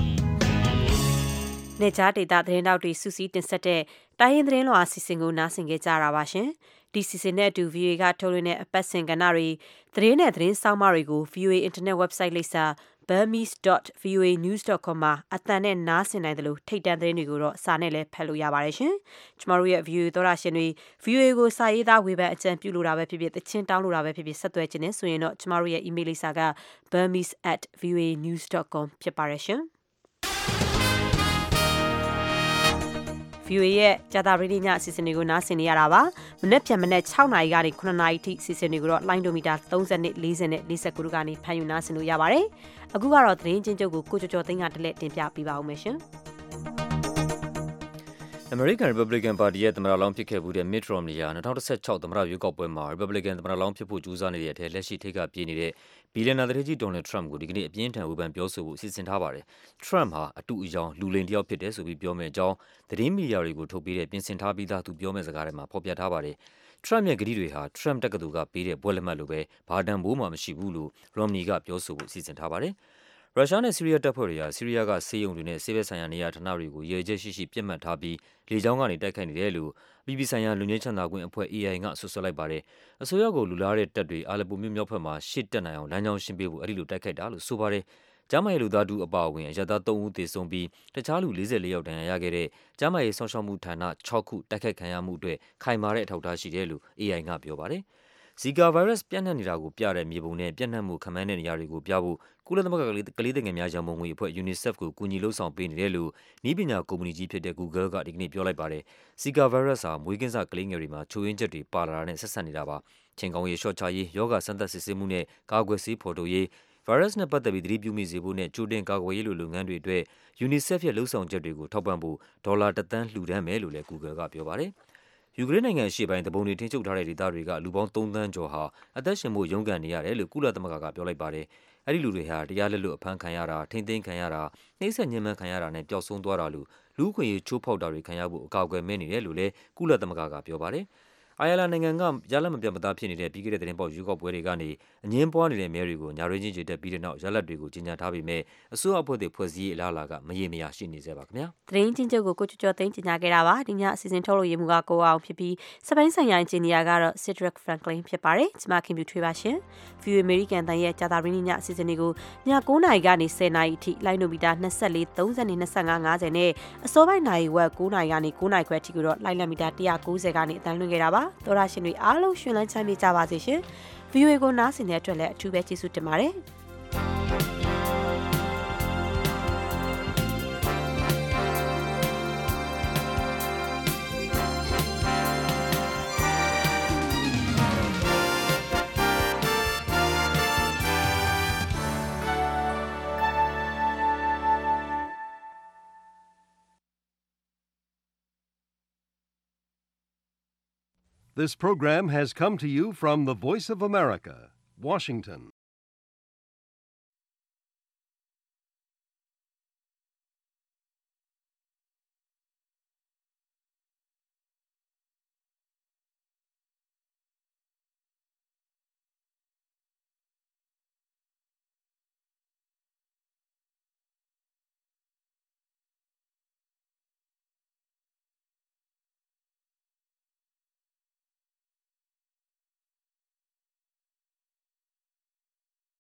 နေကြားဒေတာသတင်းတောက်တွေစူးစီးတင်ဆက်တဲ့တိုင်းရင်းသတင်းလွှာအစီအစဉ်ကိုနားဆင်ကြကြတာပါရှင်ဒီစီစဉ်နဲ့အတူ V O A ကထုတ်လွှင့်တဲ့အပတ်စဉ်ကဏ္ဍတွေသတင်းနဲ့သတင်းဆောင်းပါးတွေကို V O A Internet Website လိပ်စာ burmese dot voa news dot com မှာအသံနဲ့နားဆင်နိုင်တယ်လို့ထိတ်တန့်သတင်းတွေကိုတော့စာနဲ့လည်းဖတ်လို့ရပါတယ်ရှင်ကျမတို့ရဲ့ V O A သောတာရှင်တွေ V O A ကိုစာရေးသားဝေဖန်အကြံပြုလို့တာပဲဖြစ်ဖြစ်သချင်းတောင်းလို့တာပဲဖြစ်ဖြစ်ဆက်သွယ်ခြင်းနဲ့ဆိုရင်တော့ကျမတို့ရဲ့ email လိပ်စာက burmese at voa news dot com ဖြစ်ပါတယ်ရှင်V O A ရဲ့ကြာတာပရိညအစီအစဉ်တွေကိုနားဆင်နေရတာပါမနေ့ပြန်မနေ့sixနာရီကနေnineနာရီထိအစီအစဉ်တွေကိုတော့လိုင်းဒိုမီတာthirtyနဲ့fortyနဲ့forty-nineတို့ကနေဖန်ယူနားဆင်လို့ရပါတယ်အခုကတော့သတင်းချင်းချုပ်ကိုကိုကျော်ကျော်သိန်းကတလက်တင်ပြပေးပါဦးမယ်ရှင် American Republican Party ရဲ့သမ္မတလောင်းဖြစ်ခဲ့မှုတဲ့ Mitt Romney ဟာtwenty sixteenသမ္မတရွေးကောက်ပွဲမှာ Republican သမ္မတလောင်းဖြစ်ဖို့ကြိုးစားနေတဲ့အထက်လက်ရှိထိပ်ကပြေးနေတဲ့ဘီလီယံနာသူကြီး Donald Trump ကိုဒီကနေ့အပြင်းထန်ဝေဖန်ပြောဆိုဖို့စီစဉ်ထားပါတယ်။ Trump ဟာအတူအယောင်လူလိမ်တယောက်ဖြစ်တယ်ဆိုပြီးပြောမယ့်အကြောင်းသတင်းမီဒီယာတွေကိုထုတ်ပေးတဲ့ပြင်ဆင်ထားပြီးသားသူပြောမယ့်စကားထဲမှာဖော်ပြထားပါတယ်။ Trump ရဲ့ကတိတွေဟာ Trump တက္ကသိုလ်ကပေးတဲ့ဘွဲ့လက်မှတ်လိုပဲဘာတန်ဖိုးမှမရှိဘူးလို့ Romney ကပြောဆိုဖို့စီစဉ်ထားပါတယ်။ရုရှားနဲ့ဆီးရီးယားတပ်ဖွဲ့တွေဟာဆီးရီးယားကဆေးရုံတွေနဲ့ဆေးဘက်ဆိုင်ရာနေရာဌာနတွေကိုရည်ရွယ်ချက်ရှိရှိပြစ်မှတ်ထားပြီးလေကြောင်းကနေတိုက်ခိုက်နေတယ်လို့အပြည်ပြည်ဆိုင်ရာလူငယ်ချမ်းသာခွင့်အဖွဲ့ A I ကဆွဆွဲလိုက်ပါတယ်။အစိုးရကိုလူလားတဲ့တပ်တွေအာလက်ပိုမြို့မြောက်ဘက်မှာရှေ့တက်နိုင်အောင်လမ်းကြောင်းရှင်းပေးဖို့အဲ့ဒီလိုတိုက်ခိုက်တာလို့ဆိုပါတယ်။ကျမ်းမာရေးလူသားတူအပါအဝင်အရသားthreeဦးသေဆုံးပြီးတခြားလူforty-fourယောက်ဒဏ်ရာရခဲ့တဲ့ကျမ်းမာရေးဆောင်ရှောက်မှုဌာနsixခုတိုက်ခိုက်ခံရမှုအတွက်ခိုင်မာတဲ့အထောက်အထားရှိတယ်လို့ A I ကပြောပါတယ်။ Zika virus ပြန့်နှံ့နေတာကိုပြတဲ့မြေပုံနဲ့ပြန့်နှံ့မှုခန့်မှန်းတဲ့နေရာတွေကိုပြဖို့ကုလသမဂ္ဂကလေးငယ်များရန်ပုံငွေအဖွဲ့ UNICEF ကိုကူညီလှုပ်ဆောင်ပေးနေတယ်လို့နည်းပညာကုမ္ပဏီကြီးဖြစ်တဲ့ Google ကဒီကနေ့ပြောလိုက်ပါတယ်။ Zika virus ဟာမွေးကင်းစကလေးငယ်တွေမှာချို့ယွင်းချက်တွေပါလာတာနဲ့ဆက်စပ်နေတာပါ။ချင်းကောင်းရေးရှော့ချရေးယောဂစမ်းသပ်စစ်ဆေးမှုနဲ့ကာကွယ်ဆေးဖော်ထုတ်ရေး virus နဲ့ပတ်သက်ပြီးသတိပြုမိစေဖို့နဲ့ကြိုတင်ကာကွယ်ရေးလိုလုပ်ငန်းတွေအတွက် UNICEF ရဲ့လှုပ်ဆောင်ချက်တွေကိုထောက်ပံ့ဖို့ဒေါ်လာoneသန်းလှူဒန်းမယ်လို့လည်း Google ကပြောပါတယ်။ယူကရိန်းနိုင်ငံအရှေ့ပိုင်းတပုံတွေထိန်းချုပ်ထားတဲ့ဒေသတွေကလူပေါင်းthreeသန်းကျော်ဟာအသက်ရှင်ဖို့ရုန်းကန်နေရတယ်လို့ကုလသမဂ္ဂကပြောလိုက်ပါတယ်။အဲဒီလူတွေဟာတရားလက်လွတ်အဖမ်းခံရတာထိန်းသိမ်းခံရတာနှိပ်စက်ညှဉ်းပန်းခံရတာနဲ့ပျောက်ဆုံးသွားတာလို့လူ့အခွင့်အရေးချိုးဖောက်တာတွေခံရဖို့အကာအကွယ်မဲ့နေတယ်လို့လည်းကုလသမဂ္ဂကပြောပါတယ်။အိုင်ယာလန်နိုင်ငံကရလဒ်မပြတ်မသားဖြစ်နေတဲ့ပြီးခဲ့တဲ့သတင်းပေါက်ရွေးကောက်ပွဲတွေကနေအငင်းပွားနေတဲ့မဲတွေကိုညာရွေးချင်းချေတက်ပြီးတဲ့နောက်ရလဒ်တွေကိုကြီးညာထားပြီးမဲ့အစိုးရအဖွဲ့တွေဖွဲ့စည်းရေးအလားအလာကမရေမရာရှိနေစေပါခင်ဗျာသတင်းချင်းချုပ်ကိုကိုကျော်ကျော်သိန်းကြီးညာခဲ့တာပါဒီညအစီအစဉ်ထုတ်လို့ရမှုကကိုအောင်ဖြစ်ပြီးစပိုင်းဆိုင်ရာအင်ဂျင်နီယာကတော့ Cedric Franklin ဖြစ်ပါတယ်ကျမခင်ပြထွေးပါရှင် View American တန်ရဲ့ကြာတာရင်းညအစီအစဉ်တွေကိုည9နာရီကနေ10နာရီအထိလိုင်းနိုမီတာ24 30နဲ့25 50နဲ့အစောပိုင်းနာရီဝက်9နာရီကနေ9နာရီခွဲအထိကိုတော့လိုင်းလမီတာ190ကနေအတန်းလွှင့်ခဲ့တာပါသောရရှင်တွေအားလုံးရှင်လန်းချမ်းမြေ့ကြပါစေရှင် View ကိုနားဆင်တဲ့အတွက်လည်းအထူးပဲကျေးဇူးတင်ပါတယ် This program has come to you from the Voice of America, Washington.